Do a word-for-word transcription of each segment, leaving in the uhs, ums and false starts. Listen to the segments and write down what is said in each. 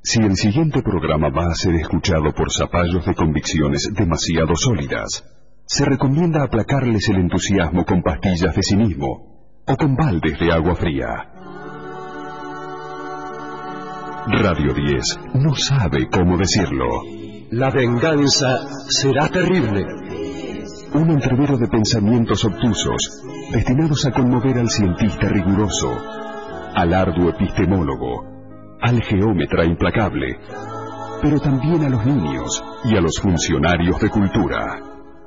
Si el siguiente programa va a ser escuchado por zapallos de convicciones demasiado sólidas, se recomienda aplacarles el entusiasmo con pastillas de cinismo o con baldes de agua fría. Radio diez no sabe cómo decirlo. La venganza será terrible. Un entrevero de pensamientos obtusos, destinados a conmover al cientista riguroso, al arduo epistemólogo, al geómetra implacable, pero también a los niños y a los funcionarios de cultura.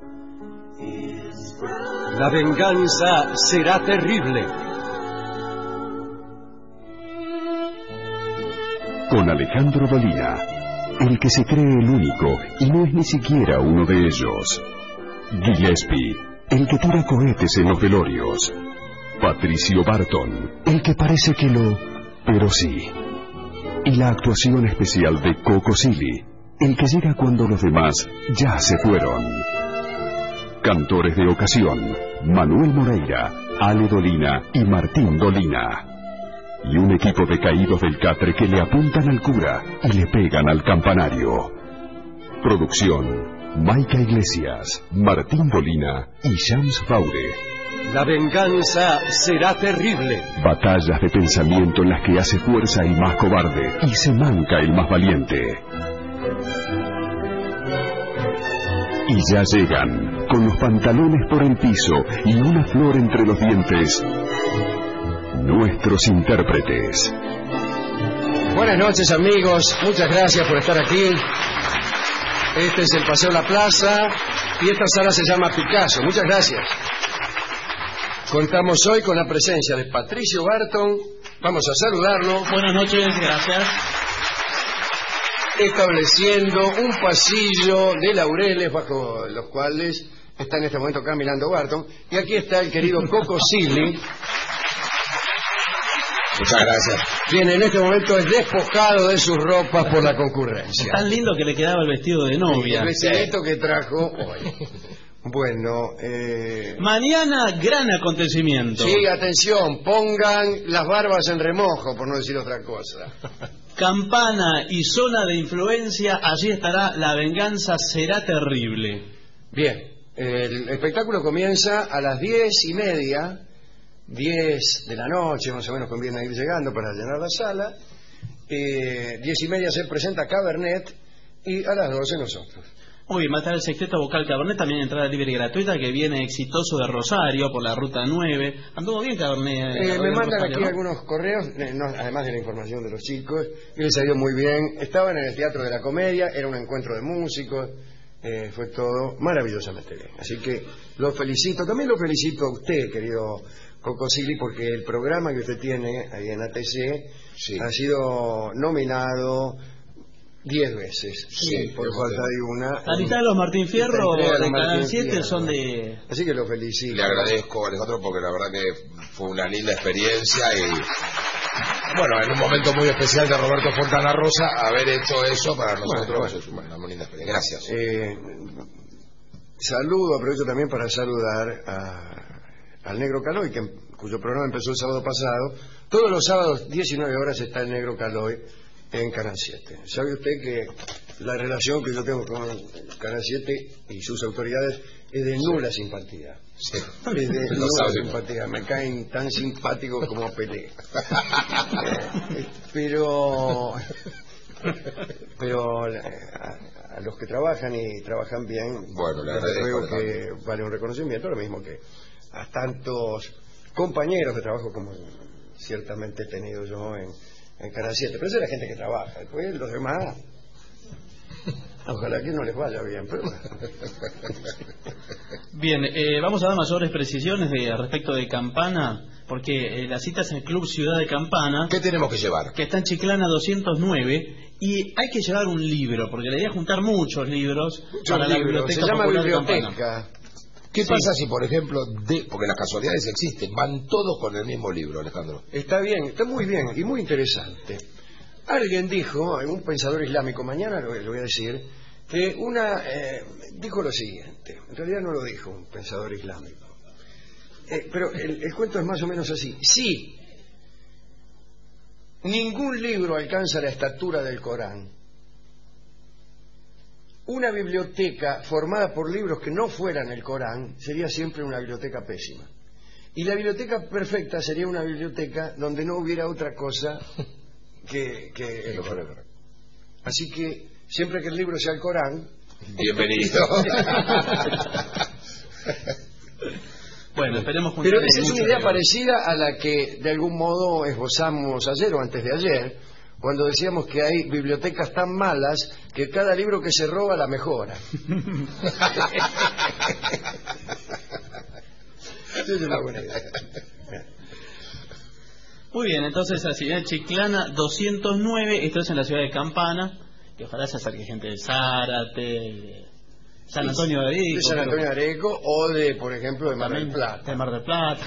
La venganza será terrible. Con Alejandro Dolina, el que se cree el único y no es ni siquiera uno de ellos. Gillespie, el que tira cohetes en los velorios. Patricio Barton, el que parece que lo... pero sí. Y la actuación especial de Coco Silly, el que llega cuando los demás ya se fueron. Cantores de ocasión, Manuel Moreira, Ale Dolina y Martín Dolina. Y un equipo de caídos del catre que le apuntan al cura y le pegan al campanario. Producción, Maica Iglesias, Martín Dolina y Shams Faure. La venganza será terrible. Batallas de pensamiento en las que hace fuerza el más cobarde y se manca el más valiente. Y ya llegan, con los pantalones por el piso y una flor entre los dientes, nuestros intérpretes. Buenas noches, amigos. Muchas gracias por estar aquí. Este es el Paseo La Plaza y esta sala se llama Picasso. Muchas gracias. Contamos hoy con la presencia de Patricio Barton. Vamos a saludarlo. Buenas noches, gracias. Estableciendo un pasillo de laureles bajo los cuales está en este momento caminando Barton. Y aquí está el querido Coco Silly. Muchas gracias. Quien en este momento es despojado de sus ropas por la concurrencia. Tan lindo que le quedaba el vestido de novia. El vestidito que trajo hoy. Bueno, eh... mañana gran acontecimiento. Sí, atención, pongan las barbas en remojo, por no decir otra cosa. Campana y zona de influencia, allí estará La venganza será terrible. Bien, el espectáculo comienza a las diez y media, diez de la noche, más o menos conviene ir llegando para llenar la sala. Eh, diez y media se presenta Cabernet y a las doce nosotros. Muy bien, va a estar el sexteto vocal Cabernet, también entrada libre y gratuita, que viene exitoso de Rosario por la ruta nueve. Anduvo bien Cabernet. Eh, me mandan Rosario, aquí ¿no? algunos correos, eh, no, además de la información de los chicos, y les ha ido muy bien. Estaban en el Teatro de la Comedia, era un encuentro de músicos, eh, fue todo maravillosamente bien. Así que los felicito, también lo felicito a usted, querido Coco Silly, porque el programa que usted tiene ahí en A T C sí. ha sido nominado diez veces, sí, por falta de una. La mitad de los Martín Fierro de Canal siete son de... Así que lo felicito. Le agradezco, Alejandro, porque la verdad que fue una linda experiencia y, bueno, en un momento muy especial de Roberto Fontana Rosa, haber hecho eso para nosotros bueno, es una muy linda experiencia. Gracias. Eh, saludo, aprovecho también para saludar a, al Negro Caloy, que, cuyo programa empezó el sábado pasado. Todos los sábados, diecinueve horas, está el Negro Caloy en Canal siete. ¿Sabe usted que la relación que yo tengo con Canal siete y sus autoridades es de nula sí. simpatía? Sí. Es de Lo nula sabe. simpatía. Me caen tan simpáticos como Pelé. eh, pero pero a, a los que trabajan y trabajan bien, bueno, le desde luego agradezco, que vale un reconocimiento, lo mismo que a tantos compañeros de trabajo como ciertamente he tenido yo en en Canal siete, pero esa es la gente que trabaja. Después los demás, ojalá que no les vaya bien, pero... Bien, eh, vamos a dar mayores precisiones de, respecto de Campana, porque eh, la cita es en el Club Ciudad de Campana. ¿Qué tenemos que llevar? Que está en Chiclana doscientos nueve, y hay que llevar un libro, porque la idea es juntar muchos libros Muchos para la libros. biblioteca Se llama popular biblioteca. de Campana. ¿Qué sí. pasa si, por ejemplo, de, porque las casualidades existen, van todos con el mismo libro, Alejandro? Está bien, está muy bien y muy interesante. Alguien dijo, un pensador islámico, mañana lo, lo voy a decir, que una eh, dijo lo siguiente, en realidad no lo dijo un pensador islámico, eh, pero el, el cuento es más o menos así. Si ningún libro alcanza la estatura del Corán. Una biblioteca formada por libros que no fueran el Corán sería siempre una biblioteca pésima. Y la biblioteca perfecta sería una biblioteca donde no hubiera otra cosa que, que el Corán. Así que siempre que el libro sea el Corán, bienvenido. Bueno, esperemos Pero esa es una idea parecida a la que de algún modo esbozamos ayer o antes de ayer, cuando decíamos que hay bibliotecas tan malas que cada libro que se roba la mejora. Es una buena idea. Muy bien, entonces así, ¿eh? Chiclana doscientos nueve, esto es en la ciudad de Campana, que ojalá se acerque gente de Zárate, de San Antonio de Areco. De San Antonio de Areco o de, por ejemplo, de Mar del Plata. De Mar del Plata.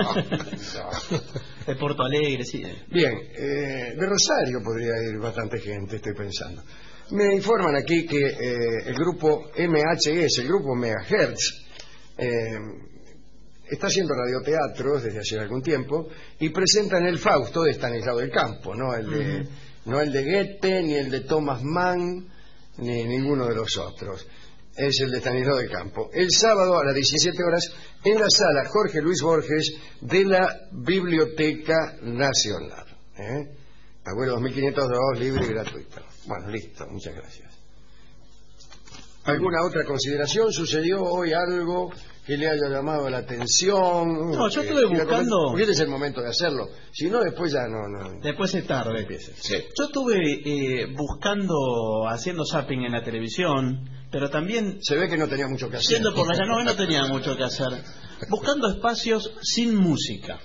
De Porto Alegre, sí. Bien, eh, de Rosario podría ir bastante gente, estoy pensando. Me informan aquí que eh, el grupo M H S, el grupo Megahertz, eh, está haciendo radioteatros desde hace algún tiempo y presentan el Fausto de Estanislao del Campo, no el de, uh-huh. no el de Goethe, ni el de Thomas Mann, ni ninguno de los otros. Es el de Estanislao del Campo. El sábado a las diecisiete horas en la sala Jorge Luis Borges de la Biblioteca Nacional. ¿Eh? Abuelo dos mil quinientos dos, libre y gratuito. Bueno, listo, muchas gracias. ¿Alguna otra consideración? ¿Sucedió hoy algo que le haya llamado la atención? No, yo estuve buscando... Porque este es el momento de hacerlo. Si no, después ya no... no... Después es tarde. Sí. Yo estuve eh, buscando, haciendo zapping en la televisión, pero también... Se ve que no tenía mucho que hacer. Siendo por la no, no tenía mucho que hacer. Buscando espacios sin música.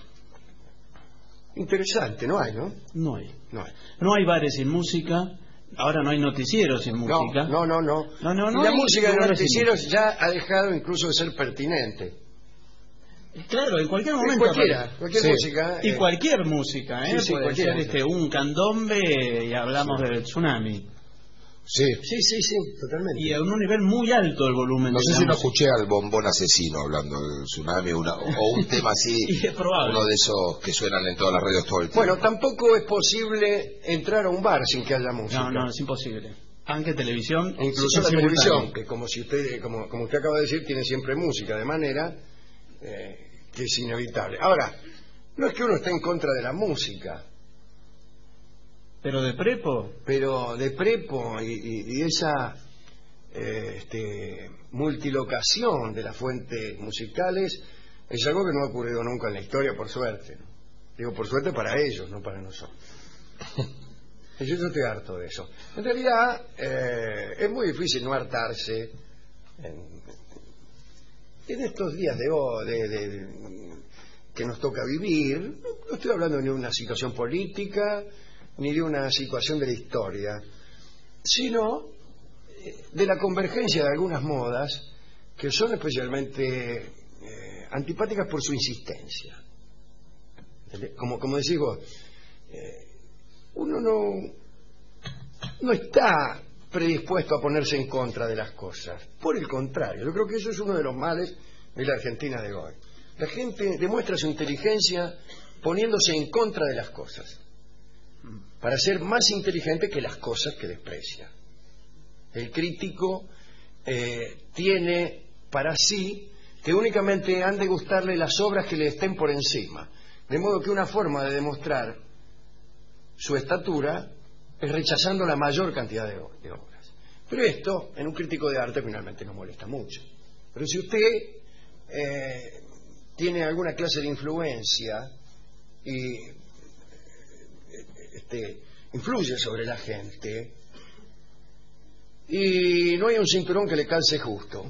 Interesante, no hay, ¿no? No hay. No hay. No hay bares sin música. Ahora no hay noticieros sin música. No, no, no. no, no, no y la hay música de los noticieros noticieros ya ha dejado incluso de ser pertinente. Claro, en cualquier momento. En cualquiera, cualquier sí. música. Y eh, cualquier música, ¿eh? Sí, sí, puede ser este, un candombe y hablamos sí. del tsunami. Sí, sí, sí, sí, totalmente. Y a un nivel muy alto el volumen. No sé si no escuché al Bombón Asesino hablando del tsunami una, o un tema así. Y es probable. Uno de esos que suenan en todas las radios todo el tiempo. Bueno, tampoco es posible entrar a un bar sin que haya música. No, no, es imposible. Aunque televisión. E incluso la televisión, que como si usted, como, como usted acaba de decir, tiene siempre música, de manera eh, que es inevitable. Ahora, no es que uno esté en contra de la música. Pero de prepo. Pero de prepo y, y, y esa eh, este, multilocación de las fuentes musicales es algo que no ha ocurrido nunca en la historia, por suerte. Digo, por suerte para ellos, no para nosotros. Yo, yo estoy harto de eso. En realidad, eh, es muy difícil no hartarse en, en estos días de, de, de, de que nos toca vivir. No estoy hablando ni de una situación política ni de una situación de la historia, sino de la convergencia de algunas modas que son especialmente eh, antipáticas por su insistencia. Como, como decís vos, eh, uno no, no está predispuesto a ponerse en contra de las cosas. Por el contrario, yo creo que eso es uno de los males de la Argentina de hoy. La gente demuestra su inteligencia poniéndose en contra de las cosas, para ser más inteligente que las cosas que desprecia. El crítico eh, tiene para sí que únicamente han de gustarle las obras que le estén por encima. De modo que una forma de demostrar su estatura es rechazando la mayor cantidad de, de obras. Pero esto, en un crítico de arte, finalmente no molesta mucho. Pero si usted eh, tiene alguna clase de influencia y Este, influye sobre la gente y no hay un cinturón que le calce justo,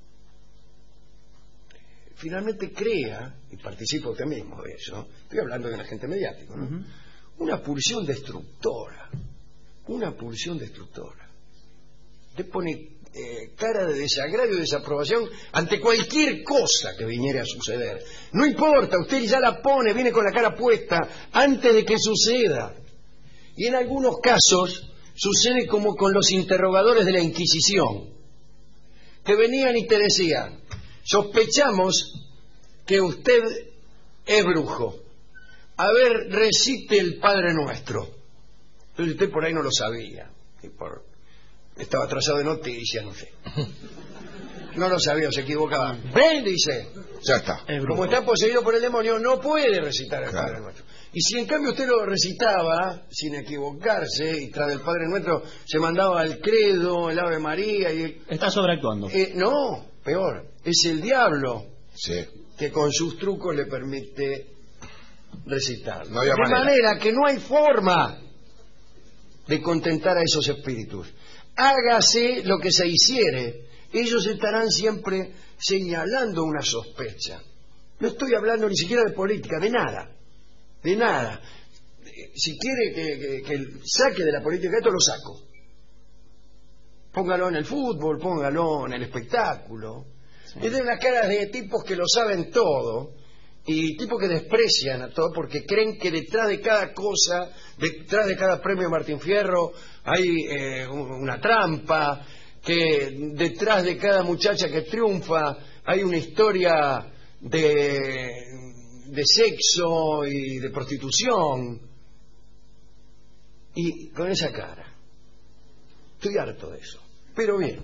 finalmente crea, y participa usted mismo de eso, estoy hablando de un agente mediático, ¿no? Uh-huh. Una pulsión destructora, una pulsión destructora. Te pone eh, cara de desagrado y desaprobación ante cualquier cosa que viniera a suceder. No importa, usted ya la pone, viene con la cara puesta antes de que suceda. Y en algunos casos sucede como con los interrogadores de la Inquisición, que venían y te decían: sospechamos que usted es brujo, a ver, recite el Padre Nuestro. Entonces usted por ahí no lo sabía. Y por... Estaba atrasado de noticias, no sé. No lo sabía, se equivocaba. Ven, dice. Ya está. Como está poseído por el demonio, no puede recitar el Claro. Padre Nuestro. Y si en cambio usted lo recitaba sin equivocarse, y tras el Padre Nuestro se mandaba el credo, el Ave María y el... Está sobreactuando. Eh, no, peor, es el diablo Sí. que con sus trucos le permite recitar. No había de manera. manera que no hay forma de contentar a esos espíritus. Hágase lo que se hiciere, ellos estarán siempre señalando una sospecha. No estoy hablando ni siquiera de política, de nada, de nada. Si quiere que, que, que saque de la política esto, lo saco. Póngalo en el fútbol, póngalo en el espectáculo. Sí. Es de las caras de tipos que lo saben todo y tipos que desprecian a todo porque creen que detrás de cada cosa, detrás de cada premio Martín Fierro hay eh, una trampa, que detrás de cada muchacha que triunfa hay una historia de, de sexo y de prostitución. Y con esa cara estoy harto de eso. Pero bien,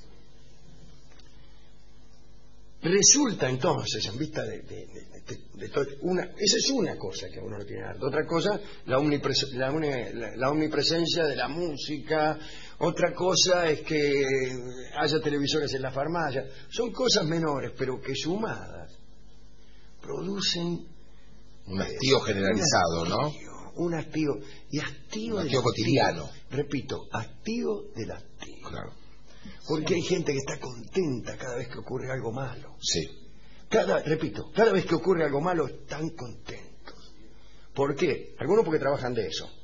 resulta entonces, en vista de, de, de, de, de todo, una, esa es una cosa que a uno le tiene harto. Otra cosa, la, omnipres, la, la, la omnipresencia de la música. Otra cosa es que haya televisores en la farmacia. Son cosas menores, pero que sumadas producen un hastío eh, generalizado, un hastío, ¿no? Un hastío. Y hastío, un hastío cotidiano. Repito, hastío del hastío. Claro. Porque sí. hay gente que está contenta cada vez que ocurre algo malo. Sí. Cada, repito, cada vez que ocurre algo malo están contentos. ¿Por qué? Algunos porque trabajan de eso.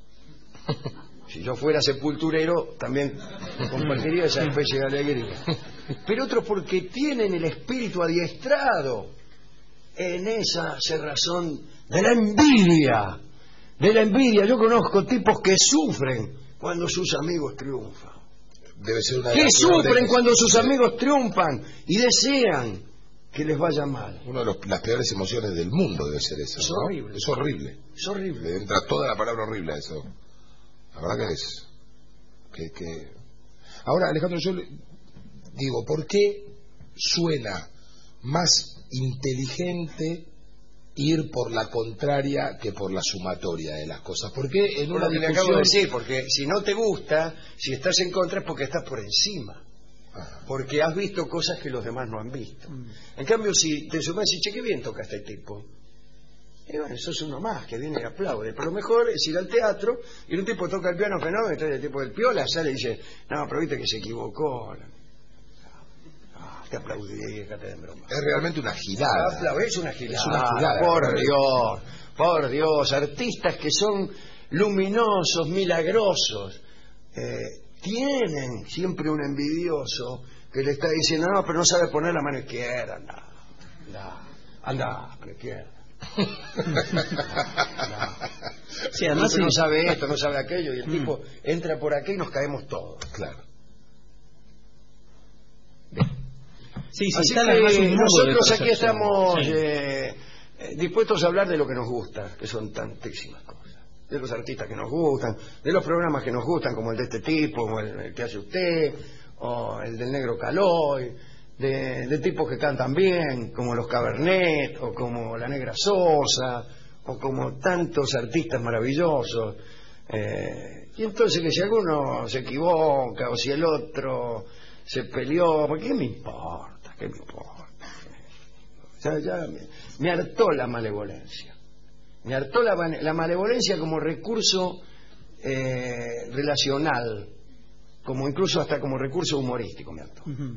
Si yo fuera sepulturero, también compartiría esa especie de alegría. Pero otros porque tienen el espíritu adiestrado en esa cerrazón de la envidia. De la envidia. Yo conozco tipos que sufren cuando sus amigos triunfan. Debe ser una de que las sufren de... cuando sus amigos triunfan y desean que les vaya mal. Una de los, las peores emociones del mundo debe ser eso. Es ¿no? horrible. Es horrible. Es horrible. Le entra toda la palabra horrible a eso. La verdad que es... Que, que... Ahora, Alejandro, yo le digo, ¿por qué suena más inteligente ir por la contraria que por la sumatoria de las cosas? ¿Por qué en una Lo que le discusión... acabo de decir, porque si no te gusta, si estás en contra es porque estás por encima. Ajá. Porque has visto cosas que los demás no han visto. Mm. En cambio, si te sumas y dices, che, qué bien toca este tipo. Y bueno, eso es uno más que viene y aplaude. Pero lo mejor es ir al teatro y un tipo toca el piano fenómeno, entonces el tipo del piola sale y dice, no, pero viste que se equivocó. Ah, te aplaudí, déjate de broma. Es realmente una gilada. Aplaudí, es una gilada. Es una gilada. Por Dios, por Dios. Artistas que son luminosos, milagrosos, eh, tienen siempre un envidioso que le está diciendo, no, pero no sabe poner la mano izquierda. Anda, anda, anda, mano izquierda. Sí, además no sabe esto, no sabe aquello y el mm. tipo entra por aquí y nos caemos todos. Claro. Bien. Sí, sí, así que nosotros aquí estamos sí. eh, dispuestos a hablar de lo que nos gusta, que son tantísimas cosas, de los artistas que nos gustan, de los programas que nos gustan, como el de este tipo, como el, el que hace usted, o el del Negro Caloy, De, de tipos que cantan bien, como los Cabernet, o como la Negra Sosa, o como tantos artistas maravillosos. Eh, y entonces que si alguno se equivoca, o si el otro se peleó, ¿qué me importa? ¿Qué me importa? Ya, ya me, me hartó la malevolencia. Me hartó la, la malevolencia como recurso eh, relacional, como incluso hasta como recurso humorístico, me hartó. Uh-huh.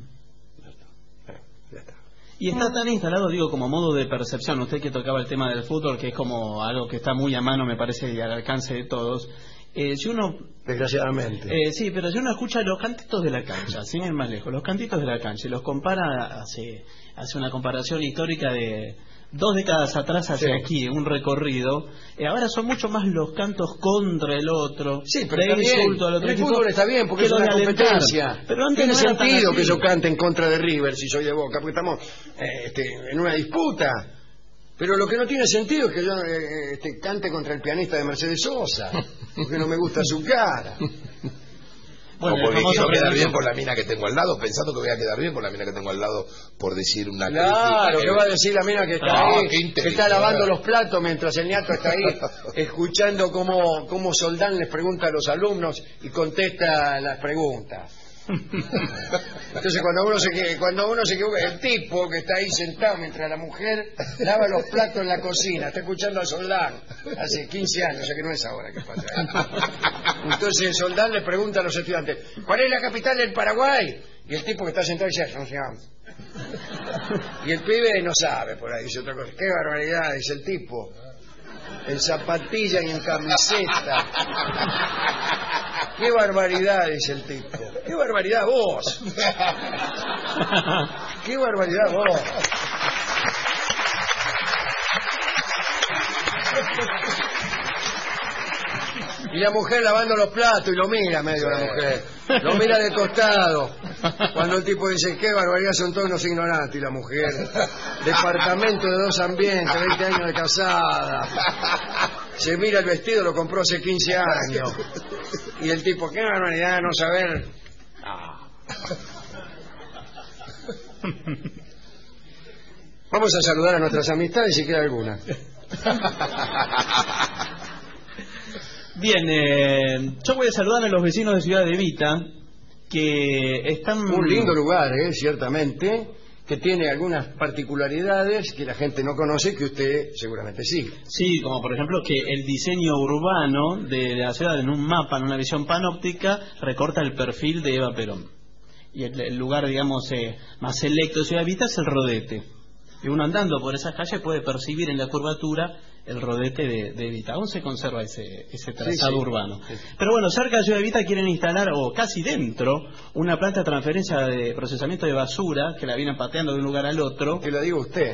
Y está tan instalado, digo, como modo de percepción. Usted que tocaba el tema del fútbol, que es como algo que está muy a mano, me parece, y al alcance de todos. Eh, si uno... Desgraciadamente. Eh, sí, pero si uno escucha los cantitos de la cancha, sin ir más lejos, los cantitos de la cancha, y los compara, hace, hace una comparación histórica de dos décadas atrás hacia sí. aquí, un recorrido, eh, ahora son mucho más los cantos contra el otro, sí, pero de insulto al otro el equipo, fútbol está bien porque es una competencia, pero antes tiene no era sentido que yo cante en contra de River si soy de Boca, porque estamos eh, este, en una disputa, Pero lo que no tiene sentido es que yo eh, este, cante contra el pianista de Mercedes Sosa, porque no me gusta su cara. Bueno, o porque quiero quedar bien con la mina que tengo al lado, pensando que voy a quedar bien con la mina que tengo al lado por decir una Claro, crítica. ¿qué va a decir la mina que está No, ahí, que está lavando los platos mientras el ñato está ahí, escuchando cómo, cómo Soldán les pregunta a los alumnos y contesta las preguntas? Entonces cuando uno se cuando uno se equivoca, el tipo que está ahí sentado mientras la mujer lava los platos en la cocina, está escuchando a Soldán hace quince años, o sea que no es ahora que pasa. Entonces Soldán le pregunta a los estudiantes, ¿cuál es la capital del Paraguay? Y el tipo que está sentado dice, no sé. Y el pibe no sabe, por ahí dice otra cosa. Qué barbaridad, dice el tipo, en zapatilla y en camiseta. ¡Qué barbaridad! Dice el tipo. ¡Qué barbaridad vos! ¡Qué barbaridad vos! Y la mujer lavando los platos y lo mira medio la mujer. Lo mira de costado. Cuando el tipo dice, qué barbaridad, son todos unos ignorantes. Y la mujer, departamento de dos ambientes, veinte años de casada. Se mira el vestido, lo compró hace quince años. Y el tipo, qué barbaridad, no saber. Ah. Vamos a saludar a nuestras amistades si queda alguna. Bien, eh, yo voy a saludar a los vecinos de Ciudad de Evita, que están... Un lindo lugar, eh, ciertamente, que tiene algunas particularidades que la gente no conoce, que usted seguramente sí. Sí, como por ejemplo que el diseño urbano de la ciudad en un mapa, en una visión panóptica, recorta el perfil de Eva Perón. Y el, el lugar, digamos, eh, más selecto de Ciudad de Evita es el Rodete. Y uno andando por esas calles puede percibir en la curvatura el Rodete de, de Evita. Aún se conserva ese, ese trazado sí, sí, urbano. Sí. Pero bueno, cerca de Ciudad de Evita quieren instalar, o casi dentro, una planta de transferencia de procesamiento de basura que la vienen pateando de un lugar al otro. Que lo diga usted.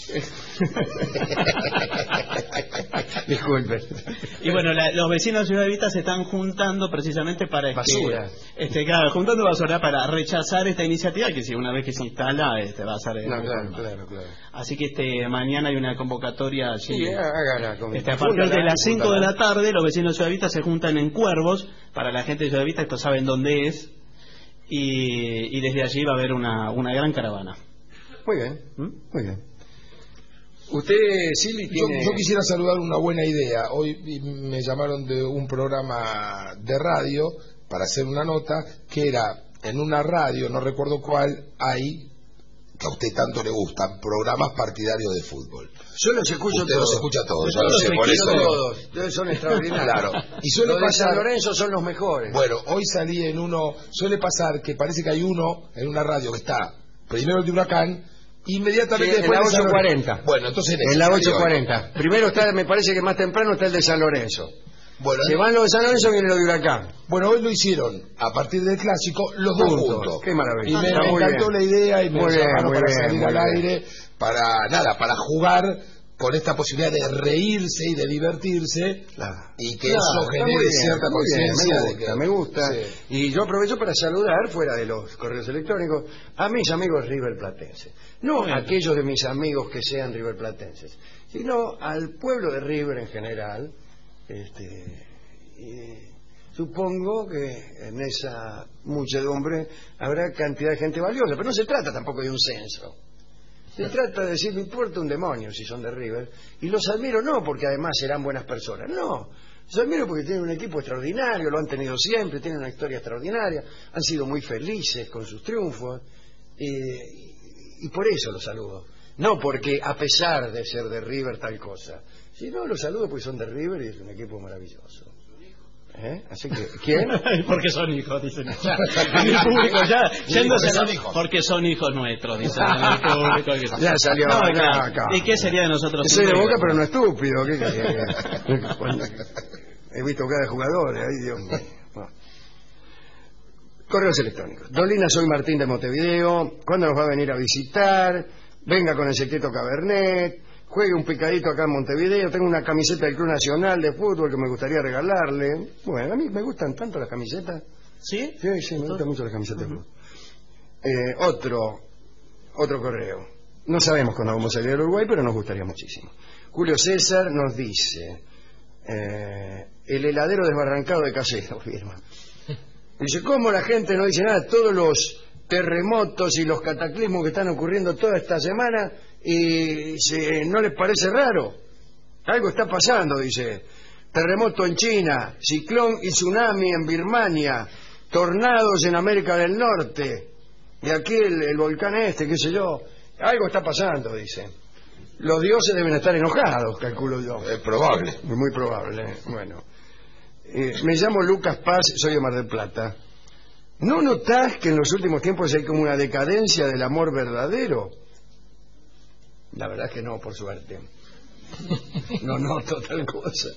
Disculpe. Y bueno, la, los vecinos de Ciudad de Evita se están juntando precisamente para... Basura. Este, este, claro, juntando basura para rechazar esta iniciativa que si una vez que se instala este, va a ser... No, claro, claro, claro. Así que este mañana hay una convocatoria allí. Sí, hágala. Este, a partir de las cinco de la tarde los vecinos de Ciudad de Evita se juntan en Cuervos. Para la gente de Ciudad de Evita esto saben dónde es. Y, y desde allí va a haber una, una gran caravana. Muy bien, ¿Mm? muy bien. Usted, Silvi, tiene... Yo, yo quisiera saludar una buena idea. Hoy me llamaron de un programa de radio para hacer una nota que era en una radio, no recuerdo cuál, hay, que a usted tanto le gustan, programas partidarios de fútbol. Yo los escucho usted todos. los escucha todos, yo yo los sé, por eso todos. Ustedes son extraordinarios. Claro. Y suele los de pasar... San Lorenzo son los mejores. Bueno, hoy salí en uno... Suele pasar que parece que hay uno en una radio que está primero el de Huracán, inmediatamente sí, después en la de San ocho cuarenta. Bueno, entonces en la ocho cuarenta. Primero está, me parece que más temprano está el de San Lorenzo. Bueno, se van los de San Lorenzo, viene lo de Huracán. Bueno, hoy lo hicieron a partir del clásico los dos juntos. juntos. Qué maravilla. Y me, me encantó bien. la idea y me muy llamaron bien, para bien, salir al bien. aire, para nada, para jugar con esta posibilidad de reírse y de divertirse, claro. y que claro, eso genere bien, cierta conciencia de que me gusta. Sí. Y yo aprovecho para saludar, fuera de los correos electrónicos, a mis amigos riverplatenses. No a aquellos de mis amigos que sean riverplatenses, sino al pueblo de River en general. Este, y supongo que en esa muchedumbre habrá cantidad de gente valiosa, pero no se trata tampoco de un censo. Se trata de decir, me importa un demonio si son de River, y los admiro no porque además serán buenas personas, no, los admiro porque tienen un equipo extraordinario, lo han tenido siempre, tienen una historia extraordinaria, han sido muy felices con sus triunfos, y, y por eso los saludo, no porque a pesar de ser de River tal cosa, sino los saludo porque son de River y es un equipo maravilloso. ¿Eh? Así que, ¿quién? Porque son hijos, dicen. En el público ya, yéndose son hijos. Porque son hijos nuestros, dicen en el público. Que... Ya salió. No, acá, acá. ¿Y qué sería de nosotros? Soy de Boca, pero no estúpido. ¿Qué, qué, qué? He visto cada jugador, ay Dios mío. No. Correos electrónicos. Dolina, soy Martín de Montevideo. ¿Cuándo nos va a venir a visitar? Venga con el secreto Cabernet. Juegue un picadito acá en Montevideo. Tengo una camiseta del Club Nacional de Fútbol que me gustaría regalarle. Bueno, a mí me gustan tanto las camisetas. ¿Sí? Sí, sí, me gustan mucho las camisetas de fútbol. Eh, otro, otro correo. No sabemos cuándo vamos a salir del Uruguay, pero nos gustaría muchísimo. Julio César nos dice, eh, el heladero desbarrancado de Casero, firma. Dice, ¿cómo la gente no dice nada? Todos los terremotos y los cataclismos que están ocurriendo toda esta semana, y se, ¿no les parece raro? Algo está pasando, dice. Terremoto en China, ciclón y tsunami en Birmania, tornados en América del Norte, y aquí el, el volcán este, qué sé yo. Algo está pasando, dice. Los dioses deben estar enojados, calculo yo. Es probable. Muy probable. Bueno. Eh, me llamo Lucas Paz, soy de Mar del Plata. ¿No notás que en los últimos tiempos hay como una decadencia del amor verdadero? La verdad es que no, por suerte. No noto tal cosa.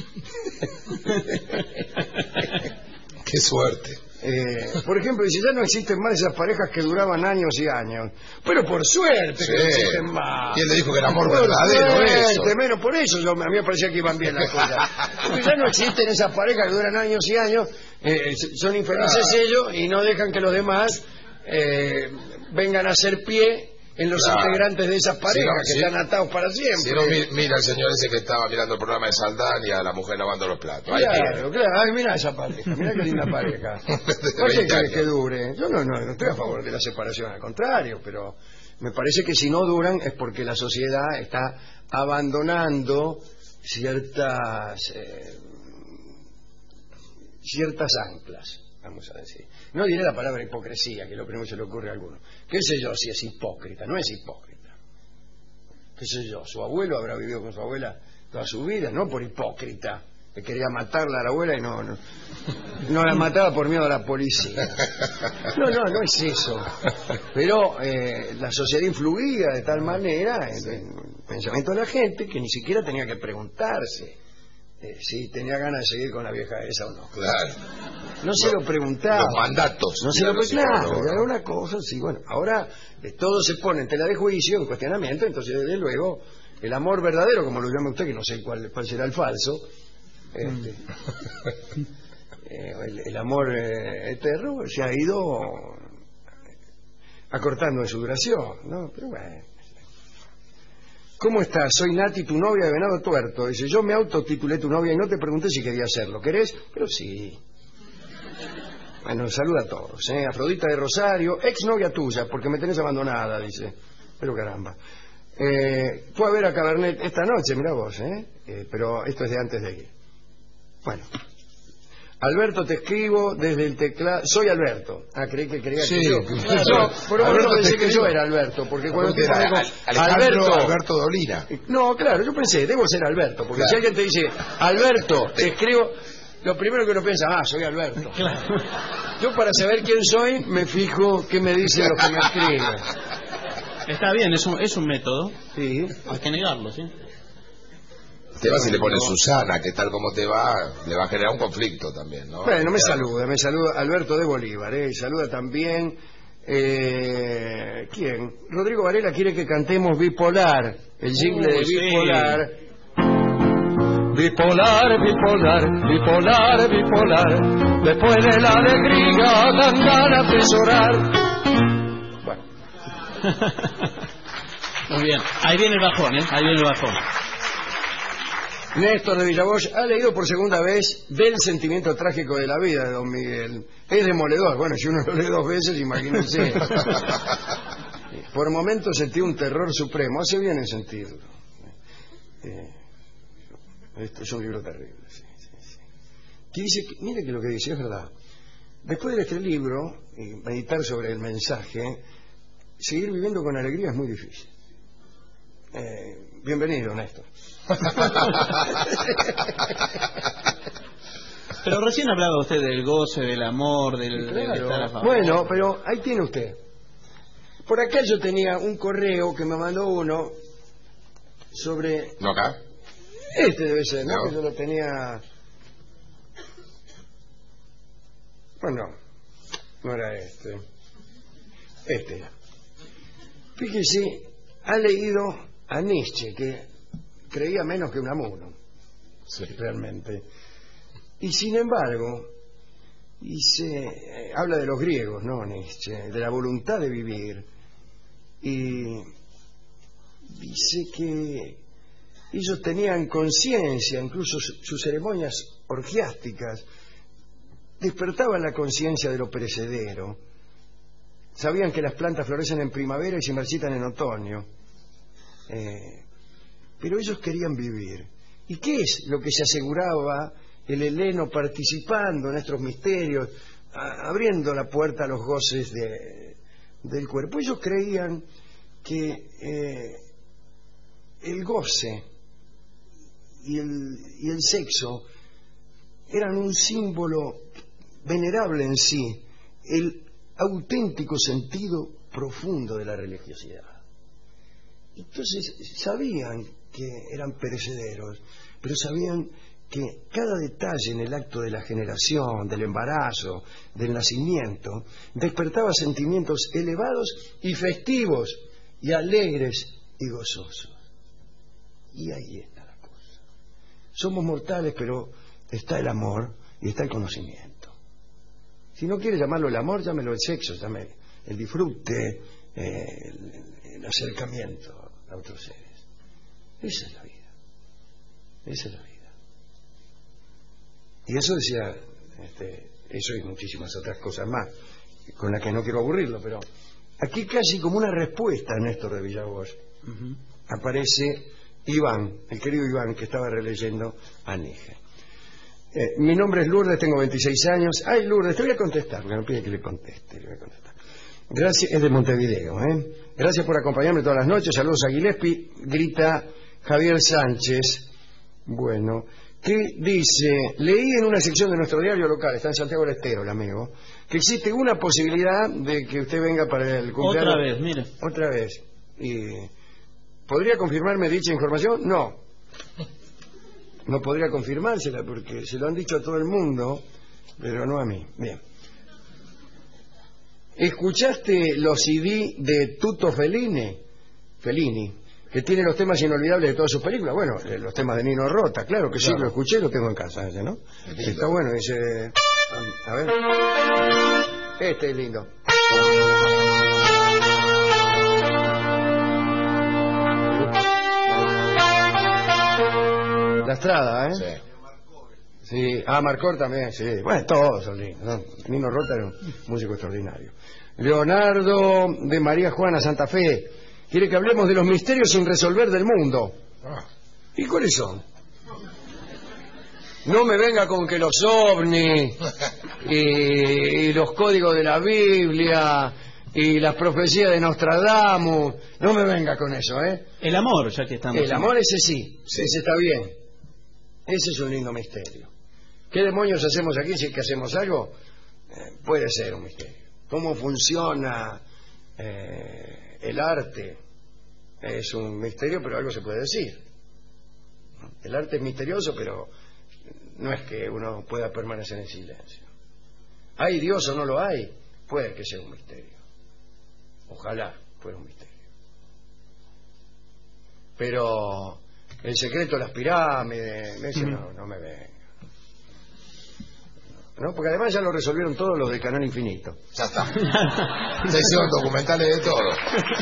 Qué suerte. Eh, por ejemplo, dice, ya no existen más esas parejas que duraban años y años. Pero por suerte Sí. que no existen más. ¿Quién le dijo que el amor Por verdadero es eso? suerte, menos por eso yo, a mí me parecía que iban bien las cosas. Porque ya no existen esas parejas que duran años y años, eh, son infelices Claro. ellos y no dejan que los demás eh, vengan a hacer pie en los Claro. integrantes de esas parejas Si no, que si- están atados para siempre. Si no, mi- mira el señor ese que estaba mirando el programa de Saldán y a la mujer lavando los platos. Ahí Claro, tiene. claro. Ay, mira esa pareja, mira qué linda pareja. ¿Por qué veinte querés años. que dure? Yo no, no, no estoy a favor de la separación, al contrario, pero me parece que si no duran es porque la sociedad está abandonando ciertas eh, ciertas anclas, vamos a decir. No diré la palabra hipocresía, que es lo primero que se le ocurre a alguno. ¿Qué sé yo si es hipócrita? No es hipócrita. ¿Qué sé yo? Su abuelo habrá vivido con su abuela toda su vida, no por hipócrita, que quería matarla a la abuela y no, no, no la mataba por miedo a la policía. No, no, no es eso. Pero eh, la sociedad influía de tal manera en, en el pensamiento de la gente que ni siquiera tenía que preguntarse eh, si tenía ganas de seguir con la vieja esa o no. Claro. No se lo preguntaba. Los mandatos. No se lo Mira, preguntaba. los psicólogos, Era una cosa, sí, bueno. Ahora eh, todo se pone en tela de juicio, en cuestionamiento, entonces desde luego el amor verdadero, como lo llama usted, que no sé cuál, cuál será el falso, este, eh, el, el amor eh, eterno se ha ido acortando en su duración, ¿no? Pero bueno. ¿Cómo estás? Soy Nati, tu novia de Venado Tuerto. Dice, yo me autotitulé tu novia y no te pregunté si quería hacerlo. ¿Querés? Pero sí. Bueno, saluda a todos, ¿eh? Afrodita de Rosario, ex novia tuya, porque me tenés abandonada, dice. Pero caramba. Eh, fue a ver a Cabernet esta noche, mirá vos, ¿eh? Eh, Pero esto es de antes de ir. Bueno. Alberto, te escribo desde el teclado. Soy Alberto. Ah, creí que creía Sí, que yo. que usted Claro, yo. yo, por lo Alberto, menos pensé te que escribo. yo era Alberto, porque cuando te Era pongo Al- Alejandro Alberto, Alberto Dolina. no, claro, yo pensé, debo ser Alberto, porque Claro. si alguien te dice, Alberto, te escribo, lo primero que uno piensa, ah, soy Alberto. Yo para saber quién soy, me fijo qué me dicen los que me escriben. Está bien, es un, es un método. Sí. Hay que negarlo, ¿sí? Te vas y le pones Susana, que tal como te va, le va a generar un conflicto también, ¿no? Bueno, me Claro. saluda, me saluda Alberto de Bolívar, ¿eh? Y saluda también, eh, ¿quién? Rodrigo Varela quiere que cantemos Bipolar, el jingle Uh, de sí. Bipolar. Bipolar, bipolar, bipolar, bipolar, después de la alegría dan ganas de llorar. Bueno, Muy bien. Ahí viene el bajón, ¿eh? Ahí viene el bajón. Néstor de Villavoz ha leído por segunda vez Del sentimiento trágico de la vida de don Miguel. Es demoledor. Bueno, si uno lo lee dos veces, imagínense. Por momentos sentí un terror supremo. Hace bien en sentirlo. Eh, Este es un libro terrible. Sí, sí, sí. Que dice que, mire que lo que dice es verdad. Después de este libro, y meditar sobre el mensaje, seguir viviendo con alegría es muy difícil. Eh, bienvenido, Néstor. Pero recién hablaba usted del goce, del amor, del, del Claro. estar a favor. Bueno, pero ahí tiene usted. Por acá yo tenía un correo que me mandó uno sobre... ¿No acá? Este debe ser, ¿no? No. Que yo lo tenía... Bueno, no era este. Este era. Fíjese, ha leído a Nietzsche, que creía menos que Unamuno, Sí. realmente. Y sin embargo, y se, eh, habla de los griegos, ¿no, Nietzsche? De la voluntad de vivir. Y dice que ellos tenían conciencia, incluso sus ceremonias orgiásticas despertaban la conciencia de lo perecedero. Sabían que las plantas florecen en primavera y se marchitan en otoño. Eh, pero ellos querían vivir. ¿Y qué es lo que se aseguraba el heleno participando en estos misterios, a, abriendo la puerta a los goces de, del cuerpo? Ellos creían que eh, el goce y el, y el sexo eran un símbolo venerable en sí, el auténtico sentido profundo de la religiosidad. Entonces sabían que eran perecederos, pero sabían que cada detalle en el acto de la generación, del embarazo, del nacimiento, despertaba sentimientos elevados y festivos, y alegres y gozosos. Y ahí está la cosa. Somos mortales, pero está el amor y está el conocimiento. Si no quiere llamarlo el amor, llámelo el sexo, llámelo el disfrute, eh, el, el acercamiento a otros seres. Esa es la vida. Esa es la vida. Y eso decía, este, eso y muchísimas otras cosas más, con las que no quiero aburrirlo, pero aquí casi como una respuesta a Néstor de Villagós, uh-huh, aparece Iván, el querido Iván, que estaba releyendo a Nietzsche. Eh, mi nombre es Lourdes, tengo veintiséis años. Ay, Lourdes, te voy a contestar, porque no pide que le conteste, le voy a contestar. Gracias, es de Montevideo, ¿eh? Gracias por acompañarme todas las noches. Saludos a Gillespie, grita Javier Sánchez. Bueno, ¿qué dice? Leí en una sección de nuestro diario local, está en Santiago del Estero, el amigo, que existe una posibilidad de que usted venga para el cumpleaños. Otra vez, mire. Otra vez. Y ¿podría confirmarme dicha información? No. No podría confirmársela porque se lo han dicho a todo el mundo, pero no a mí. Bien. ¿Escuchaste los C D de Tuto Fellini? Fellini, que tiene los temas inolvidables de todas sus películas. Bueno, los temas de Nino Rota, claro que sí, claro. Lo escuché, lo tengo en casa, ese, ¿no? Está bueno, dice... A ver. Este es lindo. La Estrada, ¿eh? Sí. Sí. Ah, Marcor también, sí. Bueno, todos son lindos, ¿no? Nino Rota era un músico extraordinario. Leonardo de María Juana Santa Fe quiere que hablemos de los misterios sin resolver del mundo. Ah. ¿Y cuáles son? No me venga con que los ovnis y, y los códigos de la Biblia y las profecías de Nostradamus, no me venga con eso, ¿eh? El amor, ya que estamos... El amor ese sí, sí, ese está bien. Ese es un lindo misterio. ¿Qué demonios hacemos aquí si es que hacemos algo? Eh, puede ser un misterio. ¿Cómo funciona eh, el arte? Es un misterio, pero algo se puede decir. El arte es misterioso, pero no es que uno pueda permanecer en silencio. ¿Hay Dios o no lo hay? Puede que sea un misterio. Ojalá fuera un misterio. Pero el secreto de las pirámides, ese no, no me venga. ¿No? Porque además ya lo resolvieron todos los del Canal Infinito. Ya está. Se hicieron documentales de todo.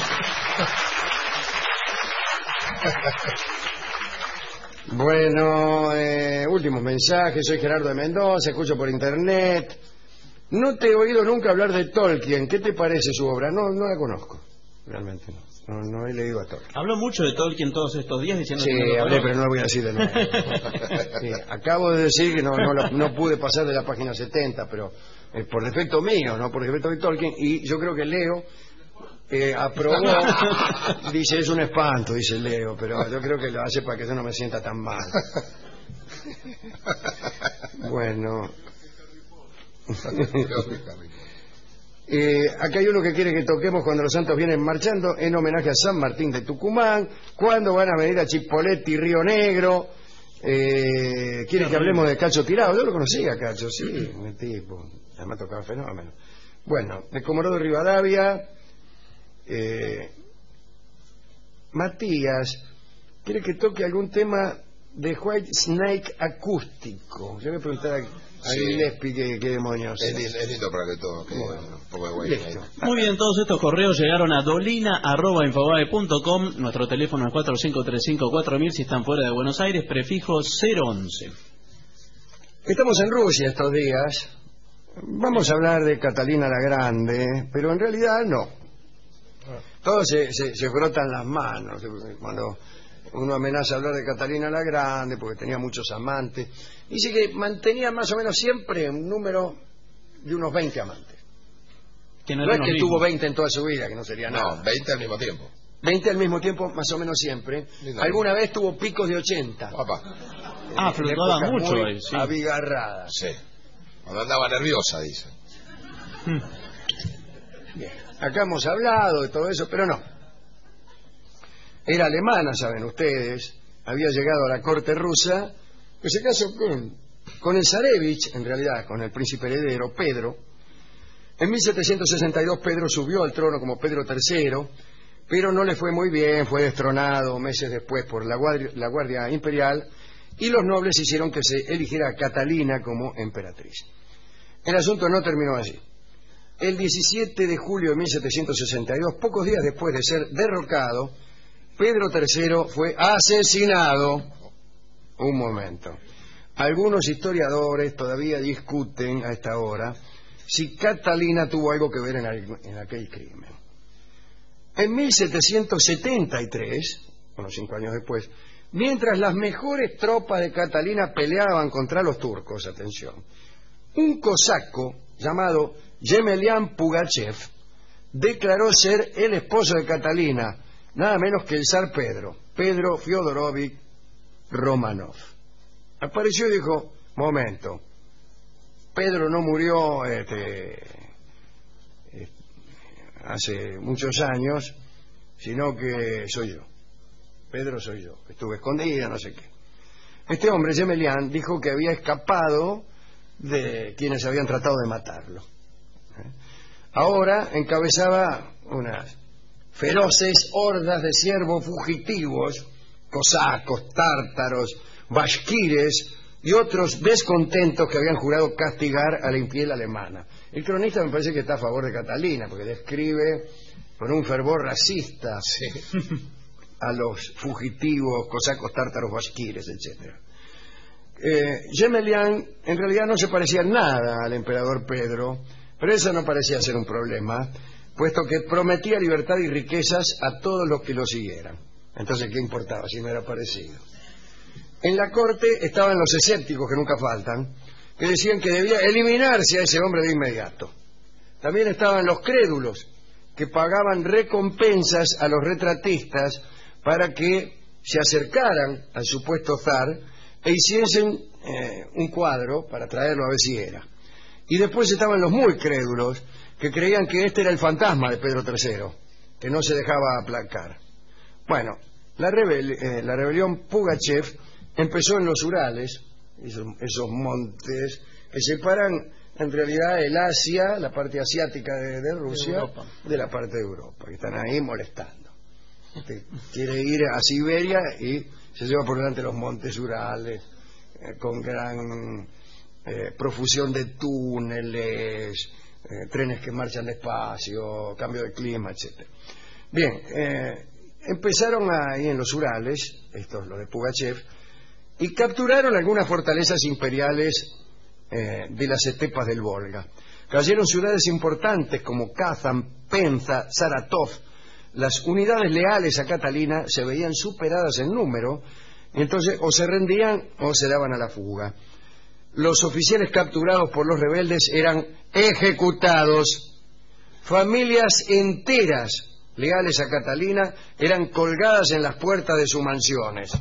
Bueno, eh, últimos mensajes. Soy Gerardo de Mendoza, escucho por internet. No te he oído nunca hablar de Tolkien. ¿Qué te parece su obra? No, no la conozco. Realmente no. No, no he leído a Tolkien. Habló mucho de Tolkien todos estos días diciendo sí, que no lo hablé, pero no lo voy a decir de nuevo. Sí, acabo de decir que no, no, la, no pude pasar de la página setenta, pero eh, por defecto mío, no por defecto de Tolkien. Y yo creo que Leo eh, aprobó. Dice, es un espanto, dice Leo, pero yo creo que lo hace para que yo no me sienta tan mal. Bueno. Eh, acá hay uno que quiere que toquemos Cuando los santos vienen marchando, en homenaje a San Martín de Tucumán. ¿Cuándo van a venir a Chipoleti, Río Negro? Eh, quiere que hablemos de Cacho Tirado. Yo lo conocía, Cacho, sí, un tipo, además tocaba fenómeno. Bueno, de Comodoro de Rivadavia. eh, Matías quiere que toque algún tema de White Snake acústico. Yo voy a preguntar a, a Sí. Gillespie qué, qué demonios Es, es. lindo, es lindo para que todo, que Bueno. un poco de White Listo. Snake. Muy bien, todos estos correos llegaron a dolina arroba infobae punto com. Nuestro teléfono es cuatro cinco tres cinco cuatro mil si están fuera de Buenos Aires, prefijo cero once. Estamos en Rusia estos días. Vamos a hablar de Catalina la Grande, pero en realidad no. Todos se, se, se frotan las manos cuando uno amenaza a hablar de Catalina la Grande porque tenía muchos amantes. Dice que mantenía más o menos siempre un número de unos veinte amantes. Que no No es eran que los tuvo mismos. veinte en toda su vida, que no sería nada. No, veinte al mismo tiempo. veinte al mismo tiempo, más o menos siempre. Lindo. Alguna vez tuvo picos de ochenta. Papá. Ah, En fluctuaba épocas mucho muy ahí, sí. abigarradas. Sí. Cuando andaba nerviosa, dice. Bien. Acá hemos hablado de todo eso, pero no. Era alemana, saben ustedes. Había llegado a la corte rusa, que se casó con, con el zarevich, en realidad, con el príncipe heredero, Pedro. En mil setecientos sesenta y dos Pedro subió al trono como Pedro tercero, pero no le fue muy bien, fue destronado meses después por la guardia, la guardia imperial, y los nobles hicieron que se eligiera a Catalina como emperatriz. El asunto no terminó allí. El diecisiete de julio de mil setecientos sesenta y dos, pocos días después de ser derrocado, Pedro tercero fue asesinado. Un momento. Algunos historiadores todavía discuten a esta hora si Catalina tuvo algo que ver en, al- en aquel crimen. En mil setecientos setenta y tres, unos cinco años después, mientras las mejores tropas de Catalina peleaban contra los turcos, atención, un cosaco llamado Yemelian Pugachev declaró ser el esposo de Catalina, nada menos que el zar Pedro, Pedro Fyodorovich Romanov. Apareció y dijo, momento, Pedro no murió este, eh, hace muchos años, sino que soy yo. Pedro soy yo, que estuve escondida, no sé qué. Este hombre, Yemelian, dijo que había escapado de quienes habían tratado de matarlo. ¿Eh? Ahora encabezaba unas feroces hordas de siervos fugitivos, cosacos, tártaros, bashkires y otros descontentos que habían jurado castigar a la infiel alemana. El cronista me parece que está a favor de Catalina, porque describe con un fervor racista Sí. a los fugitivos, cosacos, tártaros, bashkires, etcétera. Eh, Yemelian en realidad no se parecía en nada al emperador Pedro, pero eso no parecía ser un problema, puesto que prometía libertad y riquezas a todos los que lo siguieran. Entonces, ¿qué importaba si no era parecido? En la corte estaban los escépticos, que nunca faltan, que decían que debía eliminarse a ese hombre de inmediato. También estaban los crédulos, que pagaban recompensas a los retratistas para que se acercaran al supuesto zar e hiciesen eh, un cuadro para traerlo a ver si era. Y después estaban los muy crédulos, que creían que este era el fantasma de Pedro tercero, que no se dejaba aplacar. Bueno, la, rebel eh, la rebelión Pugachev empezó en los Urales, esos, esos montes que separan en realidad el Asia, la parte asiática de, de Rusia, De Europa. de la parte de Europa, que están ahí molestando. Este quiere ir a Siberia y se lleva por delante los montes Urales, eh, con gran eh, profusión de túneles, eh, trenes que marchan despacio, cambio de clima, etcétera. Bien, eh, empezaron ahí en los Urales, estos los de Pugachev, y capturaron algunas fortalezas imperiales eh, de las estepas del Volga. Cayeron ciudades importantes como Kazan, Penza, Saratov. Las unidades leales a Catalina se veían superadas en número, y entonces o se rendían o se daban a la fuga. Los oficiales capturados por los rebeldes eran ejecutados. Familias enteras leales a Catalina eran colgadas en las puertas de sus mansiones.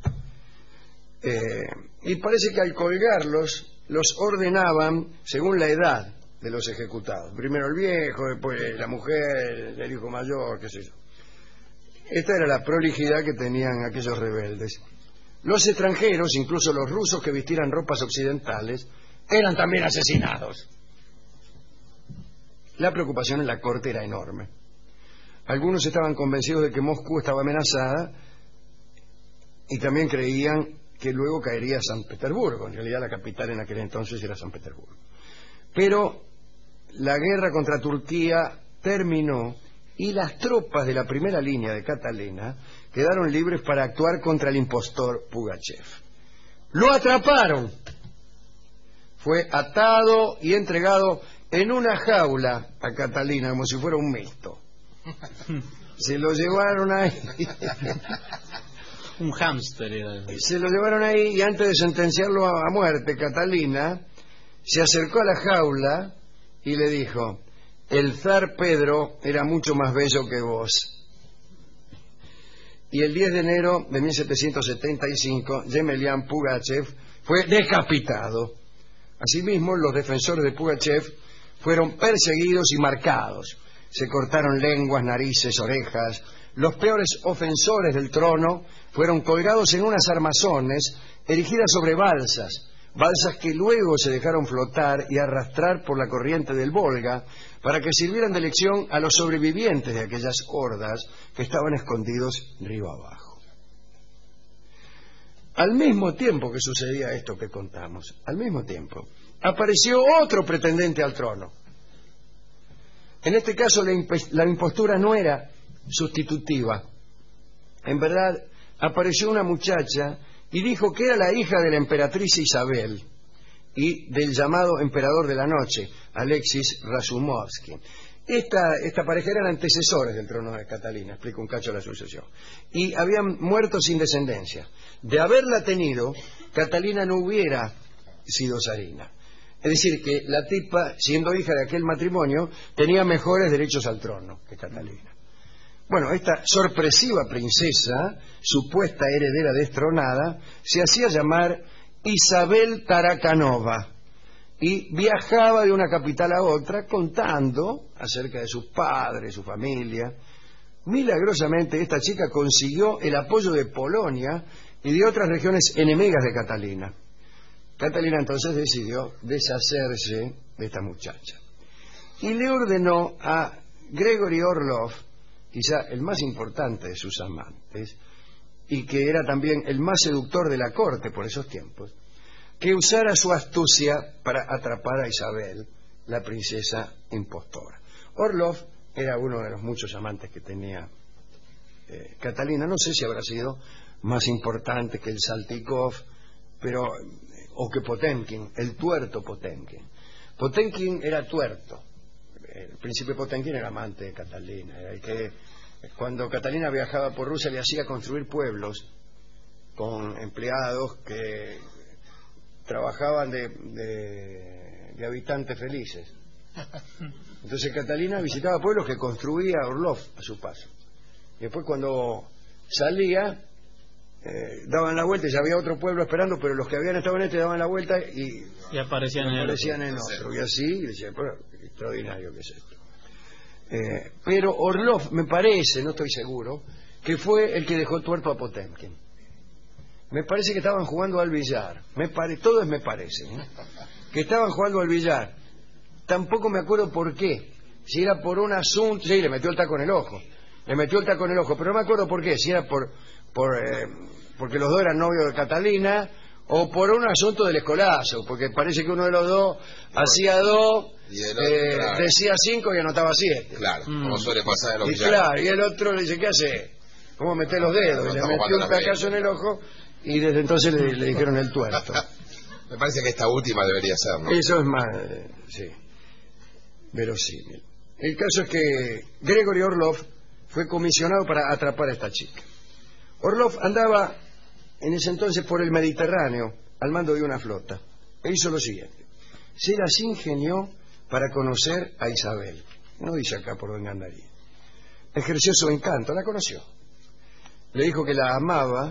Eh, y parece que al colgarlos los ordenaban según la edad de los ejecutados. Primero el viejo, después la mujer, el hijo mayor, qué sé yo. Esta era la prolijidad que tenían aquellos rebeldes. Los extranjeros, incluso los rusos que vistieran ropas occidentales, eran también asesinados. La preocupación en la corte era enorme. Algunos estaban convencidos de que Moscú estaba amenazada y también creían que luego caería San Petersburgo. En realidad la capital en aquel entonces era San Petersburgo. Pero la guerra contra Turquía terminó y las tropas de la primera línea de Catalina quedaron libres para actuar contra el impostor Pugachev. ¡Lo atraparon! Fue atado y entregado en una jaula a Catalina, como si fuera un mixto. Se lo llevaron ahí. Un hámster era. Se lo llevaron ahí y antes de sentenciarlo a muerte, Catalina se acercó a la jaula y le dijo: el zar Pedro era mucho más bello que vos. Y el diez de enero de mil setecientos setenta y cinco, Yemelyan Pugachev fue decapitado. Asimismo, los defensores de Pugachev fueron perseguidos y marcados. Se cortaron lenguas, narices, orejas. Los peores ofensores del trono fueron colgados en unas armazones erigidas sobre balsas, balsas que luego se dejaron flotar y arrastrar por la corriente del Volga para que sirvieran de lección a los sobrevivientes de aquellas hordas que estaban escondidos río abajo. Al mismo tiempo que sucedía esto que contamos, al mismo tiempo, apareció otro pretendente al trono. En este caso la, imp- la impostura no era sustitutiva. En verdad, apareció una muchacha y dijo que era la hija de la emperatriz Isabel y del llamado emperador de la noche, Alexis Razumovsky. Esta, esta pareja eran antecesores del trono de Catalina, explico un cacho la sucesión, y habían muerto sin descendencia. De haberla tenido, Catalina no hubiera sido zarina. Es decir, que la tipa, siendo hija de aquel matrimonio, tenía mejores derechos al trono que Catalina. Bueno, esta sorpresiva princesa, supuesta heredera destronada, se hacía llamar Isabel Tarakanova y viajaba de una capital a otra contando acerca de sus padres, su familia. Milagrosamente esta chica consiguió el apoyo de Polonia y de otras regiones enemigas de Catalina. Catalina entonces decidió deshacerse de esta muchacha y le ordenó a Gregory Orlov, quizá el más importante de sus amantes, y que era también el más seductor de la corte por esos tiempos, que usara su astucia para atrapar a Isabel, la princesa impostora. Orlov era uno de los muchos amantes que tenía eh, Catalina. No sé si habrá sido más importante que el Saltykov, pero o que Potemkin, el tuerto Potemkin. Potemkin era tuerto. El príncipe Potemkin era amante de Catalina, era el que cuando Catalina viajaba por Rusia le hacía construir pueblos con empleados que trabajaban de, de, de habitantes felices. Entonces Catalina visitaba pueblos que construía Orlov a su paso. Y después cuando salía, eh, daban la vuelta y ya había otro pueblo esperando, pero los que habían estado en este daban la vuelta y, y aparecían, y aparecían en, en otro. Y así, y decía, pero extraordinario que es esto. Eh, pero Orlov, me parece, no estoy seguro, que fue el que dejó tuerto a Potemkin. Me parece que estaban jugando al billar. Me pare... Todo es me parece, ¿eh? Que estaban jugando al billar. Tampoco me acuerdo por qué. Si era por un asunto... Sí, le metió el taco en el ojo. Le metió el taco en el ojo. Pero no me acuerdo por qué. Si era por... por eh, porque los dos eran novios de Catalina, o por un asunto del escolazo. Porque parece que uno de los dos hacía dos, y el otro, eh, claro, decía cinco y anotaba siete. Claro, Mm. como suele pasar en los Y billares. claro, y el otro le dice, ¿qué hace? ¿Cómo meter los dedos? No, Y le estamos metió un jugando a la tacazo en el ojo y desde entonces le, le dijeron el tuerto. Me parece que esta última debería ser, ¿no? Eso es más, eh, sí, verosímil. El caso es que Gregory Orlov fue comisionado para atrapar a esta chica. Orlov andaba en ese entonces por el Mediterráneo al mando de una flota e hizo lo siguiente: se las ingenió para conocer a Isabel. No dice acá por dónde andaría. Ejerció su encanto, la conoció. Le dijo que la amaba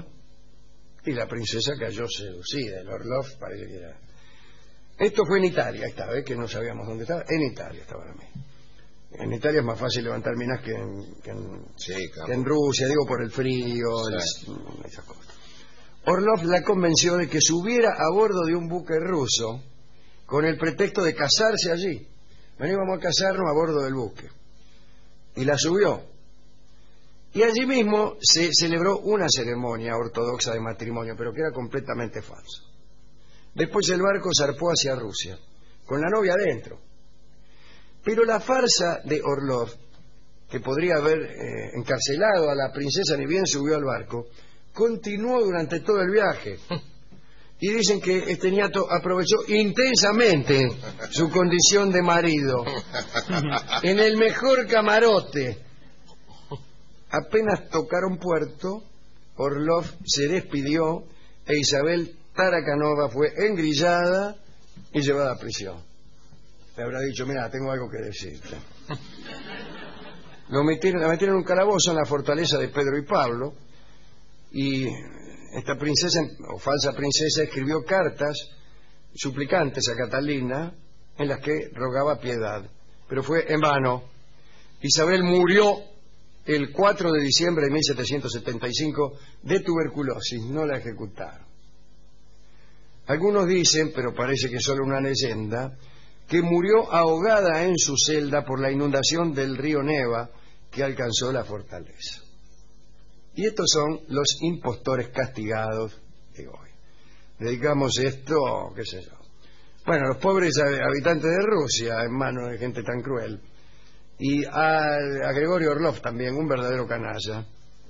y la princesa cayó seducida. El Orlov parece que era... Esto fue en Italia, esta vez que no sabíamos dónde estaba. En Italia estaba la misma. En Italia es más fácil levantar minas que en, que en, Sí, claro. que en Rusia, digo por el frío, Sí. el- esas cosas. Orlov la convenció de que subiera a bordo de un buque ruso con el pretexto de casarse allí. Vení, vamos a casarnos a bordo del buque. Y la subió. Y allí mismo se celebró una ceremonia ortodoxa de matrimonio, pero que era completamente falso. Después el barco zarpó hacia Rusia, con la novia adentro. Pero la farsa de Orlov, que podría haber eh, encarcelado a la princesa ni bien subió al barco, continuó durante todo el viaje. Y dicen que este niato aprovechó intensamente su condición de marido. En el mejor camarote. Apenas tocaron puerto, Orlov se despidió e Isabel Tarakanova fue engrillada y llevada a prisión. Le habrá dicho, mira, tengo algo que decirte. Lo metieron, la metieron en un calabozo en la fortaleza de Pedro y Pablo, y esta princesa, o falsa princesa, escribió cartas suplicantes a Catalina en las que rogaba piedad, pero fue en vano. Isabel murió el cuatro de diciembre de mil setecientos setenta y cinco de tuberculosis, no la ejecutaron. Algunos dicen, pero parece que es solo una leyenda, que murió ahogada en su celda por la inundación del río Neva que alcanzó la fortaleza. Y estos son los impostores castigados de hoy. Dedicamos esto, qué sé yo, bueno, a los pobres habitantes de Rusia en manos de gente tan cruel, y a, a Gregorio Orlov también, un verdadero canalla.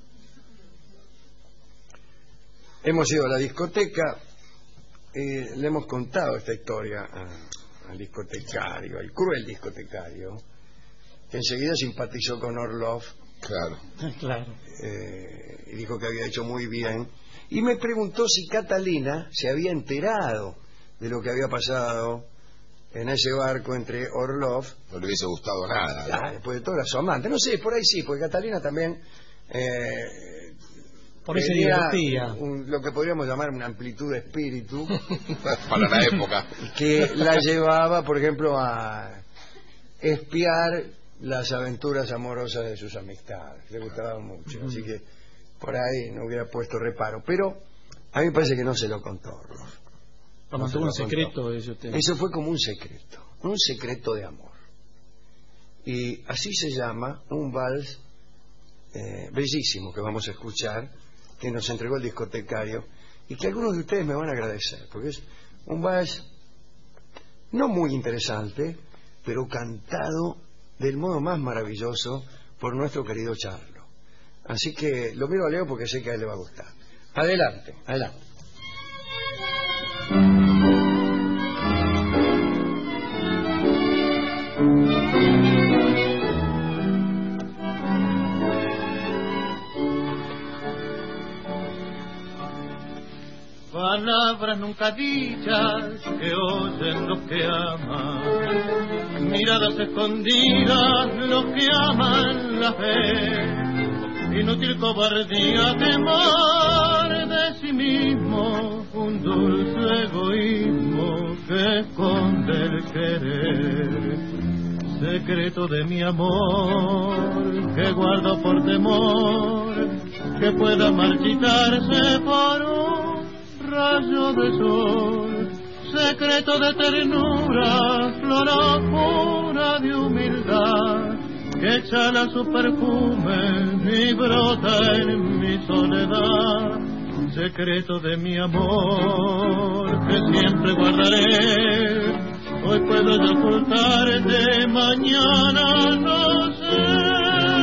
Hemos ido a la discoteca, eh, le hemos contado esta historia a, al discotecario, al cruel discotecario, que enseguida simpatizó con Orlov. Claro. Claro. Eh, y dijo que había hecho muy bien. Y me preguntó si Catalina se había enterado de lo que había pasado en ese barco entre Orlov. No le hubiese gustado nada, ¿no? Ah, después de todo, era su amante. No sé, por ahí sí, porque Catalina también eh, por eso tenía divertía. un, lo que podríamos llamar una amplitud de espíritu para la época, que la llevaba, por ejemplo, a espiar las aventuras amorosas de sus amistades. Le gustaban mucho, uh-huh. Así que por ahí no hubiera puesto reparo. Pero a mí me parece que no se lo contó Orlov. Lo mantuvo un secreto, eso, eso fue como un secreto, un secreto de amor. Y así se llama un vals eh, bellísimo que vamos a escuchar, que nos entregó el discotecario, y que algunos de ustedes me van a agradecer, porque es un vals no muy interesante, pero cantado del modo más maravilloso por nuestro querido Charlo. Así que lo miro a Leo porque sé que a él le va a gustar. Adelante, adelante. Palabras nunca dichas que oyen los que aman, miradas escondidas los que aman la fe, inútil cobardía, temor de sí mismo, un dulce egoísmo que esconde el querer, secreto de mi amor que guardo por temor que pueda marchitarse por un rayo de sol, secreto de ternura, flor pura de humildad, que exhala su perfume y brota en mi soledad, secreto de mi amor que siempre guardaré, hoy puedo yo ocultarte, mañana no sé.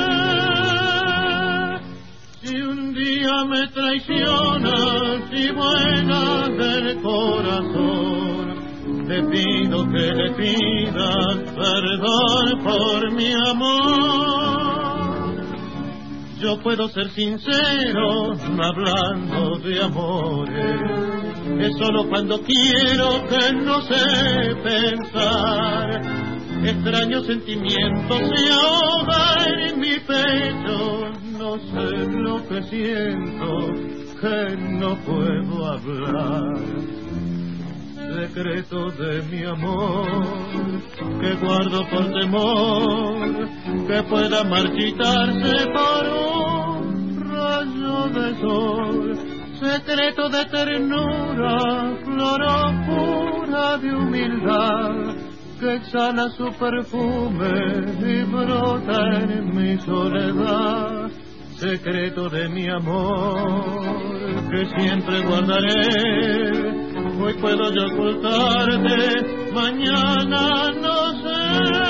Si un día me traicionas y buena del corazón, te pido que le pidas perdón por mi amor. Yo puedo ser sincero, no hablando de amores, es solo cuando quiero que no sé pensar. Extraños sentimientos se ahogan en mi pecho, no sé lo que siento, que no puedo hablar. Secreto de mi amor, que guardo por temor, que pueda marchitarse por un rayo de sol. Secreto de ternura, flor pura de humildad, que exhala su perfume y brota en mi soledad, secreto de mi amor, que siempre guardaré. Hoy puedo yo ocultarte, mañana no sé.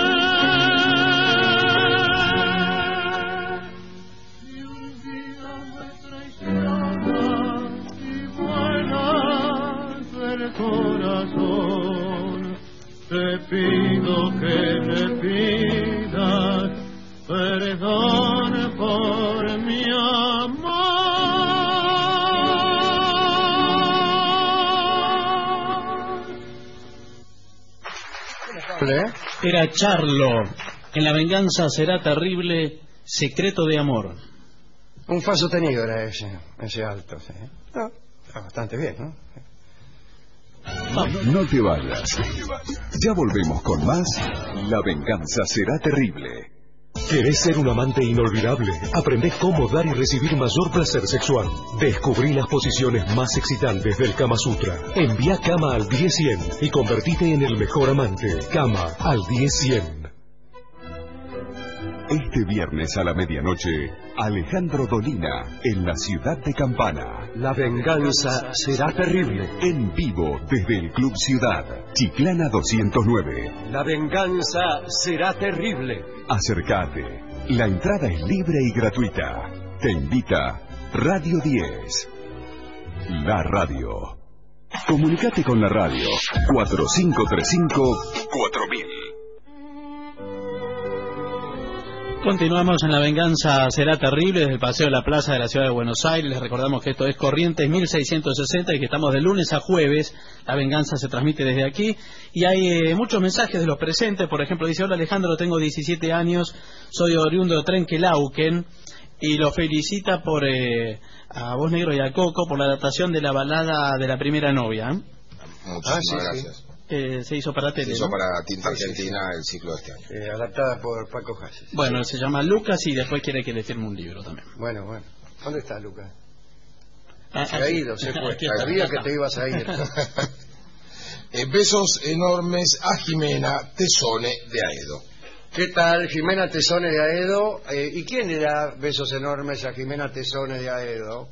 Si un día me traicionas y vuelas del corazón, te pido que me pidas perdón por mi amor. Era Charlo, en La venganza será terrible, secreto de amor. Un fa sostenido era ese, ese alto, sí. No, está bastante bien, ¿no? No te vayas. Ya volvemos con más La venganza será terrible. ¿Querés ser un amante inolvidable? Aprende cómo dar y recibir mayor placer sexual. Descubrí las posiciones más excitantes del Kama Sutra. Envía Kama al diez cien y convertite en el mejor amante. Kama al diez cien. Este viernes a la medianoche, Alejandro Dolina en la ciudad de Campana. La venganza será terrible. En vivo desde el Club Ciudad, Chiclana doscientos nueve. La venganza será terrible. Acércate. La entrada es libre y gratuita. Te invita Radio diez. La radio. Comunicate con la radio. cuatro cinco tres cinco cuatro mil. Continuamos en La venganza será terrible desde el Paseo de la Plaza de la Ciudad de Buenos Aires. Les recordamos que esto es Corrientes mil seiscientos sesenta y que estamos de lunes a jueves. La venganza se transmite desde aquí y hay eh, muchos mensajes de los presentes. Por ejemplo, dice: hola Alejandro, tengo diecisiete años, soy oriundo de Trenquelauquen y lo felicita por eh, a Vos Negro y a Coco por la adaptación de la balada de la primera novia. Muchísimas Ah, sí, gracias. sí. Eh, se hizo para tele, Se hizo ¿no? para Tinta Argentina el ciclo de este año. Eh, adaptada por Paco Hases. Bueno, se llama Lucas y después quiere que le firme un libro también. Bueno, bueno. ¿Dónde está Lucas? Ah, Se ha ido, se fue. aquí está. Sabía que te ibas a ir. Eh, besos enormes a Jimena Tesone de Aedo. ¿Qué tal, Jimena Tesone de Aedo? Eh, ¿Y quién le da besos enormes a Jimena Tesone de Aedo?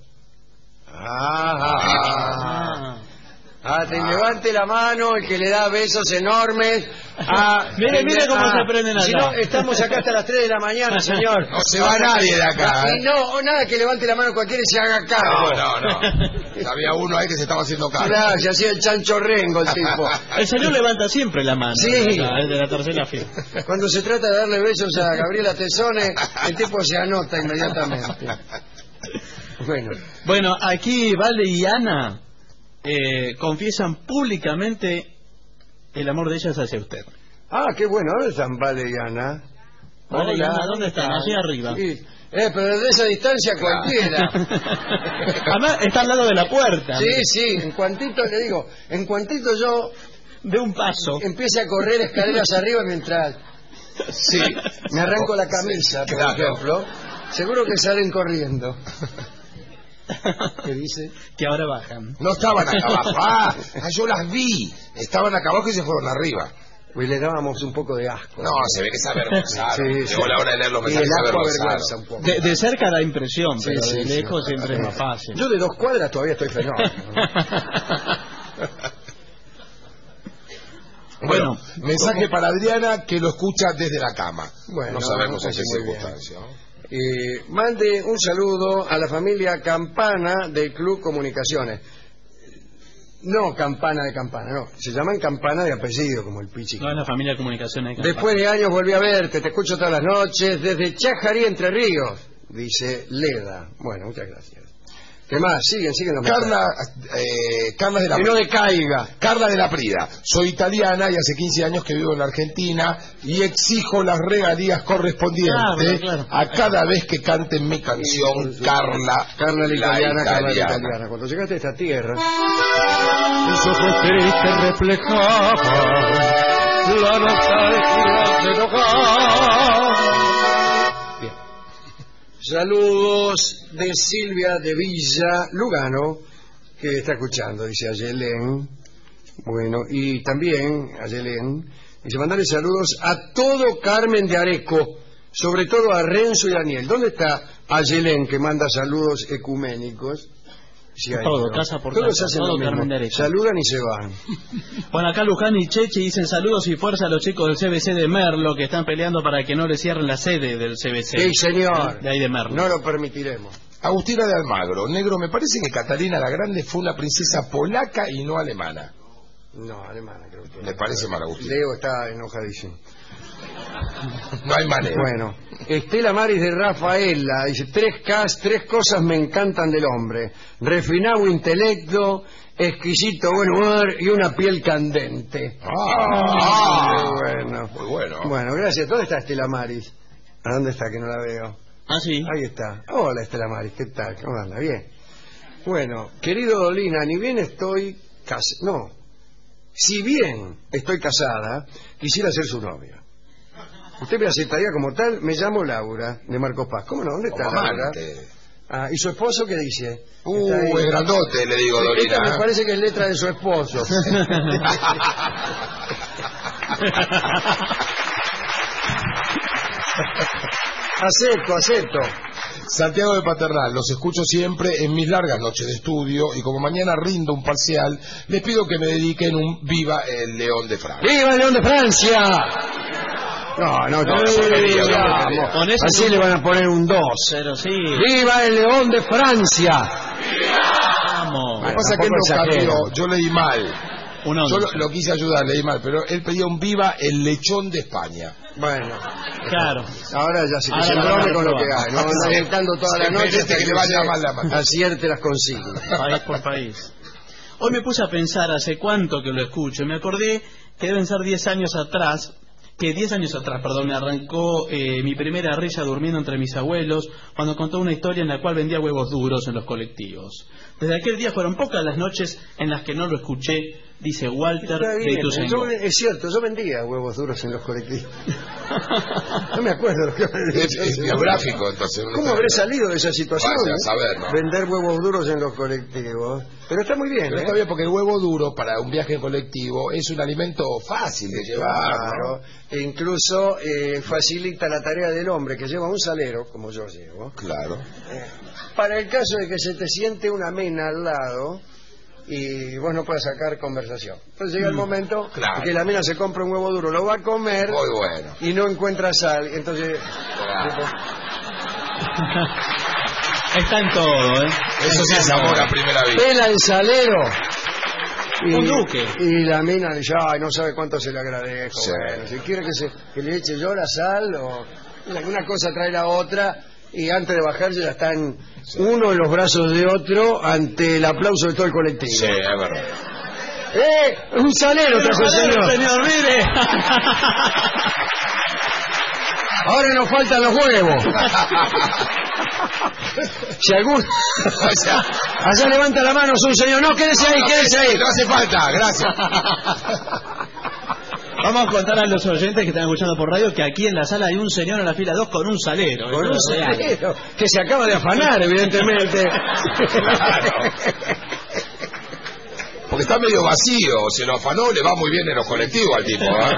Ah, ah, ah. Ah, te levante la mano el que le da besos enormes a... Mire, mire cómo Ah, se prenden acá. Si no, estamos acá hasta las tres de la mañana, señor. No se va nadie de acá, ¿eh? Y no, nada que levante la mano cualquiera y se haga cargo. No, no, no. Había uno ahí que se estaba haciendo cargo. Claro, se hacía el chancho rengo el tipo. El señor levanta siempre la mano. Sí. Es de la tercera fila. Cuando se trata de darle besos a Gabriela Tesone, el tipo se anota inmediatamente. Bueno, Bueno, aquí Vale y Ana eh, confiesan públicamente el amor de ellas hacia usted. ah, qué bueno, ¿dónde están Vale y Ana? Vale y Hola, Ana, ¿dónde están? Allí arriba. Sí. Eh, pero desde esa distancia cualquiera. Además, está al lado de la puerta. Sí, sí, en cuantito le digo, en cuantito yo De un paso. empiece a correr escaleras arriba mientras Sí. me arranco la camisa, por Claro. ejemplo, seguro que salen corriendo. ¿Qué dice? Que ahora bajan. No estaban acá abajo. Ah, ah, yo las vi. Estaban acá abajo y se fueron arriba. Pues le dábamos un poco de asco. No, se ve que se avergonzaron. Sí, Llegó sí. la hora de leer los Y mensajes, el se asco avergüenza avergonzaron. un poco. De, de cerca da impresión, Sí, pero sí, de sí. lejos siempre es más fácil. Yo de dos cuadras todavía estoy fenómeno. Bueno, Bueno, mensaje para Adriana que lo escucha desde la cama. Bueno, no sabemos en qué muy bien. circunstancia, ¿no? Eh, mande un saludo a la familia Campana del Club Comunicaciones. No Campana de Campana, no. Se llaman Campana de apellido, como el Pichi. no es la familia de comunicaciones de Campana. Después de años volví a verte, te escucho todas las noches, desde Chajarí, Entre Ríos, dice Leda. Bueno, muchas gracias. ¿Qué más? Siguen, siguen los Carla, mensajes. eh, Carla de la Que no decaiga. Carla de la Prida. Soy italiana y hace quince años que vivo en la Argentina y exijo las regalías correspondientes Claro, claro. a cada vez que canten mi canción, Carla, Carla la italiana, Carla la italiana. italiana. Cuando llegaste a esta tierra, Tus ojos tristes reflejaban la nostalgia del hogar. saludos de Silvia de Villa Lugano, que está escuchando, dice Ayelén. Bueno, y también Ayelén dice mandarle saludos a todo Carmen de Areco, sobre todo a Renzo y Daniel. ¿Dónde está a Yelén, que manda saludos ecuménicos. Sí, hay, todo, ¿no? casa por Todos casa, hacen todo lo mismo. Carmen Derecha. Saludan y se van. Bueno, acá Luján y Cheche dicen saludos y fuerza a los chicos del C B C de Merlo, que están peleando para que no le cierren la sede del C B C. Sí, señor. De ahí de Merlo. No lo permitiremos. Agustina de Almagro, negro, me parece que Catalina la Grande fue una princesa polaca y no alemana. No, alemana creo que. Me parece mal, Agustina. Leo está enojadísimo. No hay manera. Bueno, Estela Maris de Rafaela dice: tres Ks, tres cosas me encantan del hombre: refinado intelecto, exquisito buen humor y una piel candente. Ah, Muy bueno. Muy bueno. Bueno, gracias. ¿Dónde está Estela Maris? ¿A dónde está que no la veo? Ah, sí. Ahí está. Hola Estela Maris, ¿qué tal? ¿Cómo anda? Bien. Bueno, querido Dolina, ni bien estoy casada. No. Si bien estoy casada, quisiera ser su novia. Usted me aceptaría como tal. Me llamo Laura, de Marcos Paz. ¿Cómo no? ¿Dónde está Como Laura? amante. Ah, ¿y su esposo qué dice? Uh, Está ahí. es grandote, le digo, Dolina. Esta me parece que es letra de su esposo. Acepto, acepto. Santiago de Paternal, los escucho siempre en mis largas noches de estudio y como mañana rindo un parcial, les pido que me dediquen un Viva el León de Francia. ¡Viva el León de Francia! No, no, no. Sí, porquería, sí, vamos. con eso Así sí. le van a poner un dos. Pero sí. ¡Viva el León de Francia! Vamos. Lo que pasa es que él tampoco lo cambió, exagero. yo leí mal. Un Yo once. lo, lo quise ayudar, leí mal, pero él pedía un Viva el Lechón de España. Bueno, Claro. ahora ya se, que Ahora se lo embrome vamos a con lo que probar. hay. No anda gritando toda la Sí, noche espérate hasta que que le vaya usted mal la mano. acierte las consignas. País por país. Hoy me puse a pensar hace cuánto que lo escucho. Me acordé que deben ser diez años atrás, que diez años atrás, perdón, me arrancó eh, mi primera risa durmiendo entre mis abuelos cuando contó una historia en la cual vendía huevos duros en los colectivos. Desde aquel día fueron pocas las noches en las que no lo escuché, dice Walter Está de bien, Ituzaingó. yo- es cierto, yo vendía huevos duros en los colectivos. No me acuerdo lo que habré Es, dicho. es biográfico, entonces. ¿Cómo habré salido de esa situación? Vaya a eh? saber, ¿no? Vender huevos duros en los colectivos. Pero está muy bien, Pero ¿eh? está bien porque el huevo duro para un viaje en colectivo es un alimento fácil de llevar, Claro, ¿no? e incluso eh, facilita la tarea del hombre que lleva un salero, como yo llevo, Claro. eh, para el caso de que se te siente una mena al lado y vos no puedas sacar conversación. Entonces llega el momento claro. en que la mina se compra un huevo duro, lo va a comer Muy bueno. y no encuentra sal. Entonces, Claro. Está en todo, ¿eh? Eso sí es amor a primera vista. pela el salero. Y, Un duque. y la mina dice, ay, no sabe cuánto se le agradezco. Sí. Bueno, si quiere que, se, que le eche yo la sal o alguna cosa trae la otra y antes de bajarse ya están uno en los brazos de otro ante el aplauso de todo el colectivo. Sí, es verdad. ¡Eh! ¡Un salero trajo el señor! señor, mire. Ahora nos faltan los huevos. Si algún... Allá levanta la mano, es un señor. No, quédese ahí, quédese ahí. No hace falta, gracias. Vamos a contar a los oyentes que están escuchando por radio que aquí en la sala hay un señor en la fila dos con un salero. Con un Eso es real. salero que se acaba de afanar, evidentemente. Porque está medio vacío, se lo afanó, le va muy bien en los colectivos al tipo, ¿eh?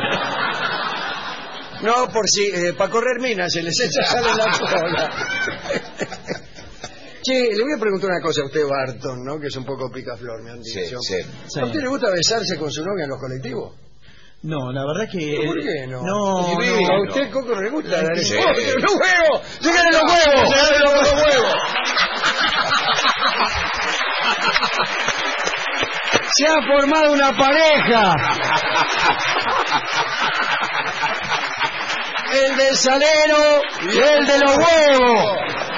No, por si, eh, para correr minas, se les echa sal en la cola. Che, le voy a preguntar una cosa a usted, Barton, ¿no? Que es un poco picaflor, me han Sí, dicho. sí. Sí. ¿A usted le gusta besarse con su novia en los colectivos? No, la verdad que... ¿Por qué no? No, Divino. no. ¿A usted, Coco, no le gusta dar el Sí. ¡Oh, los huevos! ¡Llegale los huevos! ¡Llegale los huevos! ¡Se ha formado una pareja! El del salero y el de los huevos.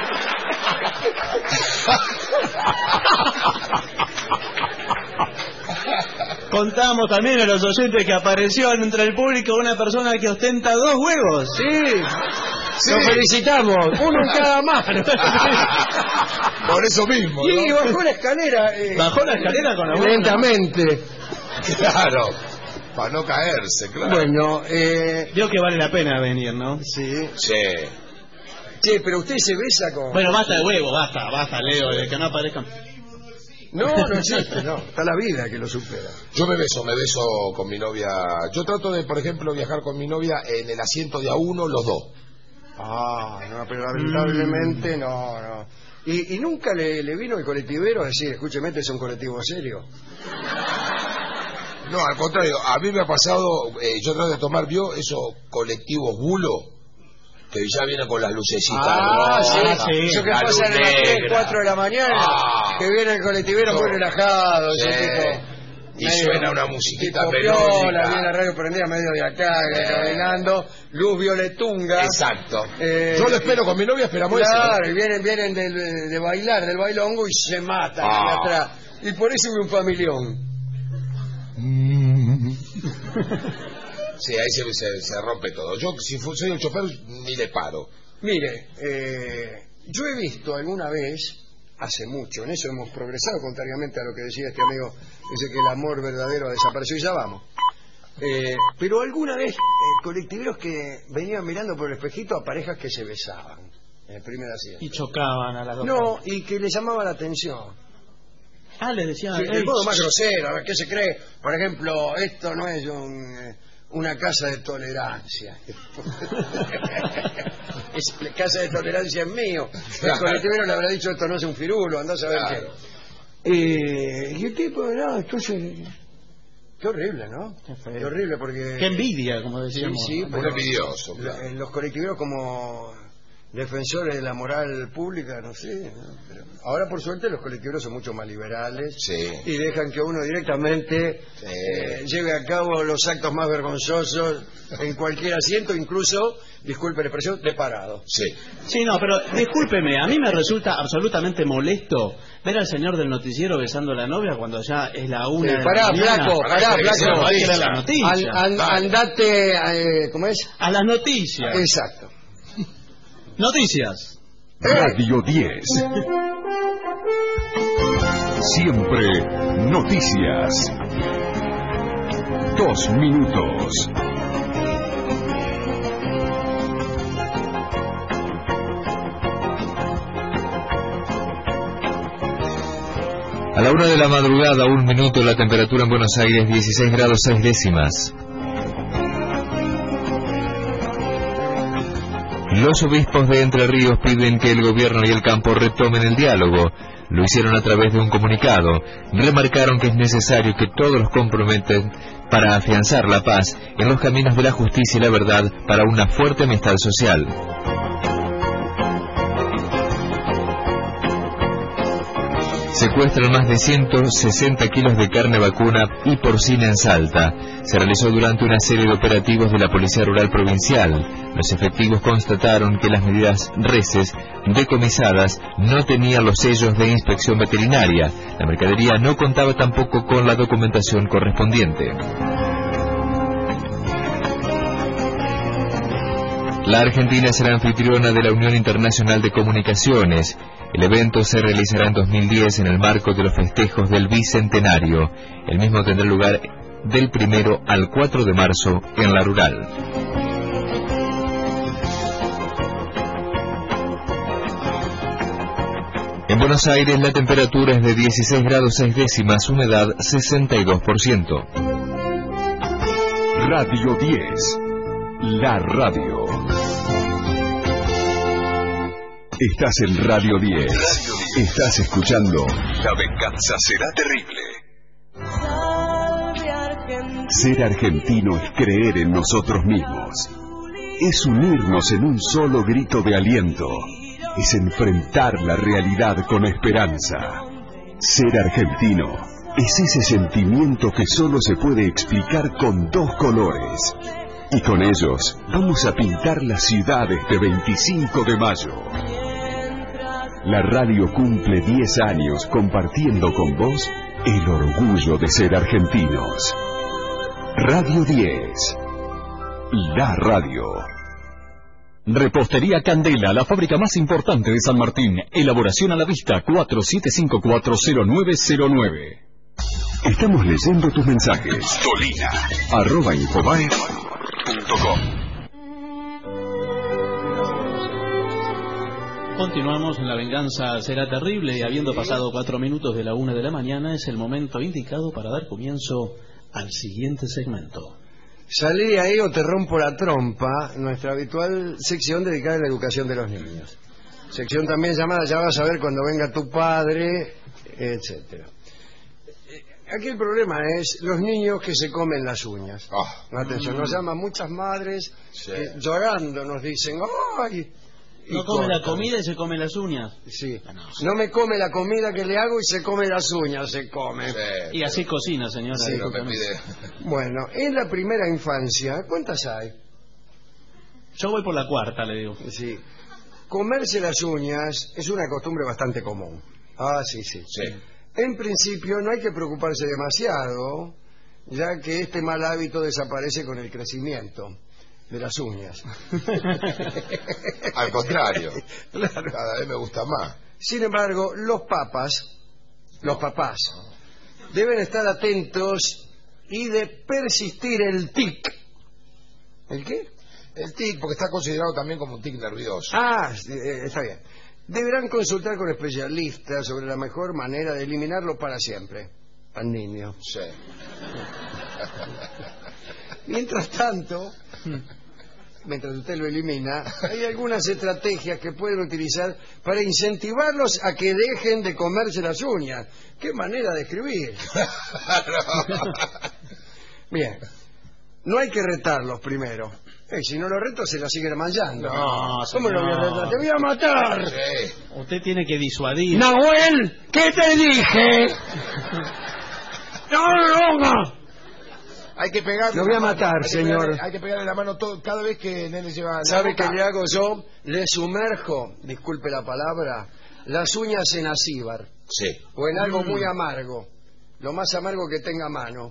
Contamos también a los oyentes que apareció entre el público una persona que ostenta dos huevos. Sí, lo felicitamos. Uno en cada mano. Por eso mismo, Y ¿no? bajó la escalera. eh, Bajó la escalera con la hueva. lentamente. Claro, para no caerse, claro. Bueno, eh, Vio que vale la pena venir, ¿no? sí. Sí. Che, pero usted se besa con... Bueno, basta de huevo, basta, basta, Leo, de que no aparezcan. No, no existe, no. Está la vida que lo supera. Yo me beso, me beso con mi novia. Yo trato de, por ejemplo, viajar con mi novia en el asiento de a uno, los dos. Ah, no, pero lamentablemente mm. no, no. ¿Y, y nunca le, le vino el colectivero a decir, escúcheme, este es un colectivo serio? No, al contrario, a mí me ha pasado, eh, yo trato de tomar, ¿vio esos colectivos bulo? Que ya vienen con las lucecitas. Ah, rojas, sí, sí. Eso que pasa a las tres, cuatro de la mañana, ah, que viene el colectivero no. muy relajado. Sí. Tipo, y medio, suena una musiquita melódica. Viene la radio prendida medio de acá, eh. caminando, luz violetunga. Exacto. Eh, yo lo espero con mi novia, esperamos claro, eso. Claro, y vienen, vienen del, de bailar, del bailongo y se matan ah. atrás. Y por eso hubo un familión. Sí, ahí se, se, se rompe todo. Yo, si soy el chofer, ni le paro. Mire, eh, yo he visto alguna vez, hace mucho, en eso hemos progresado, contrariamente a lo que decía este amigo, dice que el amor verdadero desapareció y ya vamos. Eh, pero alguna vez, eh, colectiveros que venían mirando por el espejito a parejas que se besaban en el primer asiento. Y chocaban a las dos. No, y que les llamaba la atención. Ah, le decían... Sí, de modo más grosero, a ver, ¿qué se cree? Por ejemplo, esto no es un... una casa de tolerancia. Es, la casa de tolerancia es mío. El colectivero le habrá dicho, esto no es un firulo, andá a saber claro. qué. Eh, y el tipo, no, entonces... Qué horrible, ¿no? Qué, Qué horrible porque... Qué envidia, como decíamos. Sí, sí, muy envidioso. Claro. Los colectiveros como defensores de la moral pública, no sé, ¿no? Pero ahora por suerte los colectiveros son mucho más liberales, sí, y dejan que uno directamente sí. eh, lleve a cabo los actos más vergonzosos en cualquier asiento, incluso, disculpe la expresión, de parado. Sí. Sí, no, pero discúlpeme, a mí me resulta absolutamente molesto ver al señor del noticiero besando a la novia cuando ya es la una sí, de pará, la mañana. flaco, pará, flaco, hay que ver la noticia. An, an, andate, eh, ¿cómo es? A las noticias. Exacto. Noticias. Radio diez. Siempre noticias. Dos minutos. A la una de la madrugada, un minuto, la temperatura en Buenos Aires dieciséis grados seis décimas. Los obispos de Entre Ríos piden que el gobierno y el campo retomen el diálogo. Lo hicieron a través de un comunicado. Remarcaron que es necesario que todos los comprometen para afianzar la paz en los caminos de la justicia y la verdad para una fuerte amistad social. Secuestran más de ciento sesenta kilos de carne vacuna y porcina en Salta. Se realizó durante una serie de operativos de la Policía Rural Provincial. Los efectivos constataron que las medidas reses decomisadas no tenían los sellos de inspección veterinaria. La mercadería no contaba tampoco con la documentación correspondiente. La Argentina será anfitriona de la Unión Internacional de Comunicaciones. El evento se realizará en dos mil diez en el marco de los festejos del Bicentenario. El mismo tendrá lugar del primero al cuatro de marzo en La Rural. En Buenos Aires la temperatura es de dieciséis grados seis décimas, humedad sesenta y dos por ciento. Radio diez. La radio. Estás en Radio diez. Estás escuchando La venganza será terrible. Ser argentino es creer en nosotros mismos. Es unirnos en un solo grito de aliento. Es enfrentar la realidad con esperanza. Ser argentino es ese sentimiento que solo se puede explicar con dos colores. Y con ellos vamos a pintar las ciudades de veinticinco de mayo. La radio cumple diez años compartiendo con vos el orgullo de ser argentinos. Radio diez. La radio. Repostería Candela, la fábrica más importante de San Martín. Elaboración a la vista cuatro siete cinco cuatro cero nueve cero nueve. Estamos leyendo tus mensajes. Tolina. Arroba Infobae punto com. Continuamos en La venganza será terrible y habiendo pasado cuatro minutos de la una de la mañana es el momento indicado para dar comienzo al siguiente segmento. Salí ahí o te rompo la trompa, nuestra habitual sección dedicada a la educación de los niños. Sección también llamada Ya vas a ver cuando venga tu padre, etcétera. Aquí el problema es los niños que se comen las uñas. Oh. Atención, nos llaman muchas madres Sí. eh, llorando, nos dicen, ¡ay! Y No come la cortan. comida y se come las uñas. Sí. Ah, no. No me come la comida que le hago y se come las uñas, se come. Sí, Y así cocina, señora. Sí, pero me discúlpeme. pide... Bueno, en la primera infancia, ¿cuántas hay? Yo voy por la cuarta, le digo. Sí. Comerse las uñas es una costumbre bastante común. Ah, sí, sí. Sí. En principio no hay que preocuparse demasiado, ya que este mal hábito desaparece con el crecimiento de las uñas. Al contrario, Claro. cada vez me gusta más. Sin embargo, los papas, los papás, deben estar atentos y de persistir el tic. ¿El qué? El tic, porque está considerado también como un tic nervioso. Ah, eh, está bien. Deberán consultar con especialistas sobre la mejor manera de eliminarlo para siempre al niño. Sí. Mientras tanto, mientras usted lo elimina, hay algunas estrategias que pueden utilizar para incentivarlos a que dejen de comerse las uñas. ¡Qué manera de escribir! Bien, no hay que retarlos primero. Eh, si no lo reto, se la siguen manchando. No, ¿Cómo lo voy a señor. retar? ¡Te voy a matar! Sí. Usted tiene que disuadir. ¡Nahuel! ¿Qué te dije? ¡No, no! Hay que pegarle. Lo voy a la mano, matar, hay que señor. pegarle- hay que pegarle la mano todo, cada vez que el nene lleva. la ¿Sabe boca. qué le hago yo? Le sumerjo, disculpe la palabra, las uñas en acíbar Sí. o en algo muy amargo, lo más amargo que tenga a mano.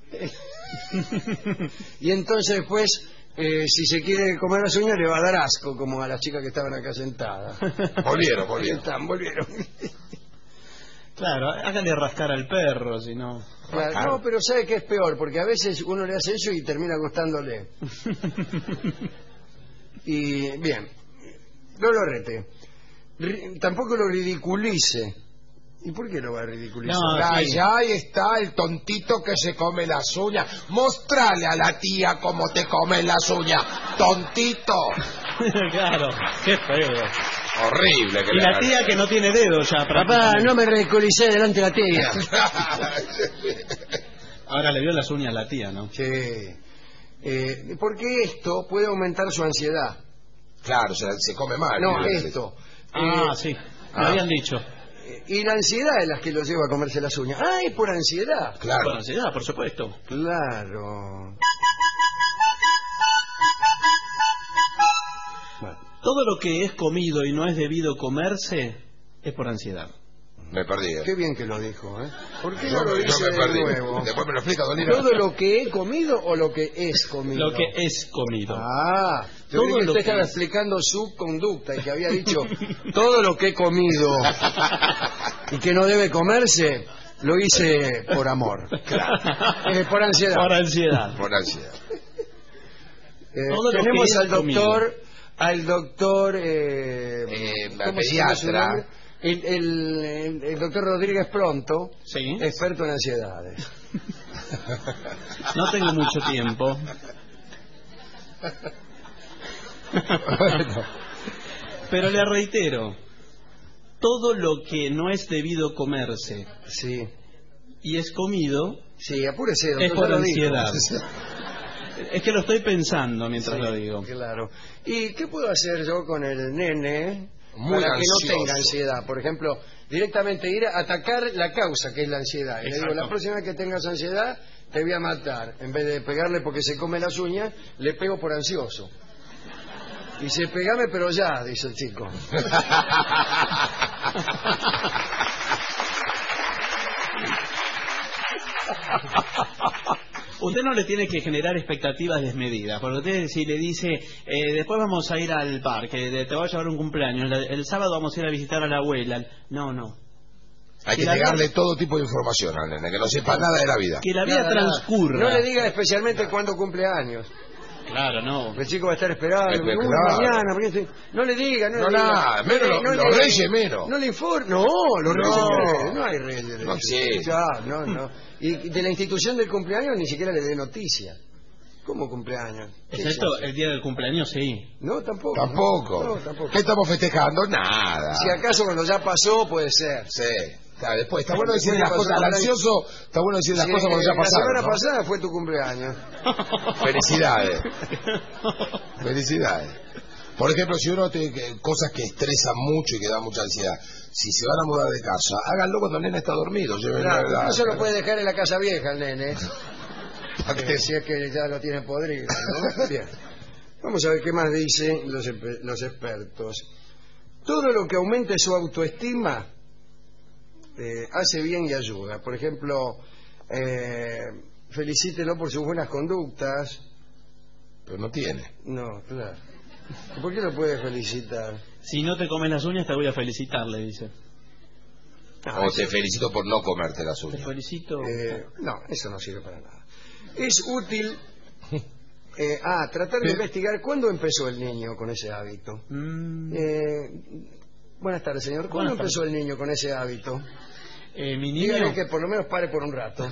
Y entonces después, eh, si se quiere comer las uñas, le va a dar asco, como a las chicas que estaban acá sentadas. Volvieron, Ahí volvieron. están, volvieron. Claro, hágale rascar al perro, si no. Claro, no, pero ¿sabe qué es peor? Porque a veces uno le hace eso y termina gustándole. Y bien, no lo rete. Ri- tampoco lo ridiculice. ¿Y por qué lo va a ridiculizar? No, Ya, sí. ya ahí está el tontito que se come las uñas. Mostrale a la tía cómo te comen las uñas. Tontito. Claro, qué feo. Horrible que Y le la hagan. tía que no tiene dedo ya. Papá, prácticamente. no me ridiculicé delante de la tía. Ahora le vio las uñas a la tía, ¿no? Sí. Eh, porque esto puede aumentar su ansiedad. Claro, se, se come mal. No, ¿sí? esto. Ah, Eh, sí. ah. Me habían dicho. Y la ansiedad es la que lo lleva a comerse las uñas. Ah, es por ansiedad. Por Claro. ansiedad, por supuesto. Claro. Bueno, Todo lo que es comido y no es debido comerse es por ansiedad. Me perdí. eh. qué bien que lo dijo, ¿eh? ¿Por qué Yo no lo me- yo dice me de perdí. nuevo? Después me lo explica, Dolina. ¿Todo lo que he comido o lo que es comido? Lo que es comido. Ah, yo Todo creí que lo usted que estaba es. explicando su conducta y que había dicho todo lo que he comido y que no debe comerse, lo hice por amor. Eh, por ansiedad. Por ansiedad. Por ansiedad. Eh, Todo lo tenemos que es al doctor, comido. al doctor, eh, Eh, ¿cómo se llama su pediatra. nombre? El, el- el- el doctor Rodríguez Pronto, Sí. experto en ansiedades. No tengo mucho tiempo. Bueno, Pero le reitero, todo lo que no es debido comerse sí, y es comido sí, apúrese, doctor, es por ya lo dijo. ansiedad. Es que lo estoy pensando mientras Sí, lo digo. claro. ¿Y qué puedo hacer yo con el nene Muy para que no ansioso. tenga ansiedad? Por ejemplo, directamente ir a atacar la causa, que es la ansiedad. Y le digo, Exacto. la próxima vez que tengas ansiedad, te voy a matar. En vez de pegarle porque se come las uñas, le pego por ansioso. Y dice, pegame pero ya, dice el chico. Usted no le tiene que generar expectativas desmedidas, porque usted si le dice, eh, después vamos a ir al parque, de- te voy a llevar un cumpleaños, la- el sábado vamos a ir a visitar a la abuela. No, no. Hay que Y la negarle vida- todo tipo de información al nene, que no sepa nada de la vida. Que la vida Nada, nada. transcurra. No le diga especialmente cuándo cumple años. Claro, no. El chico va a estar esperando. Eh, "Uy, claro. mañana, porque estoy-". No le diga, no, No, le diga. nada, menos le- los- no los le- reyes menos. No le informe. No, los No. reyes no hay reyes. No existe. Ya, no, no. Y de la institución del cumpleaños ni siquiera le dé noticia. ¿Cómo cumpleaños? ¿Qué Excepto es eso? el día del cumpleaños, sí. No, tampoco. Tampoco. No, tampoco. ¿Qué estamos festejando? Nada. Si acaso cuando ya pasó, puede ser. Sí. Claro, después está bueno decir Puede las pasar cosas, al al año. ansioso está bueno decir las Sí, cosas cuando ya la pasaron, semana ¿no? pasada fue tu cumpleaños. Felicidades. Felicidades. Por ejemplo, si uno tiene que- cosas que estresan mucho y que dan mucha ansiedad, si se van a mudar de casa, háganlo cuando el nene está dormido. Llévenlo Claro, a la- no se lo puede dejar en la casa vieja el nene. ¿Para qué? Eh, si es que ya lo tiene podrido, ¿no? Bien. Vamos a ver qué más dicen los, empe- los expertos. Todo lo que aumente su autoestima eh, hace bien y ayuda. Por ejemplo, eh, felicítelo por sus buenas conductas. Pero no tiene. No, claro. ¿Y por qué lo puede felicitar? Si no te comes las uñas, te voy a felicitar, le dice. No, O te felicito por no comerte las Te uñas. felicito. Eh, no, eso no sirve para nada. Es útil eh, ah, tratar de Pero- investigar cuándo empezó el niño con ese hábito. Mm, Eh, buenas tardes, señor. ¿Cuándo Buenas empezó el niño con ese hábito? eh, mi niño... Dígale que por lo menos pare por un rato.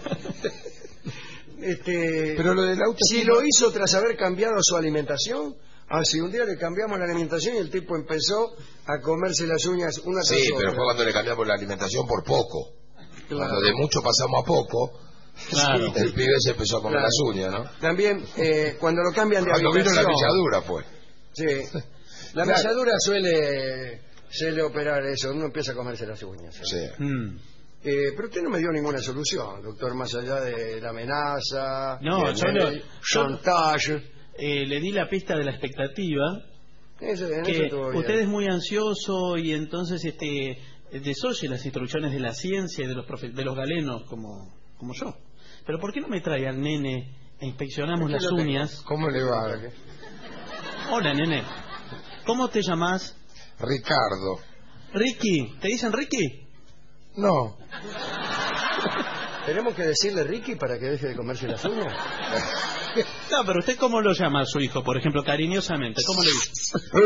este, Pero lo del auto... si lo hizo tras haber cambiado su alimentación, ah, si un día le cambiamos la alimentación y el tipo empezó a comerse las uñas una tras Sí, pero otra. fue cuando le cambiamos la alimentación por poco. Claro. Cuando de mucho pasamos a poco, Claro. el pibe se empezó a comer Claro. las uñas, ¿no? También, eh, cuando lo cambian de Cuando vino la habitación... pilladura fue. Sí. La Claro. pilladura suele, suele operar eso, uno empieza a comerse las uñas. ¿eh? Sí. Mm. Eh, pero usted no me dio ninguna solución, doctor, más allá de la amenaza, No, del yo lo- yo- chantaje. Eh, le di la pista de la expectativa, Eso, en eso que estuvo bien. usted es muy ansioso y entonces este desoye las instrucciones de la ciencia y de los profe- de los galenos como, como yo. Pero ¿por qué no me trae al nene e inspeccionamos Aquí las lo tengo. uñas? ¿Cómo le va? Hola, nene. ¿Cómo te llamas? Ricardo. Ricky. ¿Te dicen Ricky? No. ¿Tenemos que decirle Ricky para que deje de comerse las uñas? No, pero usted ¿cómo lo llama a su hijo, por ejemplo, cariñosamente? ¿Cómo le dice?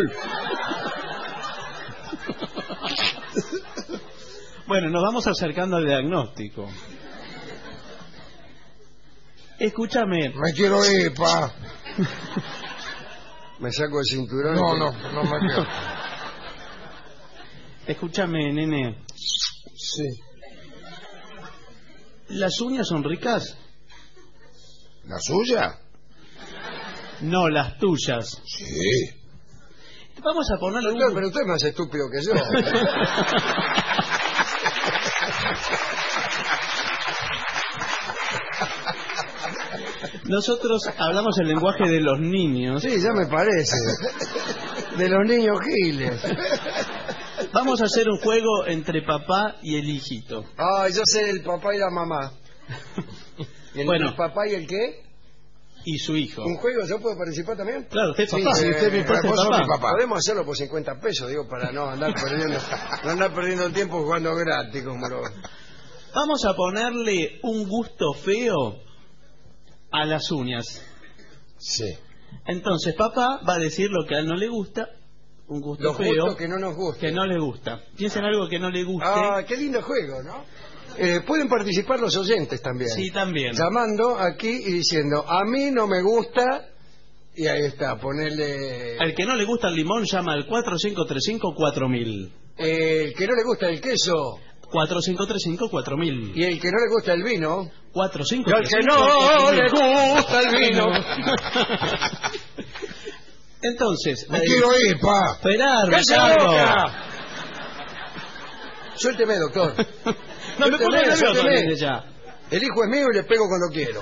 Bueno, nos vamos acercando al diagnóstico. Escúchame. Me quiero ir, pa. Me saco el cinturón. No, y- no, no me quiero. Escúchame, nene. Sí. ¿Las uñas son ricas? ¿La suya? No, las tuyas. Sí. Vamos a ponerle Doctor, un... pero usted es más estúpido que yo. Nosotros hablamos el lenguaje de los niños. Sí, ya me parece. De los niños giles. Vamos a hacer un juego entre papá y el hijito. Ah, yo sé el papá y la mamá. ¿Y el, Bueno. el papá y el qué? Y su hijo. ¿Un juego yo puedo participar también? Claro, usted es Sí, papá. sí, usted es mi Usted es esposo, papá. mi papá. Podemos hacerlo por cincuenta pesos, digo, para no andar perdiendo, no andar perdiendo el tiempo jugando gratis, como lo... Vamos a ponerle un gusto feo a las uñas. Sí. Entonces papá va a decir lo que a él no le gusta, un gusto Los feo gustos que no nos gustan. que no le gusta. Piensen algo que no le guste. Ah, qué lindo juego, ¿no? Eh, pueden participar los oyentes también. Sí, también. Llamando aquí y diciendo, a mí no me gusta, y ahí está, ponerle... Al que no le gusta el limón llama al cuatro cinco tres cinco cuatro mil. Eh, el que no le gusta el queso, cuatro cinco tres cinco cuatro mil. y el que no le gusta el vino, cuatro cinco y al tres que cinco no cuatro mil. le gusta el vino. Entonces, Me eh, quiero ir, pa. esperar, ¡Cállese la Ricardo. boca! Suélteme, doctor. No me Suélteme, pone nervioso suélteme. desde ya. El hijo es mío y le pego cuando quiero.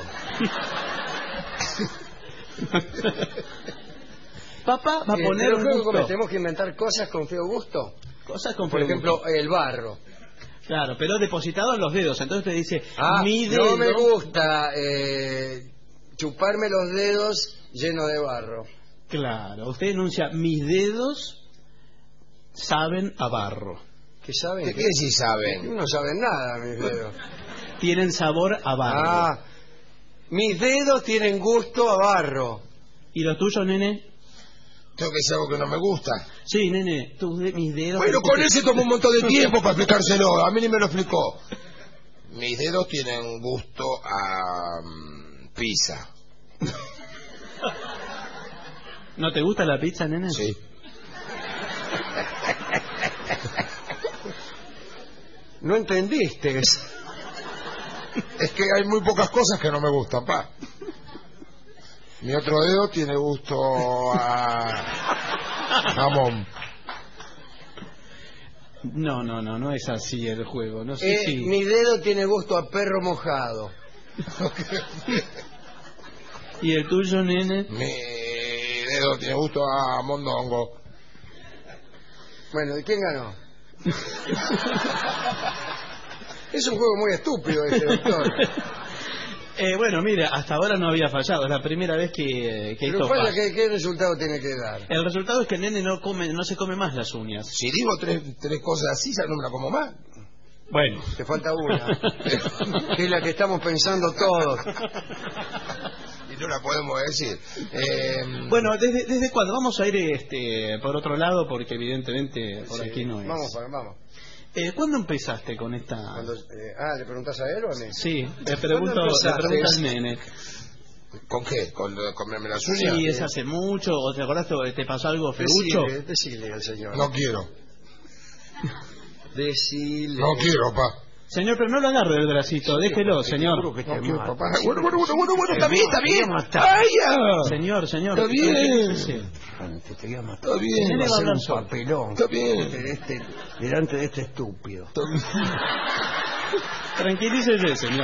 Papá va a Eh, poner pero un creo que gusto. tenemos que inventar cosas con feo gusto. Cosas con Por feo ejemplo, gusto. el barro. Claro, pero depositado en los dedos. Entonces te dice, Ah, mi dedo. no me gusta eh, chuparme los dedos llenos de barro. Claro, usted enuncia, mis dedos saben a barro. ¿Qué saben? ¿De qué sí saben? No saben nada, mis dedos. Tienen sabor a barro. Ah, mis dedos tienen gusto a barro. ¿Y los tuyos, nene? Tengo que decir algo que no me gusta. Sí, nene, tus de- mis dedos... Bueno, con ese tomó un montón de tiempo para explicárselo. A mí ni me lo explicó. Mis dedos tienen gusto a mm, pizza. ¿No te gusta la pizza, nene? Sí. No entendiste. Es que hay muy pocas cosas que no me gustan, pa. Mi otro dedo tiene gusto a jamón. No, no, no, no es así el juego. No sé Eh, si... Mi dedo tiene gusto a perro mojado. ¿Y el tuyo, nene? Mi dedo tiene gusto a mondongo. Bueno, ¿y quién ganó? Es un juego muy estúpido este, doctor. Eh, bueno, mira, hasta ahora no había fallado. Es la primera vez que, que Pero esto falla, pasa. ¿qué, ¿qué resultado tiene que dar? El resultado es que el nene no come, no se come más las uñas. Si digo tres, tres cosas así, ya no me la como más. Bueno. Te falta una. Que es la que estamos pensando todos. Y no la podemos decir. Eh, Bueno, ¿desde, ¿desde cuándo? Vamos a ir este, por otro lado, porque evidentemente por Sí, aquí no es. Vamos, para- vamos. Eh, ¿Cuándo empezaste con esta...? Cuando, eh, ah, ¿le preguntás a él o a mí? Sí, le pregunto, le empezaste? pregunto al nene. ¿Con qué? ¿Con comerme las uñas? Sí, es hace mucho, ¿o te acordás que te pasó algo feucho? Decile, decile al señor. No quiero. Decile. No quiero, pa. Señor, pero no lo agarre del bracito, déjelo, señor. Seguro que te No quiero, mata. papá. Bueno, bueno, bueno, bueno, bueno, está Te bien, mata, está bien. te voy a matar. ¡Ay, ya! Señor, señor. Está bien. tranquilícese. Te, te voy a matar. Está bien. Nene Va a va a ser hablar un solo. papelón. Está bien. Delante de este, delante de este estúpido. Está bien. Tranquilícese, señor.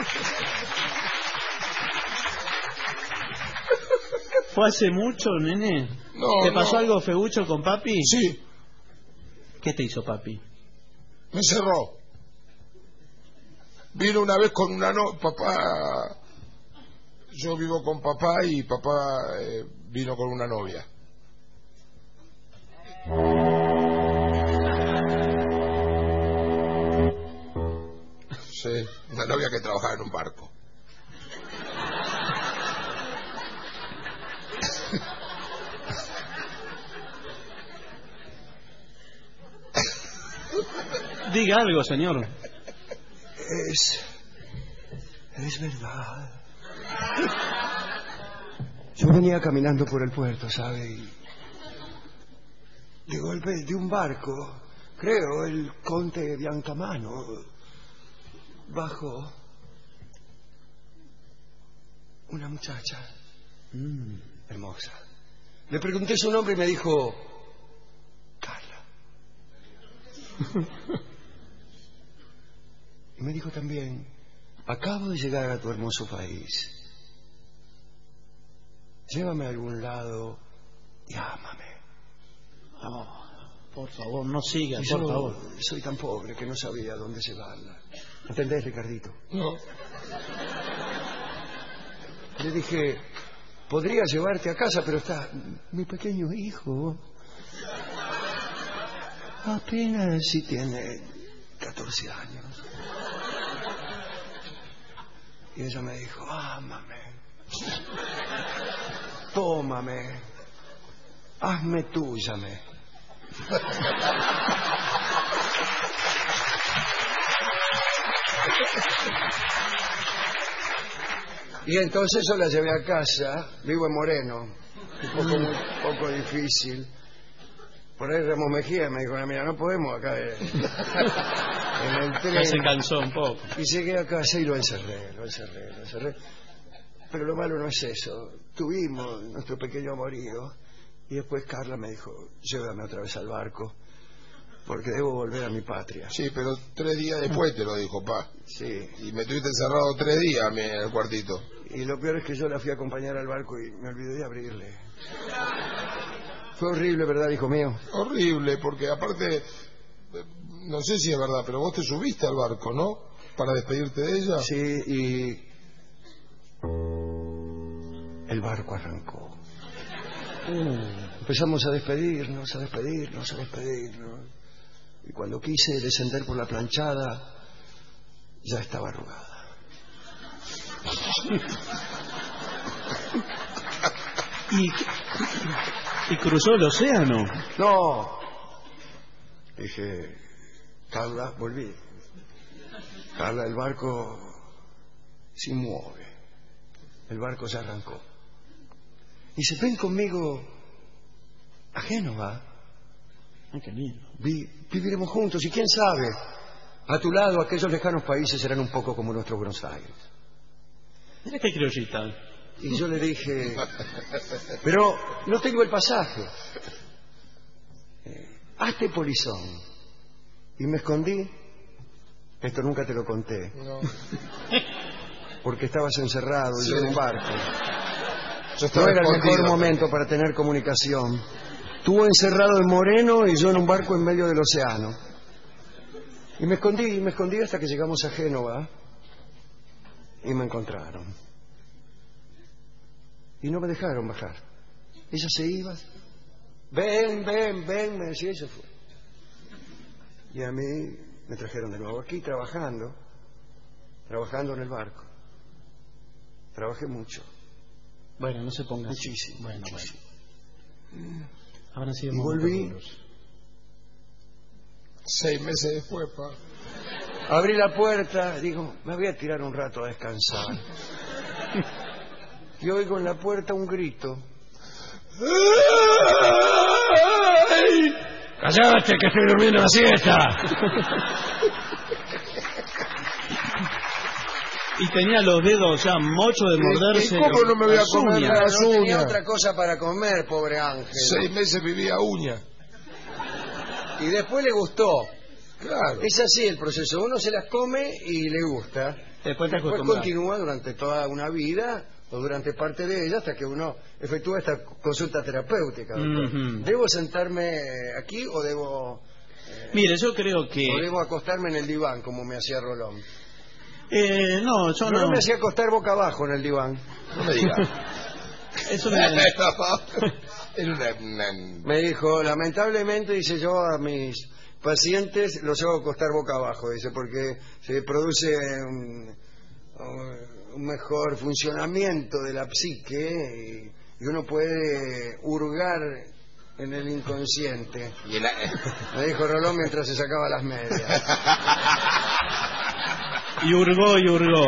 ¿Fue hace mucho, nene? No, ¿Te pasó no. algo feucho con papi? Sí, ¿Qué te hizo papi? me cerró. Vino una vez con una no... Papá... Yo vivo con papá y papá eh, vino con una novia. Sí, una novia que trabajaba en un barco. Diga algo, señor. Es... Es verdad. Yo venía caminando por el puerto, ¿sabe? Y de golpe de un barco, creo, el conde Biancamano, bajó una muchacha mm, hermosa. Le pregunté su nombre y me dijo... Carla. Y me dijo también... Acabo de llegar a tu hermoso país. Llévame a algún lado y ámame. Oh, por favor, no siga, Y por yo favor. soy tan pobre que no sabía dónde llevarla. ¿Entendés, Ricardito? No. Le dije, podría llevarte a casa, pero está mi pequeño hijo. Apenas si tiene catorce años. Y ella me dijo, ámame, tómame, hazme túyame. Y entonces yo la llevé a casa, vivo en Moreno, un poco, un poco difícil. Por ahí Ramos Mejía me dijo, mira, no podemos acá eh, en el Ya tren. se cansó un poco. Y llegué a casa y lo encerré, lo encerré, lo encerré. Pero lo malo no es eso. Tuvimos nuestro pequeño amorío y después Carla me dijo, llévame otra vez al barco porque debo volver a mi patria. Sí, pero tres días después te lo dijo, pa. Sí. Y me tuviste encerrado tres días a mí en el cuartito. Y lo peor es que yo la fui a acompañar al barco y me olvidé de abrirle. Fue horrible, ¿verdad, hijo mío? Horrible, porque aparte, eh, no sé si es verdad, pero vos te subiste al barco, ¿no? Para despedirte de ella. Sí, y el barco arrancó. Uh, empezamos a despedirnos, a despedirnos, a despedirnos. Y cuando quise descender por la planchada, ya estaba arrugada. ¿Y, y cruzó el océano? No. Dije, Carla, volví. Carla, el barco se mueve. El barco se arrancó. Y se ven conmigo A Génova. Ay, qué lindo. Vi, viviremos juntos y quién sabe, a tu lado aquellos lejanos países serán un poco como nuestro Buenos Aires. Mira qué criollita. Y yo le dije, pero no tengo el pasaje. Eh, hazte polizón. Y me escondí. Esto nunca te lo conté. No. Porque estabas encerrado y Sí. yo en un barco. Yo estaba No era el escondido mejor momento también. para tener comunicación. Tú encerrado en Moreno y yo en un barco en medio del océano. Y me escondí, me escondí hasta que llegamos a Génova y me encontraron. Y no me dejaron bajar. Ella se iba. Ven, ven, ven, me decía, y se fue. Y a mí me trajeron de nuevo aquí trabajando, trabajando en el barco. Trabajé mucho. Bueno, no se ponga así. Muchísimo. Bueno, muchísimo. bueno. Habrán sido Y momentos volví. duros. Seis meses después, pa. Abrí la puerta, digo, me voy a tirar un rato a descansar. Y oigo en la puerta un grito. ¡Ay! ¡Cállate que estoy durmiendo la siesta! Y tenía los dedos ya mochos de morderse. ¿Y cómo no me voy a las comer uñas. nada? No tenía uñas. otra cosa para comer, pobre Ángel. Seis meses vivía uña. Y después le gustó. Claro. Es así el proceso. Uno se las come y le gusta. Después te Después acostumbras. continúa durante toda una vida o durante parte de ella hasta que uno efectúa esta consulta terapéutica. doctor. Ujú. ¿Debo sentarme aquí o debo, Mire, yo creo que... o debo acostarme en el diván como me hacía Rolón? Eh, no, yo Rolón no. me hacía acostar boca abajo en el diván. No me digas. Eso me... Era una, una- Me dijo, lamentablemente, dice yo a mis pacientes los hago acostar boca abajo, dice, porque se produce un, un mejor funcionamiento de la psique y, y uno puede hurgar en el inconsciente. y el- Me dijo Rolón mientras se sacaba las medias. Y hurgó, y hurgó.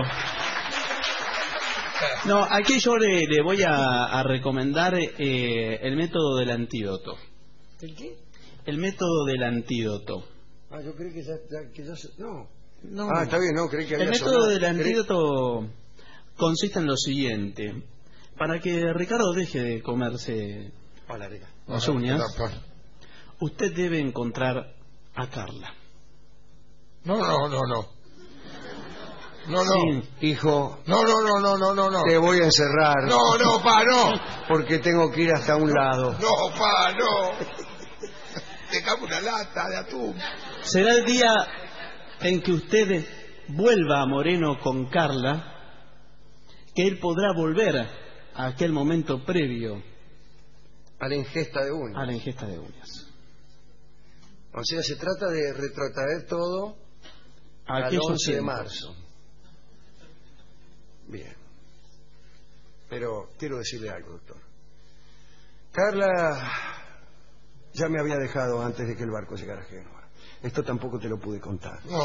No, aquí yo le, le voy a, a recomendar eh, el método del antídoto. ¿El qué? El método del antídoto. Ah, yo creí que ya... ya- que ya se- no. No. Ah, está bien, no, creí que había El método sonado. del Creí- antídoto consiste en lo siguiente. Para que Ricardo deje de comerse Hola, Rica. las uñas, No, pa. usted debe encontrar a Carla. no, no, no, no. No, no. Sí. Hijo, No, no, no, no, no, no, no. te voy a encerrar. No, no, pa, no. Porque tengo que ir hasta un lado. No, pa, no. Dejame una lata de atún. Será el día en que usted vuelva a Moreno con Carla, que él podrá volver a aquel momento previo A la ingesta de uñas. a la ingesta de uñas. O sea, se trata de retrotraer todo al Aquellos once de tiempos. marzo. Bien. Pero quiero decirle algo, doctor. Carla ya me había dejado antes de que el barco llegara a Génova. Esto tampoco te lo pude contar. No.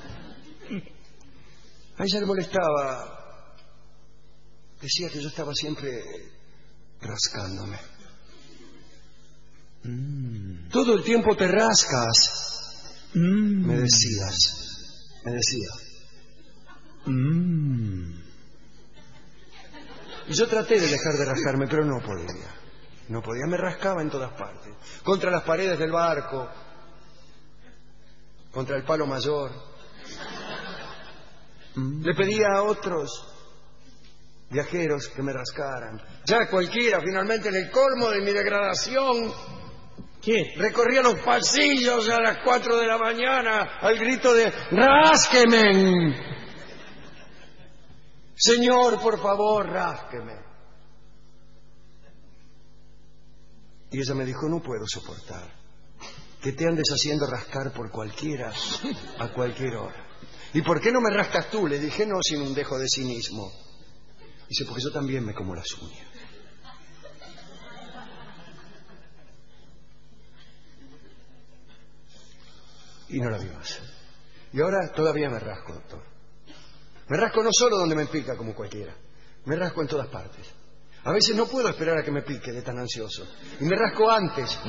A ella le molestaba. Decía que yo estaba siempre rascándome. Mm. Todo el tiempo te rascas, Mm. me decías. Me decía. Mm. Y yo traté de dejar de rascarme, pero no podía. No podía, me rascaba en todas partes. Contra las paredes del barco, contra el palo mayor. Mm. Le pedía a otros viajeros que me rascaran. Ya cualquiera, finalmente en el colmo de mi degradación, ¿Qué? recorría los pasillos a las cuatro de la mañana al grito de ¡rásqueme! Señor, por favor, rásqueme. Y ella me dijo, no puedo soportar que te andes haciendo rascar por cualquiera a cualquier hora. ¿Y por qué no me rascas tú? Le dije, no, sin un dejo de cinismo. Dice, porque yo también me como las uñas. Y no la vi más. Y ahora todavía me rasco, doctor. Me rasco no solo donde me pica como cualquiera. Me rasco en todas partes. A veces no puedo esperar a que me pique de tan ansioso. Y me rasco antes.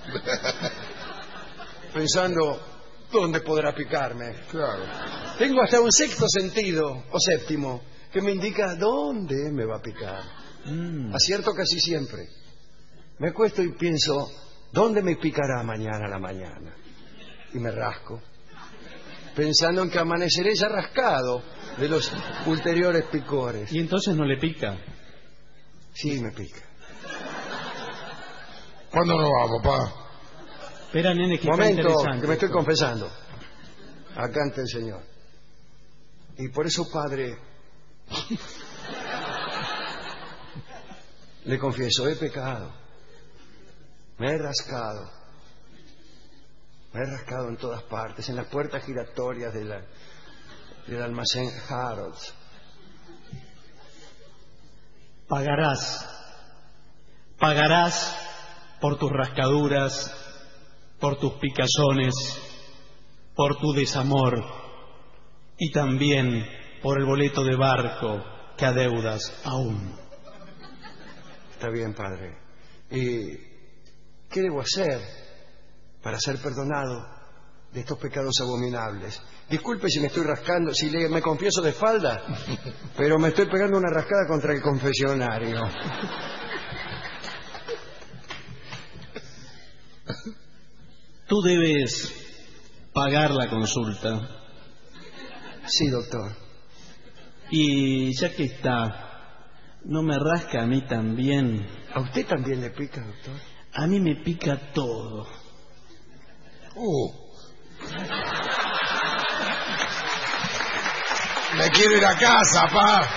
Pensando, ¿dónde podrá picarme? Claro. Tengo hasta un sexto sentido, o séptimo, que me indica dónde me va a picar. Mm. Acierto casi siempre. Me acuesto y pienso, ¿dónde me picará mañana a la mañana? Y me rasco, pensando en que amaneceré ya rascado de los ulteriores picores. ¿Y entonces no le pica? Sí, me pica. ¿Cuándo nos vamos, papá? Espera, nene, que Momento, está interesante. que me estoy confesando. Acá ante el Señor. Y por eso, Padre, le confieso, he pecado. Me he rascado. Me he rascado en todas partes, en las puertas giratorias de la, del almacén Harrods. Pagarás. Pagarás por tus rascaduras, por tus picazones, por tu desamor y también por el boleto de barco que adeudas aún. Está bien, Padre. ¿Y qué debo hacer para ser perdonado de estos pecados abominables? Disculpe si me estoy rascando, si le, me confieso de falda, pero me estoy pegando una rascada contra el confesionario. Tú debes pagar la consulta. Sí, doctor. Y ya que está, ¿no me rasca a mí también? ¿A usted también le pica, doctor? A mí me pica todo. Uh. Me quiero ir a casa, pa.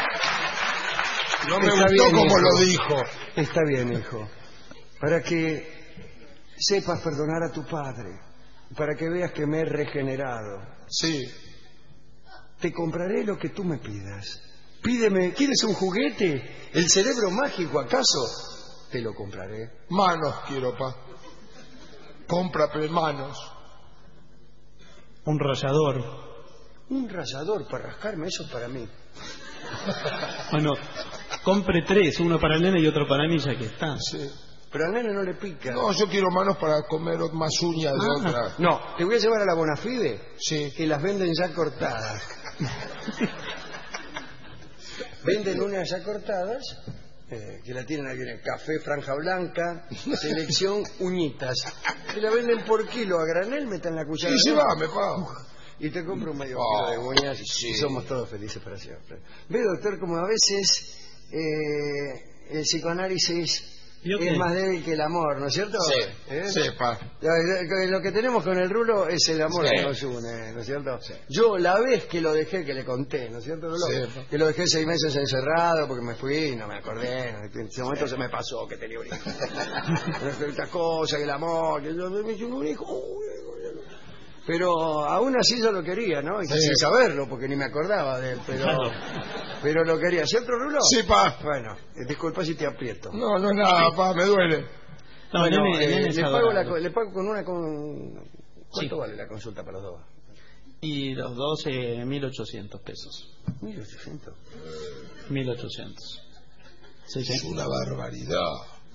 No me Está gustó bien, como hijo. lo dijo. Está bien, hijo. Para que sepas perdonar a tu padre, para que veas que me he regenerado. Sí. Te compraré lo que tú me pidas. Pídeme, ¿quieres un juguete? ¿El cerebro mágico, acaso? Te lo compraré. Manos quiero, pa. Cómprame manos. Un rallador. Un rallador para rascarme, eso para mí. Bueno, compre tres, uno para el nene y otro para mí, ya que está. Sí. Pero al nene no le pica. No, yo quiero manos para comer más uñas de Ah. otra. No, te voy a llevar a la Bonafide, Sí. que las venden ya cortadas. Venden unas ya cortadas, eh, que la tienen aquí en el café Franja Blanca, selección uñitas. Que la venden por kilo a granel, metan la cuchara. Sí, llévame, pa. Y te compro un medio Oh, kilo de uñas y sí. somos todos felices para siempre. Ve, doctor, como a veces eh, el psicoanálisis ¿Yo qué? es más débil que el amor, ¿no es cierto? Sí, ¿Eh? sí, pa. Lo, lo que tenemos con el rulo es el amor Sí. que nos une, ¿no es cierto? Sí. Yo la vez que lo dejé, que le conté, ¿no es cierto, Rulo? Sí. Que lo dejé seis meses encerrado porque me fui y no me acordé. En ese momento se me pasó que tenía un hijo. Estas cosas, que el amor, que yo me hice un hijo. Pero aún así yo lo quería, ¿no? Y Sí. sin saberlo, porque ni me acordaba de él, pero, pero lo quería. ¿Cierto, Rulo? Sí, pa. Bueno, eh, disculpa si te aprieto. No, no es nada, pa, me duele. No, Bueno, nene, eh, nene es le, pago adorable. la co- le pago con una... Con... ¿Cuánto Sí. vale la consulta para los dos? Y los dos, eh, mil ochocientos pesos. mil ochocientos. Mil ochocientos. Sí, sí. Es una barbaridad.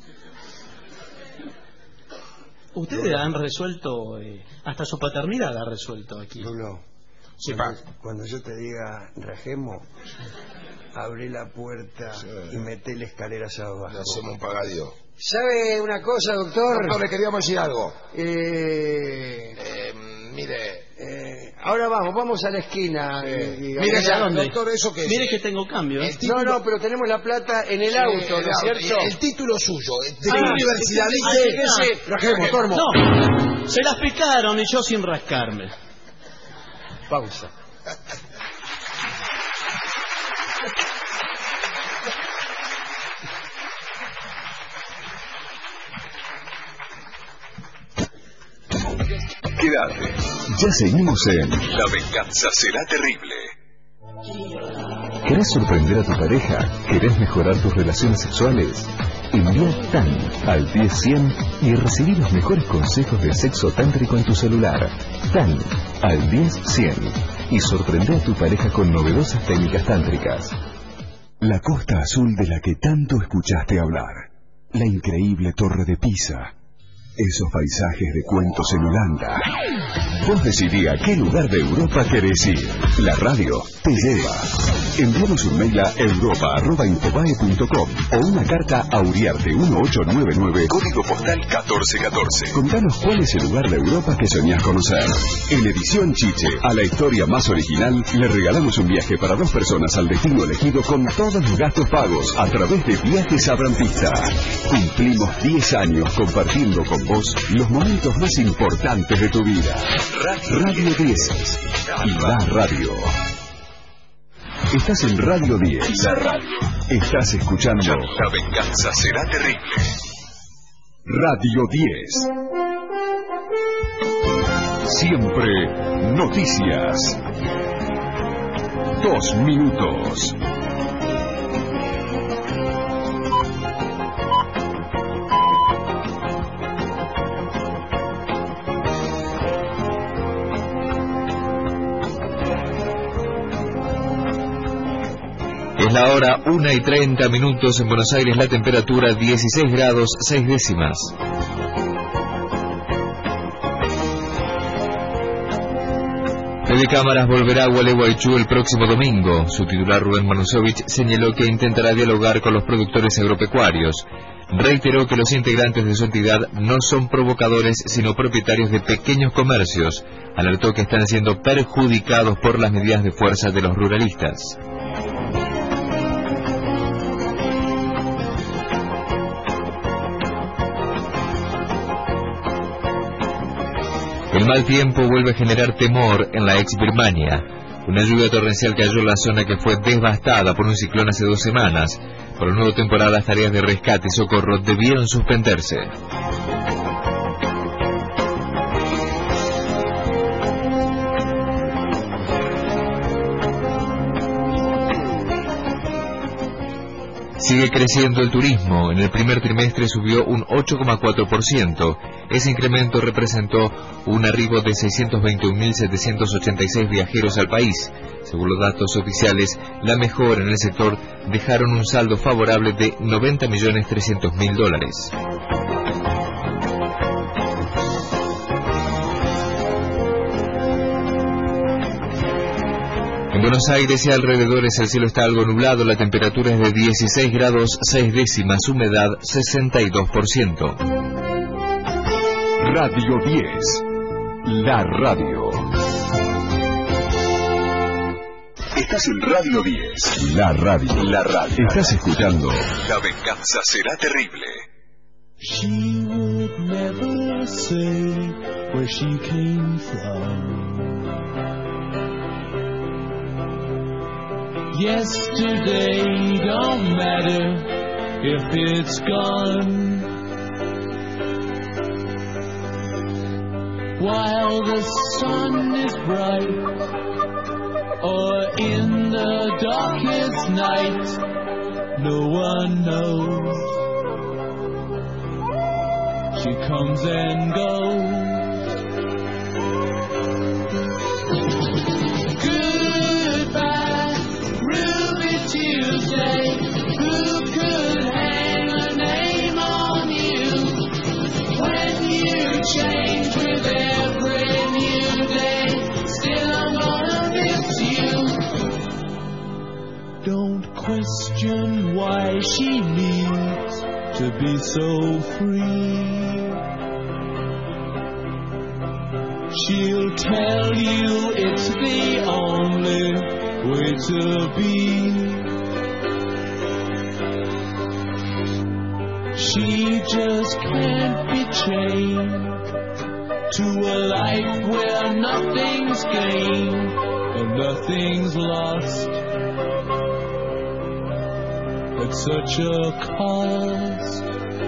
Ustedes han resuelto, eh, hasta su paternidad ha resuelto aquí. Rulo, Sí, cuando, pa. cuando yo te diga rajemos, abrí la puerta Sí. y meté la escalera hacia Le abajo. hacemos un pagadío. ¿Sabe una cosa, doctor? Doctor, le queríamos decir algo. Eh, Eh, mire, eh, ahora vamos, vamos a la esquina. Sí. y- y- Mire, ¿A ya, dónde? doctor, ¿eso qué es? Mire que tengo cambio, ¿eh? El No, no, pero tenemos la plata en el Sí, auto, el ¿no es auto. cierto? El título suyo. ¿De Ah, qué universidad ah, dice? fíjese, rajemos, Tormo. No, se las picaron y yo sin rascarme. Pausa. Quédate. Ya seguimos en La venganza será terrible. ¿Querés sorprender a tu pareja? ¿Querés mejorar tus relaciones sexuales? Envía T A N al diez cien y recibí los mejores consejos de sexo tántrico en tu celular. T A N al diez cien y sorprende a tu pareja con novedosas técnicas tántricas. La costa azul de la que tanto escuchaste hablar. La increíble Torre de Pisa. Esos paisajes de cuentos en Holanda. Vos decidí a qué lugar de Europa querés ir. La radio te lleva. Envíanos un mail a europa arroba infobae punto com o una carta a Uriarte mil ochocientos noventa y nueve, código postal catorce catorce. Contanos cuál es el lugar de Europa que soñás conocer. En Edición Chiche, a la historia más original, le regalamos un viaje para dos personas al destino elegido con todos los gastos pagos a través de Viajes Abran Pista. Cumplimos diez años compartiendo con vos los momentos más importantes de tu vida. Radio diez. La radio. Estás en Radio diez. La radio. Estás escuchando La venganza será terrible. Radio diez. Siempre noticias. Dos minutos. Es la hora una y treinta minutos en Buenos Aires, la temperatura dieciséis grados seis décimas. Fede Cámaras volverá a Gualeguaychú el próximo domingo. Su titular Rubén Manusovich señaló que intentará dialogar con los productores agropecuarios. Reiteró que los integrantes de su entidad no son provocadores sino propietarios de pequeños comercios. Alertó que están siendo perjudicados por las medidas de fuerza de los ruralistas. El mal tiempo vuelve a generar temor en la ex Birmania. Una lluvia torrencial cayó en la zona que fue devastada por un ciclón hace dos semanas. Por la nueva temporada, las tareas de rescate y socorro debieron suspenderse. Sigue creciendo el turismo. En el primer trimestre subió un ocho coma cuatro por ciento. Ese incremento representó un arribo de seiscientos veintiún mil setecientos ochenta y seis viajeros al país. Según los datos oficiales, la mejora en el sector dejaron un saldo favorable de noventa millones trescientos mil dólares. En Buenos Aires y alrededores el cielo está algo nublado, la temperatura es de dieciséis grados seis décimas, humedad sesenta y dos por ciento. Radio diez. La radio. Estás en Radio diez. La radio. La radio. Estás escuchando La venganza será terrible. She would never say where she came from. Yesterday don't matter if it's gone. While the sun is bright or in the darkest night, no one knows. She comes and goes. Goodbye, Ruby Tuesday. Who could hang a name on you when you change with every new day? Still I'm gonna miss you. Don't question why she needs to be so free. She'll tell you it's the only way to be. She just can't be chained to a life where nothing's gained and nothing's lost at such a cost.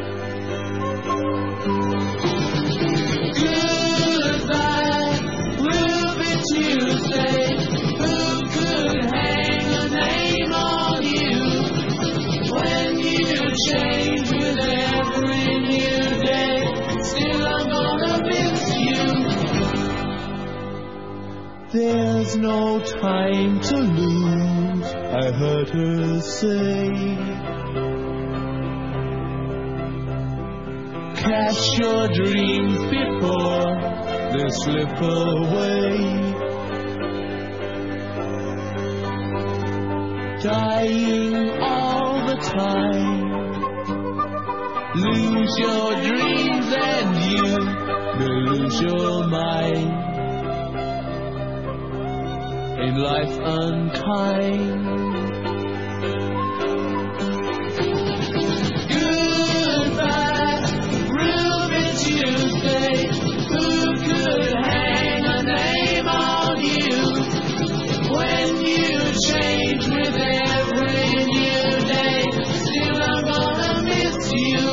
Goodbye, Ruby Tuesday. Who could hang a name on you when you change with every new day? Still I'm gonna miss you. There's no time to lose. I heard her say, catch your dreams before they slip away. Dying all the time, lose your dreams and you may lose your mind. In life unkind, goodbye, Ruby Tuesday. Who could hang a name on you when you change with every new day? Still I'm gonna miss you.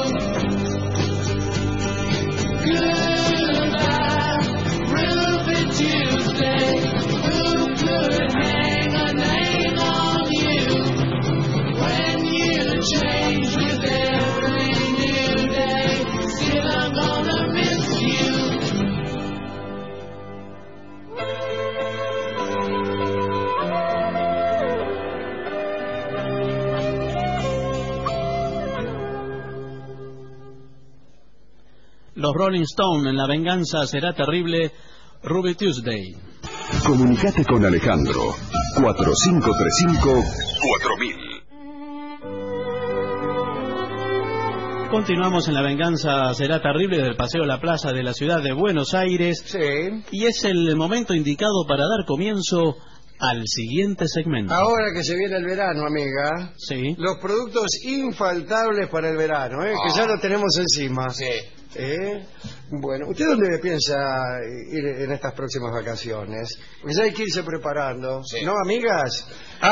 Goodbye, Ruby Tuesday. Who could hang a name on you when you change with every new day? Still I'm gonna miss you. Los Rolling Stones, en La venganza será terrible, Ruby Tuesday. Comunicate con Alejandro. cuatro cinco tres cinco cuatro mil. Continuamos en La venganza será terrible del Paseo La Plaza de la ciudad de Buenos Aires. Sí. Y es el momento indicado para dar comienzo al siguiente segmento. Ahora que se viene el verano, amiga. Sí. Los productos infaltables para el verano, ¿eh? Oh. Que ya los tenemos encima. Sí. ¿Eh? Bueno, ¿usted dónde piensa ir en estas próximas vacaciones? Pues hay que irse preparando. Sí. ¿No, amigas?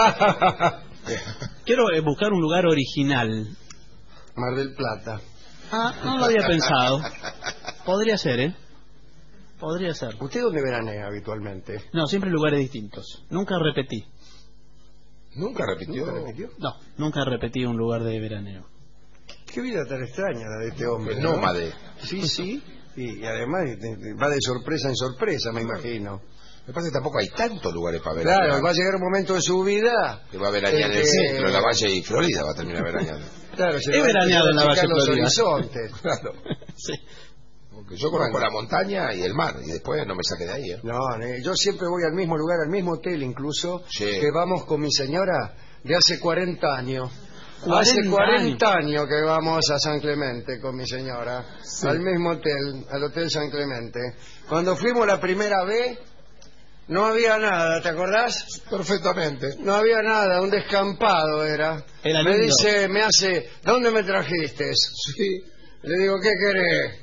Quiero eh, buscar un lugar original. Mar del Plata. Ah, no lo había pensado. Podría ser, ¿eh? Podría ser. ¿Usted dónde veranea habitualmente? No, siempre lugares distintos. Nunca repetí. ¿Nunca repitió? ¿Nunca repitió? No, nunca repetí un lugar de veraneo. Qué vida tan extraña la de este hombre. El ¿no? nómade. Sí, sí. Y, y además de- de- va de sorpresa en sorpresa, me imagino. Me parece que tampoco hay tantos lugares para ver. Claro, va a llegar un momento de su vida. Que va a veranear en el Eh, centro, en la Valle y Florida va a terminar veraneando. Claro, se He va a veraneado empezar en la a Valle achicar los Florida. horizontes. Claro. Sí. Porque yo conozco la montaña y el mar, y después no me saqué de ahí. ¿eh? No, ne- yo siempre voy al mismo lugar, al mismo hotel incluso, Sí. que vamos con mi señora de hace cuarenta años. cuarenta Hace cuarenta años que vamos a San Clemente con mi señora, al mismo hotel, al Hotel San Clemente. Cuando fuimos la primera vez, no había nada, ¿te acordás? Perfectamente. No había nada, un descampado era. Era Me lindo. dice, me hace, ¿dónde me trajiste? Sí. Le digo, ¿qué querés?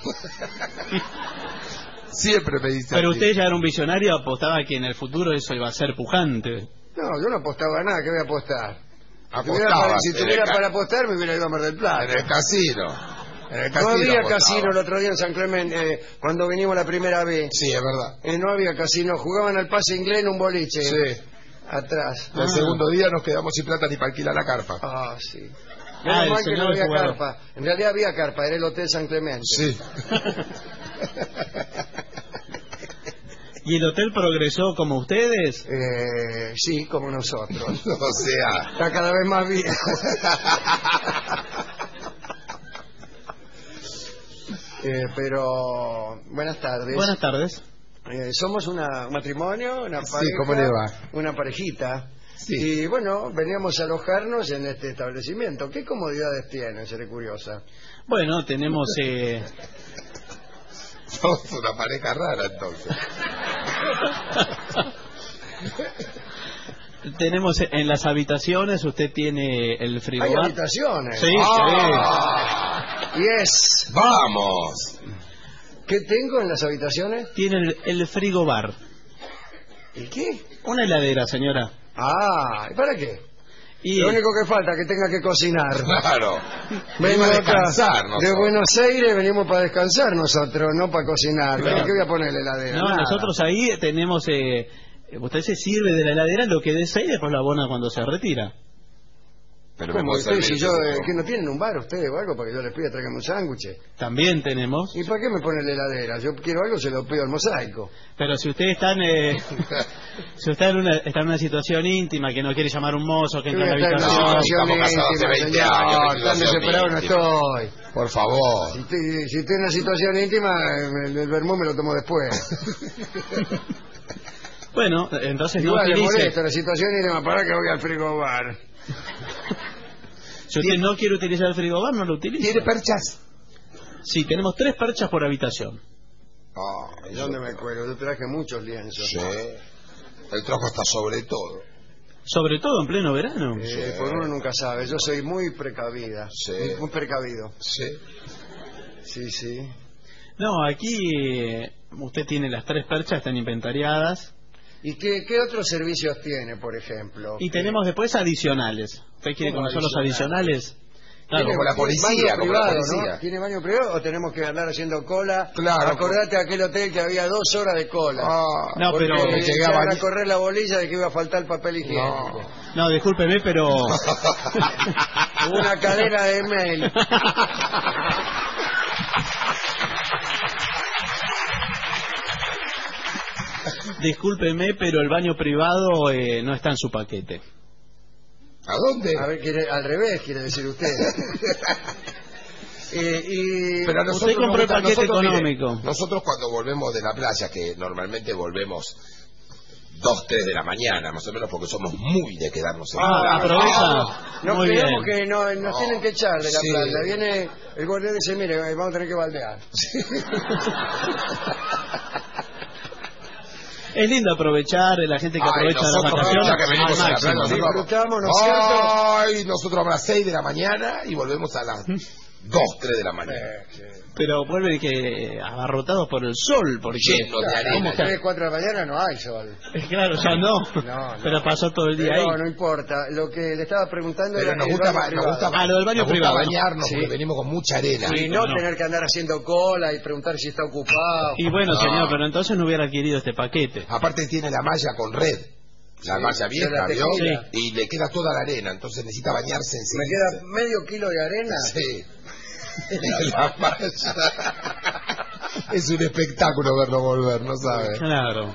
Siempre me dice Pero así. usted ya era un visionario, apostaba que en el futuro eso iba a ser pujante. No, yo no apostaba nada, ¿qué voy a apostar? Si tuviera, Apostaba. para, si en tuviera el ca- para apostar, me hubiera ido a Mar del Plata. En el casino. En el No casino había apostaba. casino el otro día en San Clemente, eh, cuando vinimos la primera vez. Sí, es verdad. Eh, no había casino, jugaban al pase inglés en un boliche. Sí. Atrás. El segundo día nos quedamos sin plata ni para alquilar la carpa. Ah, sí. Ah, Menos el mal que señor no había jugador. carpa. En realidad había carpa, era el Hotel San Clemente. Sí. ¿Y el hotel progresó como ustedes? Eh, sí, como nosotros. O sea, Está cada vez más viejo. Eh, pero, buenas tardes. Buenas tardes. Eh, somos una, un matrimonio, una Sí, pareja, ¿cómo le va? una parejita. Sí. Y bueno, veníamos a alojarnos en este establecimiento. ¿Qué comodidades tiene? Seré curiosa. Bueno, tenemos eh, somos una pareja rara entonces. tenemos en las habitaciones, usted tiene el Hay frigobar. habitaciones. Sí, ¡Ah! Yes. ¡Vamos! ¿Qué tengo en las habitaciones? sí. Tiene el, el frigobar. ¿Y qué? Una heladera, señora. Ah, ¿y para qué? Y Lo único que falta es que tenga que cocinar. Claro. Vengo Venimos a acá descansar de nosotros. Buenos Aires, venimos para descansar nosotros, no para cocinar. Claro. ¿Qué voy a poner en la heladera? no, Nada. nosotros ahí tenemos... Eh, usted se sirve de la heladera lo que desea y después lo abona cuando se retira. Pero me ¿Cómo? puede Ustedes, servir si yo, ese eh, poco. ¿que no tienen un bar ustedes o algo para que yo les pida traigan un sándwich? También tenemos. ¿Y para qué me ponen la heladera? Yo quiero algo, se lo pido al mosaico. Pero si ustedes están, eh, si usted en una, está en una situación íntima, que no quiere llamar a un mozo, que entra a la Yo voy a estar en una habitación... situación estamos casados hace íntima, veinte señor. años, No, qué tan situación desesperado no íntima. estoy. Por favor. Si estoy, si estoy en una situación íntima, el, el vermú me lo tomo después. Bueno, entonces no Igual le utilice... molesta la situación íntima, para que voy al frigobar. Si usted no quiere utilizar el frigobar, no lo utilice. ¿Tiene perchas? Sí, tenemos tres perchas por habitación. Ah, ¿Y dónde me cuelgo? Yo traje muchos lienzos. Sí. El trabajo está sobre todo. Sobre todo en pleno verano. Eh, por uno nunca sabe. Yo soy muy precavida. Sí. Muy, muy precavido. Sí. Sí, sí. No, aquí eh, usted tiene las tres perchas, están inventariadas. ¿Y qué, qué otros servicios tiene, por ejemplo? Y tenemos después adicionales. ¿Usted quiere ¿Cómo conocer los adicionales? adicionales? ¿Tiene como la policía, baño como la privado, policía. ¿no? ¿Tiene baño privado o tenemos que andar haciendo cola? Claro. Acordate de aquel hotel que había dos horas de cola. Ah, No, Porque pero- me llegaban llegaba a allí- correr la bolilla de que iba a faltar el papel higiénico. No, discúlpeme, pero... Hubo una cadena de mail. Discúlpeme, pero el baño privado eh, no está en su paquete. ¿A dónde? A ver, quiere, al revés, quiere decir usted. Eh, y Pero a nosotros Usted compró nos el gusta- paquete nosotros, mire, económico. nosotros cuando volvemos de la playa, que normalmente volvemos dos, tres de la mañana, más o menos, porque somos muy de quedarnos en la Ah, playa. aprovecha. no Muy creemos bien. que no, nos No. tienen que echar de la Sí. playa. Viene el guardián y dice, mire, vamos a tener que baldear. Es lindo aprovechar, la gente que Ay, aprovecha las nosotros, vacaciones ya que venimos al a la máximo. playa, nosotros vamos- Disfrutamos, ¿no es cierto? Ay, nosotros a las seis de la mañana y volvemos a las dos, tres de la mañana. Eh, sí. Pero vuelven que abarrotados por el sol, porque... Lleno de arena. ¿Cómo A está? las tres, cuatro de la mañana no hay sol. Es claro, ya no. No, no. Pero pasó todo el día Pero ahí. no, no importa. Lo que le estaba preguntando Pero era nos el gusta, baño ba- nos privado. gusta, Ah, lo del baño nos gusta privado, ¿no? bañarnos Sí. porque venimos con mucha arena. Y Sí, no no. tener que andar haciendo cola y preguntar si está ocupado. Y bueno, No. señor, pero entonces no hubiera adquirido este paquete. Aparte tiene la malla con red. La Sí, malla de vieja, la ¿vio? tequila. Y le queda toda la arena, entonces necesita bañarse Me enseguida. queda medio kilo de arena. Sí. La malla. Es un espectáculo verlo volver, ¿no sabe? Claro.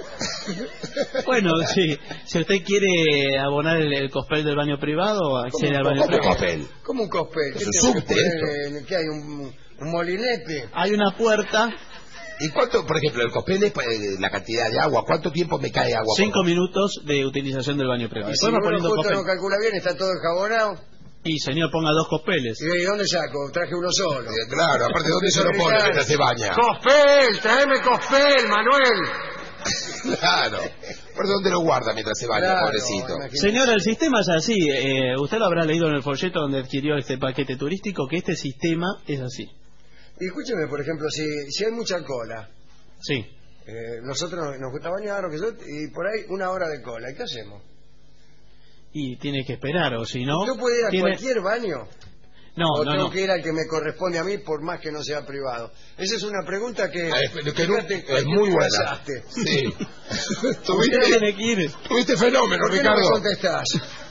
Bueno, sí, si usted quiere abonar el, el cospel del baño privado, accede al baño ¿Cómo privado. papel? ¿Cómo un cospel? ¿Qué Es un tengo que subte poner en- ¿Qué hay? ¿Un, un molinete? Hay una puerta, ¿Y cuánto, por ejemplo, el copel es eh, la cantidad de agua? ¿Cuánto tiempo me cae agua? cinco por- minutos de utilización del baño privado. Y si Después va uno poniendo justo copel. no calcula bien, está todo enjabonado. Y señor, ponga dos cospeles. ¿Y de dónde saco? Traje uno solo. Eh, Claro, aparte, ¿dónde se lo pone mientras se baña? ¡Cospel! ¡Tráeme cospel, Manuel! Claro. ¿Por dónde lo guarda mientras se baña, Claro, pobrecito? imagínate. Señora, el sistema es así. eh, usted lo habrá leído en el folleto donde adquirió este paquete turístico, que este sistema es así. Y escúcheme, por ejemplo, si, si hay mucha cola, Sí. eh, nosotros nos, nos gusta bañar, o que yo, y por ahí una hora de cola, ¿y qué hacemos? Y tiene que esperar, o si no... ¿Yo puedo ir a tiene- cualquier baño? No, ¿O no, tengo no. que ir al que me corresponde a mí por más que no sea privado? Esa es una pregunta que... Eh, pero que no- fíjate, es ¿por qué muy te buena. casaste? Sí. Usted ¿Tuviste, tiene que ir. tuviste fenómeno, ¿Por qué no me Ricardo? contestás?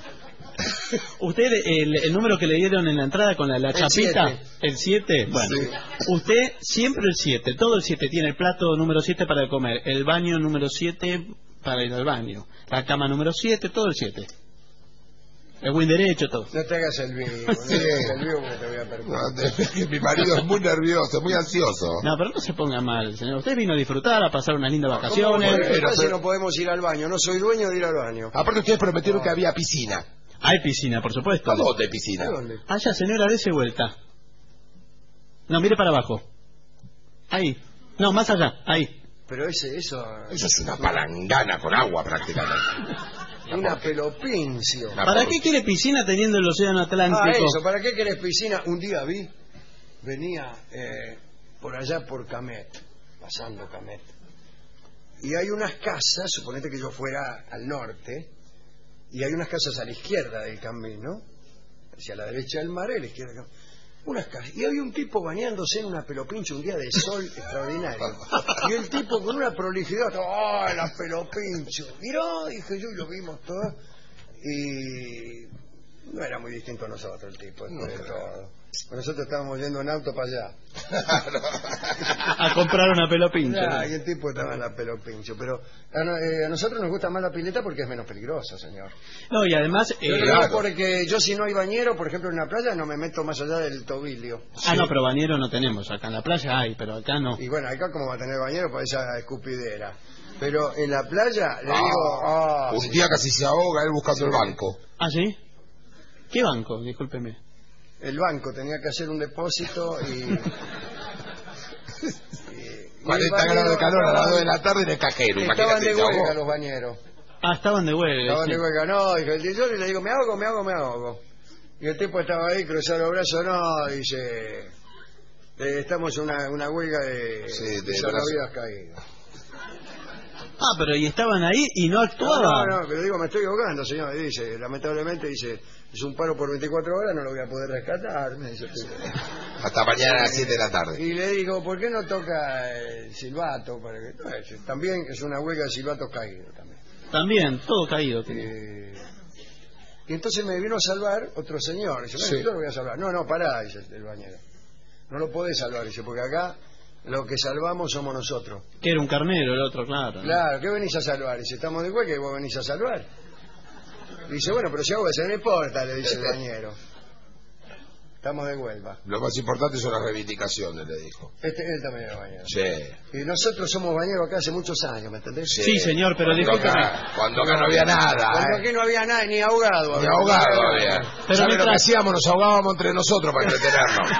Usted, el, el número que le dieron en la entrada con la, la El chapita, siete. el siete, bueno, usted siempre el siete, todo el siete, tiene el plato número siete para comer, el baño número siete para ir al baño, la cama número siete, todo el siete. El buen derecho, todo. No te hagas el vivo, no te hagas el vivo porque te voy a perder. No, de- que mi marido es muy nervioso, muy ansioso. No, pero no se ponga mal, señor. Usted vino a disfrutar, a pasar unas lindas ¿Cómo vacaciones. podemos- pero- si no podemos ir al baño? No soy dueño de ir al baño. Aparte ustedes prometieron que había piscina. Hay piscina, por supuesto. ¿A dónde hay piscina? ¿A dónde? Allá, señora, dése vuelta. No, mire para abajo. Ahí. No, más allá, ahí. Pero ese, eso... Eso es una palangana con agua prácticamente. Una pelopincio. Una ¿Para por- qué quiere piscina teniendo el océano Ah, Atlántico? eso, ¿para qué querés piscina? Un día vi, venía eh, por allá por Camet, pasando Camet, y hay unas casas, suponete que yo fuera al norte, y hay unas casas a la izquierda del camino, hacia la derecha del mar, y a la izquierda del camino. Unas casas, y había un tipo bañándose en una pelopincho un día de sol extraordinario, y el tipo con una prolijidad, ¡oh, la pelopincho! Miró, dije yo, y lo vimos todos, y No era muy distinto a nosotros el tipo, después de todo. Nosotros estábamos yendo en auto para allá. A comprar una pelo pincho. Ya, y el tipo estaba en la pelo pincho. Pero a, no- eh, a nosotros nos gusta más la pileta porque es menos peligroso, señor. No, y además... Yo eh, lo digo claro. porque yo si no hay bañero, por ejemplo en una playa, no me meto más allá del tobillo. Ah, no, pero bañero no tenemos. Acá en la playa hay, pero acá no. Y bueno, acá como va a tener bañero para esa escupidera. Pero en la playa le Ah, digo... ah, un sí. día casi se ahoga él buscando el banco. ¿Ah, sí? ¿Qué banco? Discúlpeme. El banco tenía que hacer un depósito y... y- y el cuarenta bañero grados de calor a las estaban- dos de la tarde en el cajero. Estaban Imagínate, de se ahogó. huelga los bañeros. Ah, estaban de huelga. Estaban sí. de huelga, no, dije el yo le digo, me ahogo, me ahogo, me ahogo. Y el tipo estaba ahí, cruzó los brazos, no, dice, eh, estamos en una, una huelga de, Sí, de de salvavidas caídos. Ah, pero y estaban ahí y no No, actuaban. no, no, pero digo, me estoy ahogando, señor. Y dice, lamentablemente, dice, es un paro por veinticuatro horas, no lo voy a poder rescatar. Me dice, Hasta mañana a las siete de la tarde. y le digo, ¿por qué no toca el silbato? Para que... no, es- también es una huelga de silbatos caídos también. También, todo caído. tenía. Eh, y entonces me vino a salvar otro señor. Dice, bueno, Sí. yo lo voy a salvar. No, no, pará, dice el bañero. No lo podés salvar, dice, porque acá lo que salvamos somos nosotros. Que era un carnero, el otro, claro. ¿no? Claro, ¿qué venís a salvar? Dice, estamos de huelga y vos venís a salvar. Dice, bueno, pero si hago eso no importa, le dice el bañero. Estamos de huelga. Lo más importante son las reivindicaciones, le dijo. Este, él también era bañero. Sí. Y nosotros somos bañeros acá hace muchos años, ¿me entendés? Sí, señor, pero cuando discúlpeme. acá, cuando acá no había nada, Cuando ¿eh? aquí no había nada, ni ahogado. Ni había. ahogado había. Pero ¿Sabe lo que mientras- hacíamos? Nos ahogábamos entre nosotros para entretenernos.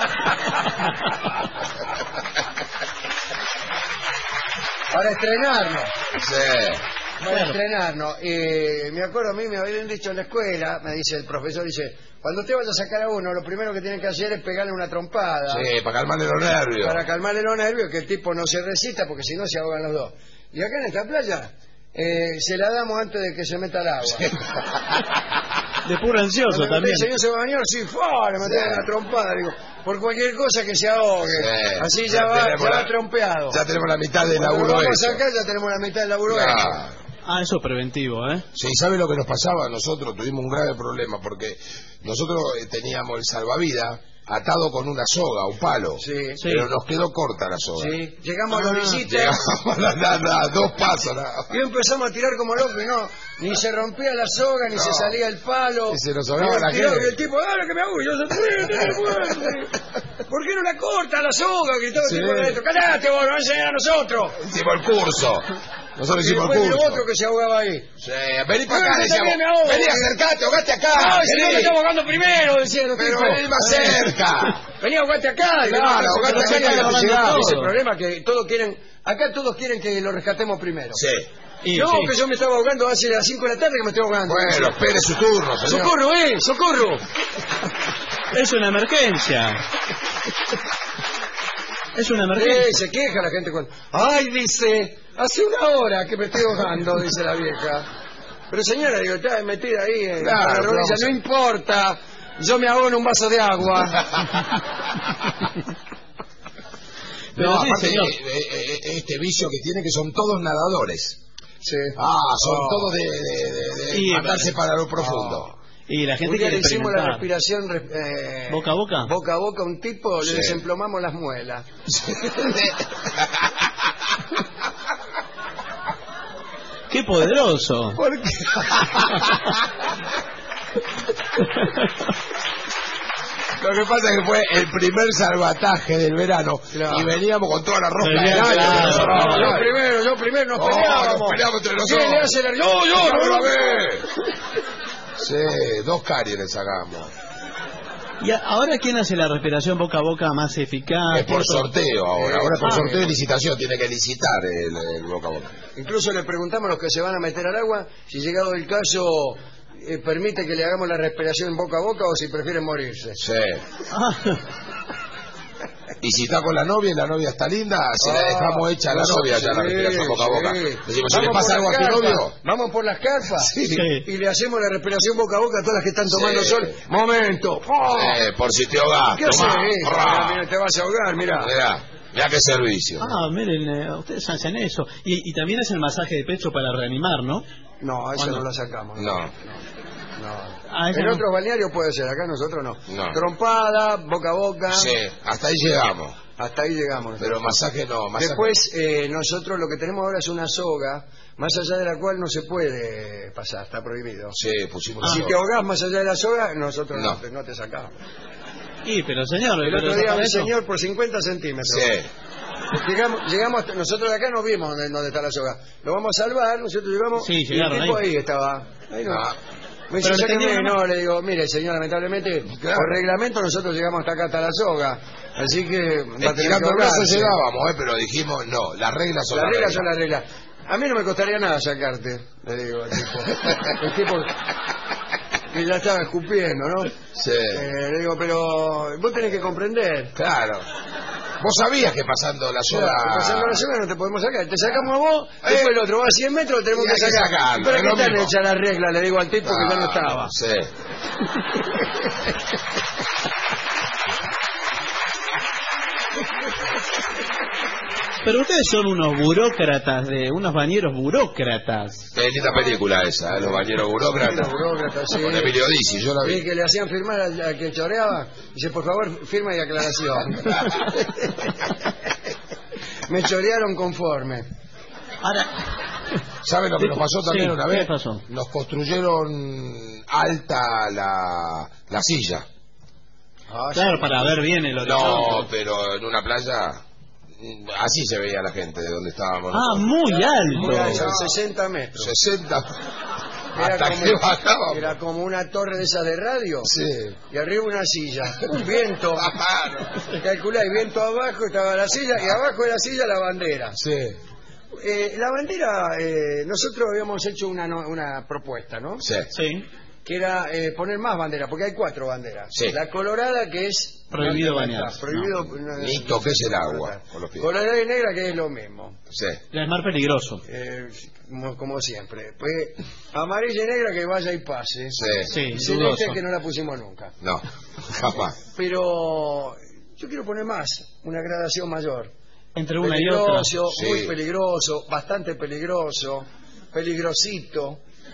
Para estrenarnos. Sí. Para estrenarnos. Eh, me acuerdo, a mí me habían dicho en la escuela, me dice el profesor, dice, cuando te vayas a sacar a uno, lo primero que tienen que hacer es pegarle una trompada. Sí, para calmarle los nervios. Para calmarle los nervios, que el tipo no se resista, porque si no se ahogan los dos. Y acá en esta playa, eh, se la damos antes de que se meta al agua. De puro ansioso Cuando también. el señor se va a bañar, sí, ¡fua! Le metemos Sí. una trompada, digo, por cualquier cosa que se ahogue. Sí. Así ya, Ya va, tenemos ya la- va trompeado. Ya tenemos la mitad del Cuando laburo lo vamos hecho. acá, ya tenemos la mitad del laburo Claro. hecho. Ah, eso es preventivo, ¿eh? Sí, ¿sabe lo que nos pasaba? Nosotros tuvimos un grave problema porque nosotros eh, teníamos el salvavidas atado con una soga, un palo. Sí. Pero nos quedó corta la soga. Sí, llegamos a la Ah, visita Llegamos a la- la- la- dos pasos. nada más. y empezamos a tirar como locos y no, ni se rompía la soga, ni No. se salía el palo. Y se nos ahogaba Y la el tirado, gente. y el tipo, dale que me hago, y yo, ¿por qué no la corta la soga? Gritaba el Sí. tipo de adentro, cállate vos, nos va a enseñar a nosotros. Hicimos el curso. Nosotros Y hicimos después el vino curso. otro que se ahogaba ahí. Sí, vení para Ah, acá, yo decíamos. también me ahogo. Vení, acercate, ahogate acá. Ay, si no me vení. estamos ahogando primero, decían los Pero tipos. vení más cerca. Vení, ahogate acá. Y Claro, no, ahogate pero acá, acá que no no llegamos. llegamos. Ese es el problema, que todos quieren, acá todos quieren que lo rescatemos primero. Sí. Y, Yo, sí. que yo me estaba ahogando hace las cinco de la tarde que me estoy ahogando. Bueno, espere su turno, señor. ¡Socorro, eh! ¡Socorro! Es una emergencia. Es una emergencia. Eh, se queja la gente con... ¡Ay, dice! Hace una hora que me estoy ahogando, dice la vieja. Pero señora, digo, está metida ahí en Claro, la pero rodilla, vamos a- no importa. Yo me ahogo en un vaso de agua. Pero No, sí, aparte, señor. eh, eh, eh, este vicio que tiene que son todos nadadores. Sí. Ah, son Oh. todos de, de, de- de Y- mandarse para lo profundo. Oh. Y la gente Un día quiere le hicimos la experimentar. respiración re- eh, ¿Boca a boca? boca a boca a un tipo, Sí. le desemplomamos las muelas. ¡Qué poderoso! ¿Por qué? Lo que pasa es que fue el primer salvataje del verano Claro. y veníamos con toda la ropa Venía, de claro. No, yo primero, yo primero, nos Oh, peleábamos. nos peleamos entre ¿Quién nosotros. le hace la... Yo, yo, ¡No no, lo no, ve! Sí, dos caries le sacamos. ¿Y a- ahora quién hace la respiración boca a boca más eficaz? Es por sorteo ahora, ahora es por Ah, sorteo y licitación, tiene que licitar el, el boca a boca. Incluso le preguntamos a los que se van a meter al agua si llegado el caso eh, permite que le hagamos la respiración boca a boca o si prefieren morirse. Sí. Ah, Y si está con la novia y la novia está linda, se la Ah, dejamos hecha a la nosotros- novia ya la sí, respiración boca a boca. sí. Decimos, si Vamos le pasa por algo a las tu carpas, novio, vamos por las carpas Sí. y le hacemos la respiración boca a boca a todas las que están tomando Sí. sol. Momento. ¡Oh! eh, por si te ahogás, ¿Qué haces? tomá. Mira, Ra. mira, te vas a ahogar, mira. Mirá, mirá qué servicio. ah, miren, eh, ustedes hacen eso. Y, y también hacen masaje de pecho para reanimar, ¿no? No, esa ¿Cuándo? no la sacamos. No. no. Ah, esa En no. otros balnearios puede ser, acá nosotros no. No. Trompada, boca a boca. Sí, hasta ahí llegamos. Hasta ahí llegamos. Pero masaje no. Masaje... Después, eh, nosotros lo que tenemos ahora es una soga, más allá de la cual no se puede pasar, está prohibido. Sí, pusimos Si la te soga. ahogás más allá de la soga, nosotros no, No. te, no te sacamos. Y, pero señor, El pero otro día para un eso- señor por cincuenta centímetros. Sí. Llegamos, llegamos hasta- nosotros de acá no vimos dónde, dónde está la soga. Lo vamos a salvar, nosotros llegamos Sí, y el llegaron tipo ahí. ahí, estaba. Ahí no. Ah. Me dice, Pero le "Sáqueme", tenían- no, le digo, mire señor, lamentablemente Claro. por reglamento nosotros llegamos hasta acá, hasta la soga. Así que va a tener que Estirando el brazo ahogarse. llegábamos, ¿eh? Pero dijimos, no, las reglas son Las las reglas son las reglas. A mí no me costaría nada sacarte, le digo al tipo. El tipo que ya estaba escupiendo, ¿no? Sí. Eh, le digo, pero vos tenés que comprender. Claro. Vos sabías que pasando la soga... Claro, pasando la soga no te podemos sacar. Te sacamos a vos, Eh. después el otro va a cien metros, tenemos Y que hay que sacar. sacarlo, ¿Para es qué lo están mismo. hechas las reglas? Le digo al tipo que ya no Ah, estaba. Sí. Pero ustedes son unos burócratas, de unos bañeros burócratas. Qué linda película esa, ¿eh? Los bañeros burócratas. Los burócratas, sí. Con Emilio Dizzi, yo la Sí, vi. que le hacían firmar al, al que choreaba. Dice, por favor, firma y aclaración. Me chorearon conforme. Ahora, ¿Saben lo que nos pasó también Sí, una ¿qué vez? pasó? Nos construyeron alta la, la silla. Ah, claro, para ver bien el No, horizonte. pero en una playa mm, así se veía la gente de donde estábamos. Ah, nosotros. muy Muy alto. alto, sesenta metros. sesenta. Era Hasta como, que bajábamos. era como una torre de esas de radio. Sí. Y arriba una silla. Un viento. Calculá, y viento abajo estaba la silla y abajo de la silla la bandera. Sí. Eh, la bandera, eh, nosotros habíamos hecho una, no- una propuesta, ¿no? Sí. Sí. Que era eh, poner más banderas, porque hay cuatro banderas. Sí. La colorada, que es... Prohibido bañarse. Prohibido... no, Ni toques el agua con los pies. Colorada y negra, que es lo mismo. Sí. Es más peligroso. Eh, como, como siempre. Pues amarilla y negra, que vaya y pase. Sí. Sí, Y celeste, dudoso. que no la pusimos nunca. No, jamás. Pero yo quiero poner más, una gradación mayor. Entre una y otra. Peligroso, Sí. muy peligroso, bastante peligroso, peligrosito,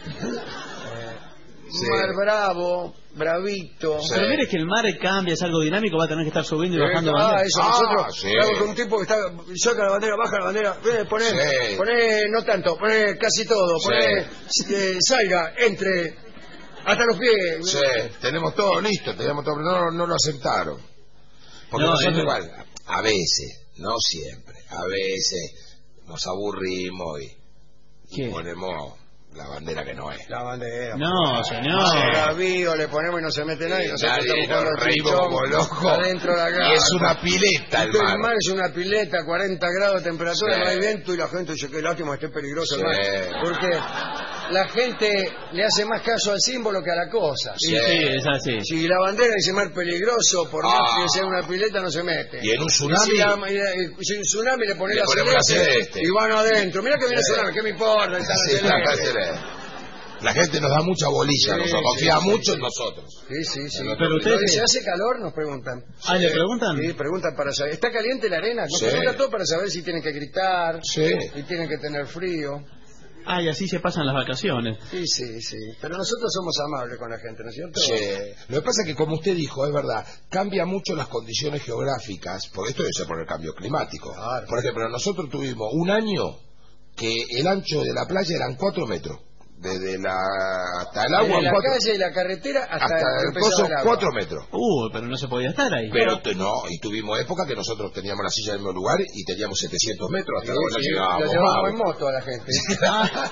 Sí. mar bravo, bravito. Sí. Pero mire que el mar cambia, es algo dinámico, va a tener que estar subiendo y Eh, bajando ah, banderas. eso, Ah, nosotros sí. estamos con un tipo que está, saca la bandera, baja la bandera, eh, poné, Sí. poné, no tanto, poné casi todo, Sí. poné, eh, salga, entre, hasta los pies. Sí, tenemos todo listo, tenemos todo, no, no lo aceptaron. Porque No, nosotros es- igual, a veces, no siempre, a veces nos aburrimos y, y ¿Qué? ponemos la bandera que no es. La bandera. No, señor. Bravío, le ponemos y no se mete nadie. Nosotros Nadie, estamos nos jugando al reímos pinchón como locos. adentro de la casa. Y es una pileta el Entonces, mar. el mar es una pileta, cuarenta grados de temperatura, Sí. no hay viento y la gente dice que lástima que esté peligroso el Sí. mar. Porque la gente le hace más caso al símbolo que a la cosa. Sí, sí, es así. Si la bandera dice mar peligroso, por más Ah. que sea una pileta, no se mete. Y en un Y tsunami, si, la- y la- y si un tsunami le pone Le la ponemos la celeste, celeste. y van adentro. Mira que viene el Sí. tsunami, ¿qué me importa? Está la sí, la, celeste. la- la gente nos da mucha bolilla, Sí, nos sí, confía sí, mucho sí. en nosotros. Sí, sí, sí. Pero ustedes- Donde se hace calor nos preguntan. Ah, ¿le preguntan? Sí, preguntan para saber. ¿Está caliente la arena? Nos Sí. preguntan todo para saber si tienen que gritar, Sí. si tienen que tener frío. Ah, y así se pasan las vacaciones. Sí, sí, sí. Pero nosotros somos amables con la gente, ¿no es cierto? Sí. Lo que pasa es que, como usted dijo, es verdad, cambia mucho las condiciones geográficas, porque esto debe ser por el cambio climático. Claro. Por ejemplo, nosotros tuvimos un año que el ancho de la playa eran cuatro metros. Desde la, hasta el agua, Desde la cuatro, calle y la carretera hasta, hasta donde el empezaba coso, el agua. cuatro metros. Uh, pero no se podía estar ahí. Pero te- no, y tuvimos época que nosotros teníamos la silla en el mismo lugar y teníamos setecientos metros hasta Sí, donde sí, llegábamos. lo llevamos Vamos. en moto a la gente. Ah.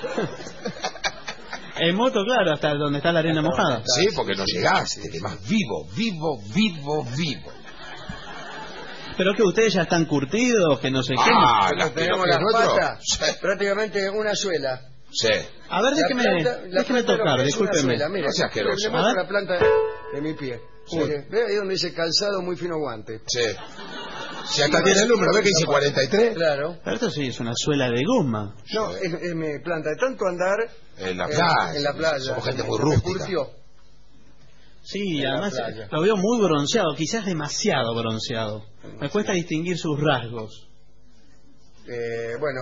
En moto, claro, hasta donde está la arena mojada. Sí, porque no llegaste, que más vivo, vivo, vivo, vivo. Pero que ustedes ya están curtidos, que no sé qué. Ah, Cuando las tenemos pilas las nuestros. patas, Sí. prácticamente una suela. Sí. A ver, La déjeme, planta- la déjeme planta tocar, lo que es una discúlpeme. suela, mire, No sea asqueroso. le muestro A ver. la planta de mi pie. Uy. Mire, ve ahí donde dice calzado muy fino guante. Sí. Si acá tiene el número, ¿ve que dice cuarenta y tres? Claro. Pero esto sí es una suela de goma. No, es, es mi planta de tanto andar En la en- playa. en la playa. Somos gente muy Me rústica. curtió. Sí, En la además playa. lo veo muy bronceado, quizás demasiado bronceado. Me cuesta distinguir sus rasgos. Eh, bueno,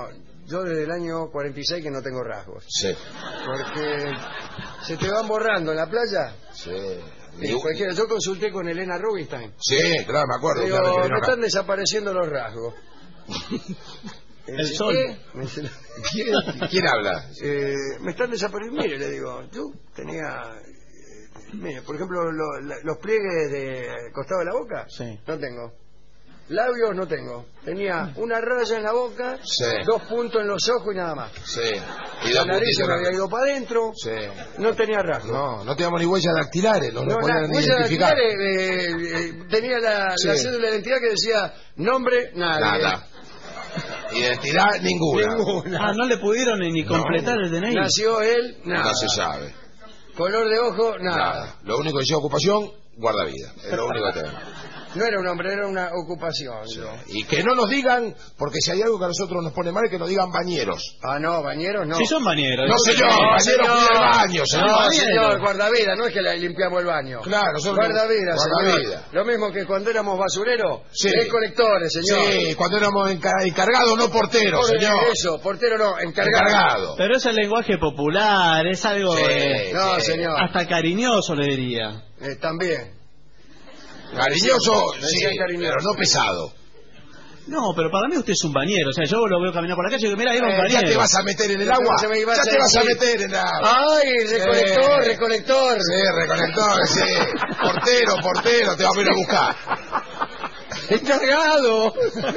yo desde el año cuarenta y seis que no tengo rasgos. Sí. Porque se te van borrando en la playa. Sí. Y cualquiera, yo consulté con Elena Rubinstein. Sí, claro, me acuerdo. Digo, claro, me están desapareciendo los rasgos. El sol. Me dice, ¿Quién, ¿Quién habla? eh, me están desapareciendo. Mire, le digo, yo tenía... eh, mire, por ejemplo, lo- la- los pliegues de costado de la boca. Sí. No tengo. Labios no tengo. Tenía una raya en la boca, Sí. dos puntos en los ojos y nada más. Sí. Y La dos nariz se puntitos me en había la- ido para adentro. Sí. No tenía rasgos. No, no teníamos ni huellas dactilares, no, No, nos podían la ni huella identificar. dactilar, eh, eh, tenía la, Sí. la cédula de identidad que decía nombre, nada. Nada. Identidad, ninguna. Ninguna. Ah, no le pudieron ni, ni completar el D N I. Nació él, nada. No se sabe. Color de ojo, nada. Nada. Lo único que decía ocupación, guardavida. Es lo único que tenemos. No era un hombre, era una ocupación. Sí. yo. Y que no nos digan, porque si hay algo que a nosotros nos pone mal, es que nos digan bañeros. Ah, no, bañeros no. Si son bañeros. No, señor, bañeros cuida el baño, señor. No, bañero. señor, guardavida, no es que le limpiamos el baño. Claro, son Guardavida, guardavida. señor. Lo mismo que cuando éramos basureros, Sí. recolectores, señor. Sí, cuando éramos enca- encargados, no porteros, Por señor. Eso, portero no, encargado. Encargado. Pero es el lenguaje popular, es algo Sí. eh, No, Sí. señor. hasta cariñoso, le diría. Eh, también. Cariñoso, Me sí, decían cariñoso. pero no pesado. No, pero para mí usted es un bañero. O sea, yo lo veo caminar por la calle y digo, mira, ahí va un Eh, ya bañero. te vas a meter en el Ya agua. se me iba a Ya te vas a decir. meter en el agua. ¡Ay, recolector, Sí. recolector! Sí, recolector, sí. Portero, portero, te va a venir a buscar. ¡Encargado!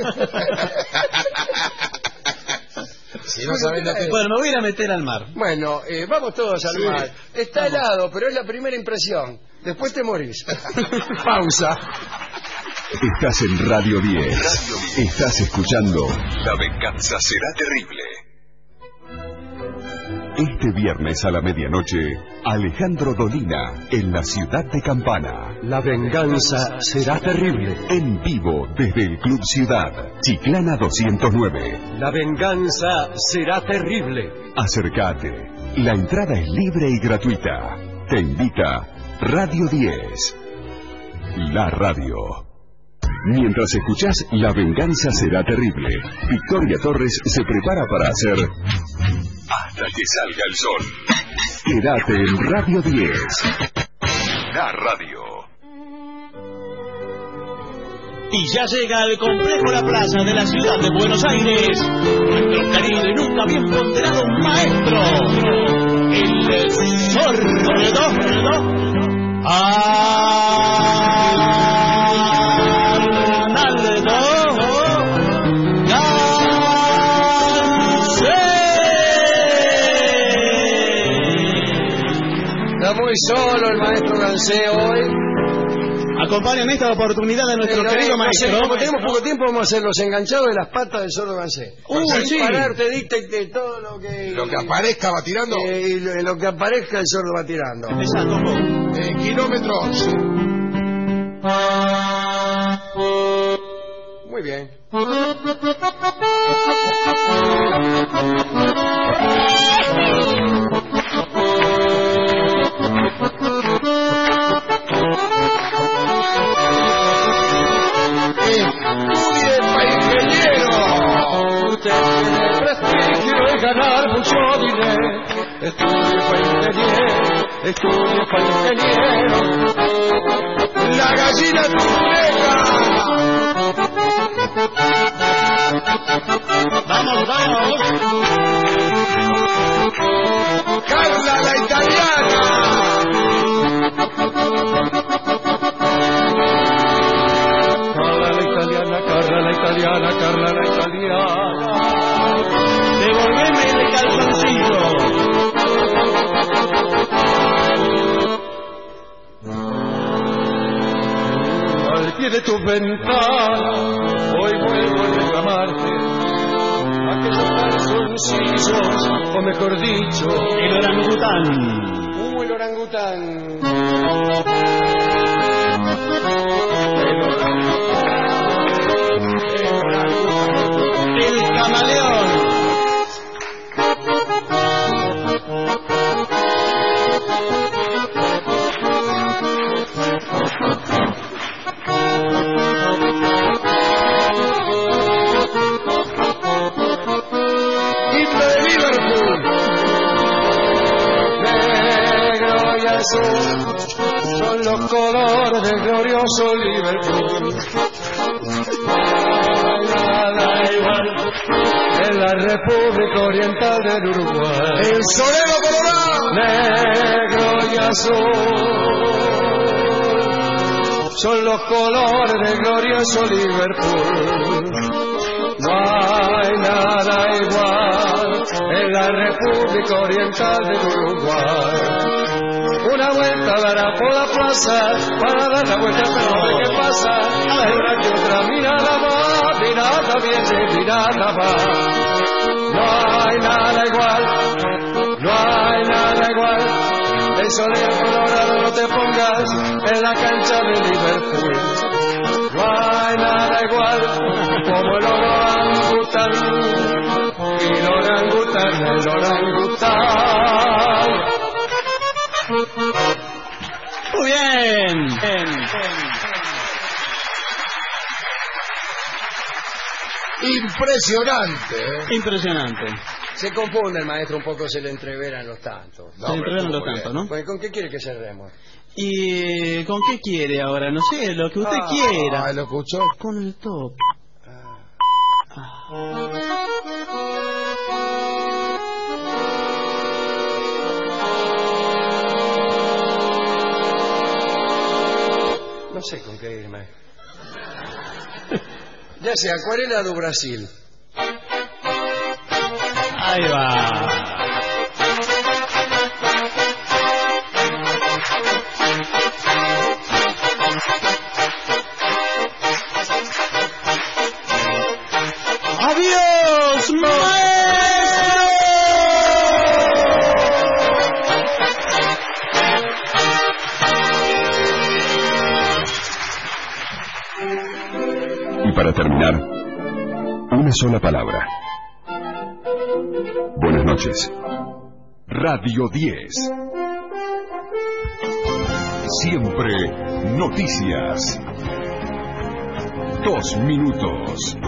Si no sabes la que... Bueno, me voy a ir a meter al mar. Bueno, eh, vamos todos al Sí. mar. Está helado, pero es la primera impresión. Después te morís. Pausa. Estás en Radio diez. Estás escuchando La venganza será terrible. Este viernes a la medianoche, Alejandro Dolina en la ciudad de Campana. La venganza será terrible. En vivo desde el Club Ciudad, Chiclana doscientos nueve. La venganza será terrible. Acércate. La entrada es libre y gratuita. Te invita Radio diez. La radio. Mientras escuchás La venganza será terrible, Victoria Torres se prepara para hacer Hasta que salga el sol. Quédate en Radio diez. La radio. Y ya llega al complejo La Plaza de la ciudad de Buenos Aires nuestro querido y nunca bien ponderado maestro, el sordo Está muy solo el maestro Gansé hoy. Acompaña en esta oportunidad a nuestro Pero, querido eh, maestro. Como tenemos poco tiempo, vamos a hacer los enganchados de las patas del sordo Gansé. Uh, Sin sí. parar, te dicta de todo lo que... Lo que aparezca va tirando. eh, y lo, lo que aparezca el sordo va tirando. Exacto, po. Eh, kilómetro once. Muy bien. ¡Estudie para ingeniero! Usted tiene prestigio y ganar mucho dinero. Estudie para ingeniero, estudie para ingeniero. ¡La gallina turmeca! Vamos, vamos. ¡Carla la italiana! Carla la italiana, Carla la italiana, Carla la italiana. Devolveme el calzoncillo. Al pie de tu ventana, hoy vuelvo a reclamarte aquellos calzoncillos, o mejor dicho, El orangután. Uh, el orangután. El camaleón. azul, son los colores del glorioso Liverpool. Nada igual en la República Oriental del Uruguay. El solero colorado, Negro y azul son los colores del glorioso Liverpool. No hay nada igual en la República Oriental del Uruguay. Una vuelta dará por la plaza para dar la vuelta pero no ve qué pasa. Hay una que otra mirada más, mirada viene, mirada va. No hay nada igual, no hay nada igual. El solero colorado no te pongas en la cancha de Liverpool. No hay nada igual como el orangután y el orangután, el orangután. Muy bien. bien, bien. impresionante. ¿eh? Impresionante. Se confunde el maestro un poco, se le entreveran los tantos. Se le entreveran los tantos, ¿no? Pues, ¿con qué quiere que cerremos? ¿Y con qué quiere ahora? No sé, lo que usted Ah, quiera. Ah, ¿lo escuchó? Con el top. No sé con qué irme. Ya sea, Acuarela do Brasil. Ahí va. ¡Adiós, maestro! Y para terminar, una sola palabra. Buenas noches. Radio diez. Siempre noticias. Dos minutos.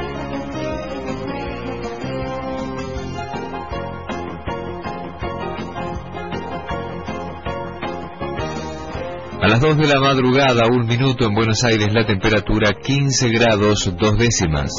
A las dos de la madrugada, un minuto en Buenos Aires, la temperatura quince grados dos décimas.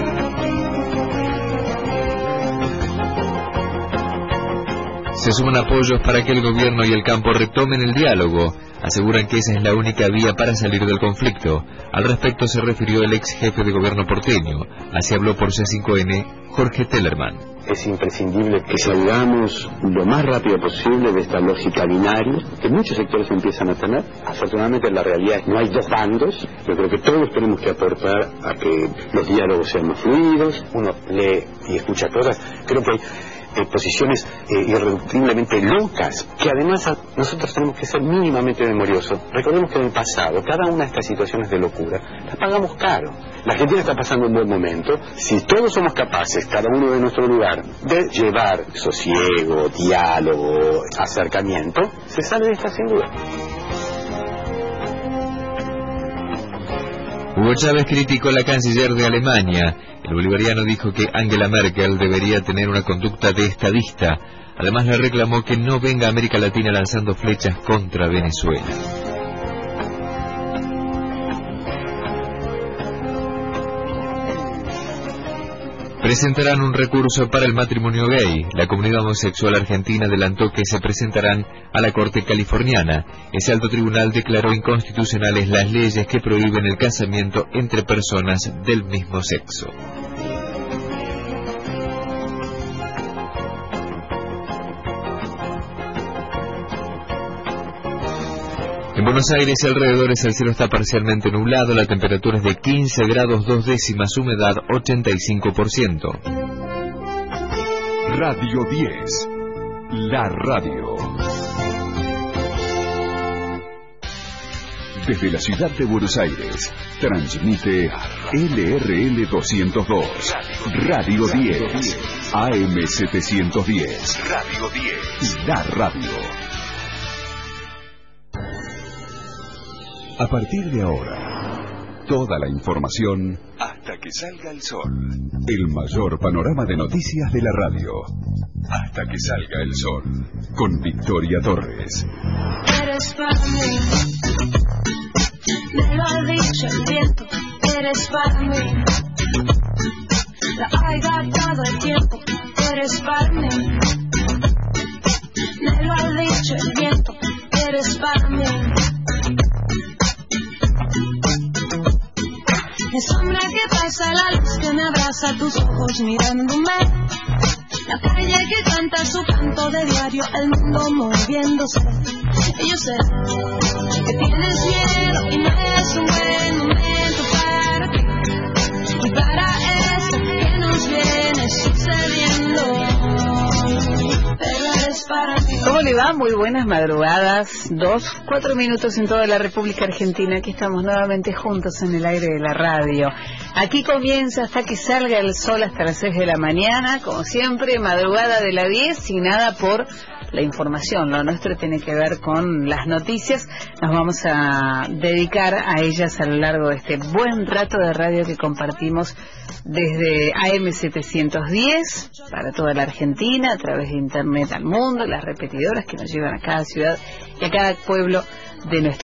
Se suman apoyos para que el gobierno y el campo retomen el diálogo. Aseguran que esa es la única vía para salir del conflicto. Al respecto se refirió el ex jefe de gobierno porteño. Así habló por C cinco N Jorge Tellerman. Es imprescindible que salgamos lo más rápido posible de esta lógica binaria que muchos sectores empiezan a tener. Afortunadamente en la realidad no hay dos bandos. Yo creo que todos tenemos que aportar a que los diálogos sean más fluidos. Uno lee y escucha cosas. Creo que hay eh, posiciones eh, irreductiblemente locas, que además a, nosotros tenemos que ser mínimamente memoriosos. Recordemos que en el pasado, cada una de estas situaciones de locura, las pagamos caro. La Argentina está pasando un buen momento. Si todos somos capaces, cada uno de nuestro lugar, de llevar sosiego, diálogo, acercamiento, se sale de esta sin duda. Hugo Chávez criticó a la canciller de Alemania. El bolivariano dijo que Angela Merkel debería tener una conducta de estadista. Además le reclamó que no venga a América Latina lanzando flechas contra Venezuela. Presentarán un recurso para el matrimonio gay. La comunidad homosexual argentina adelantó que se presentarán a la Corte californiana. Ese alto tribunal declaró inconstitucionales las leyes que prohíben el casamiento entre personas del mismo sexo. En Buenos Aires y alrededores el cielo está parcialmente nublado, la temperatura es de quince grados dos décimas, humedad ochenta y cinco por ciento. Radio diez. La radio. Desde la ciudad de Buenos Aires, transmite L R L doscientos dos, Radio diez, A M setecientos diez, Radio diez, La radio. A partir de ahora, toda la información aquí. Hasta que salga el sol. El mayor panorama de noticias de la radio. Hasta que salga el sol. Con Victoria Torres. Eres para mí. Me lo ha dicho el viento. Eres para mí. La he gastado el tiempo. Eres para mí. Me lo ha dicho el viento. Eres para mí. Mi sombra que pasa, la luz que me abraza, tus ojos mirándome. La calle que canta su canto de diario, el mundo moviéndose. Y yo sé que tienes miedo y no es un buen momento para ti. Y para eso que nos viene sucediendo. Pero eres para mí. ¿Cómo le va? Muy buenas madrugadas. Dos, cuatro minutos en toda la República Argentina. Aquí estamos nuevamente juntos en el aire de la radio. Aquí comienza hasta que salga el sol hasta las seis de la mañana. Como siempre, madrugada de la diez y nada por la información. Lo nuestro tiene que ver con las noticias. Nos vamos a dedicar a ellas a lo largo de este buen rato de radio que compartimos desde A M setecientos diez para toda la Argentina, a través de internet al mundo, las repetidoras que nos llevan a cada ciudad y a cada pueblo de nuestro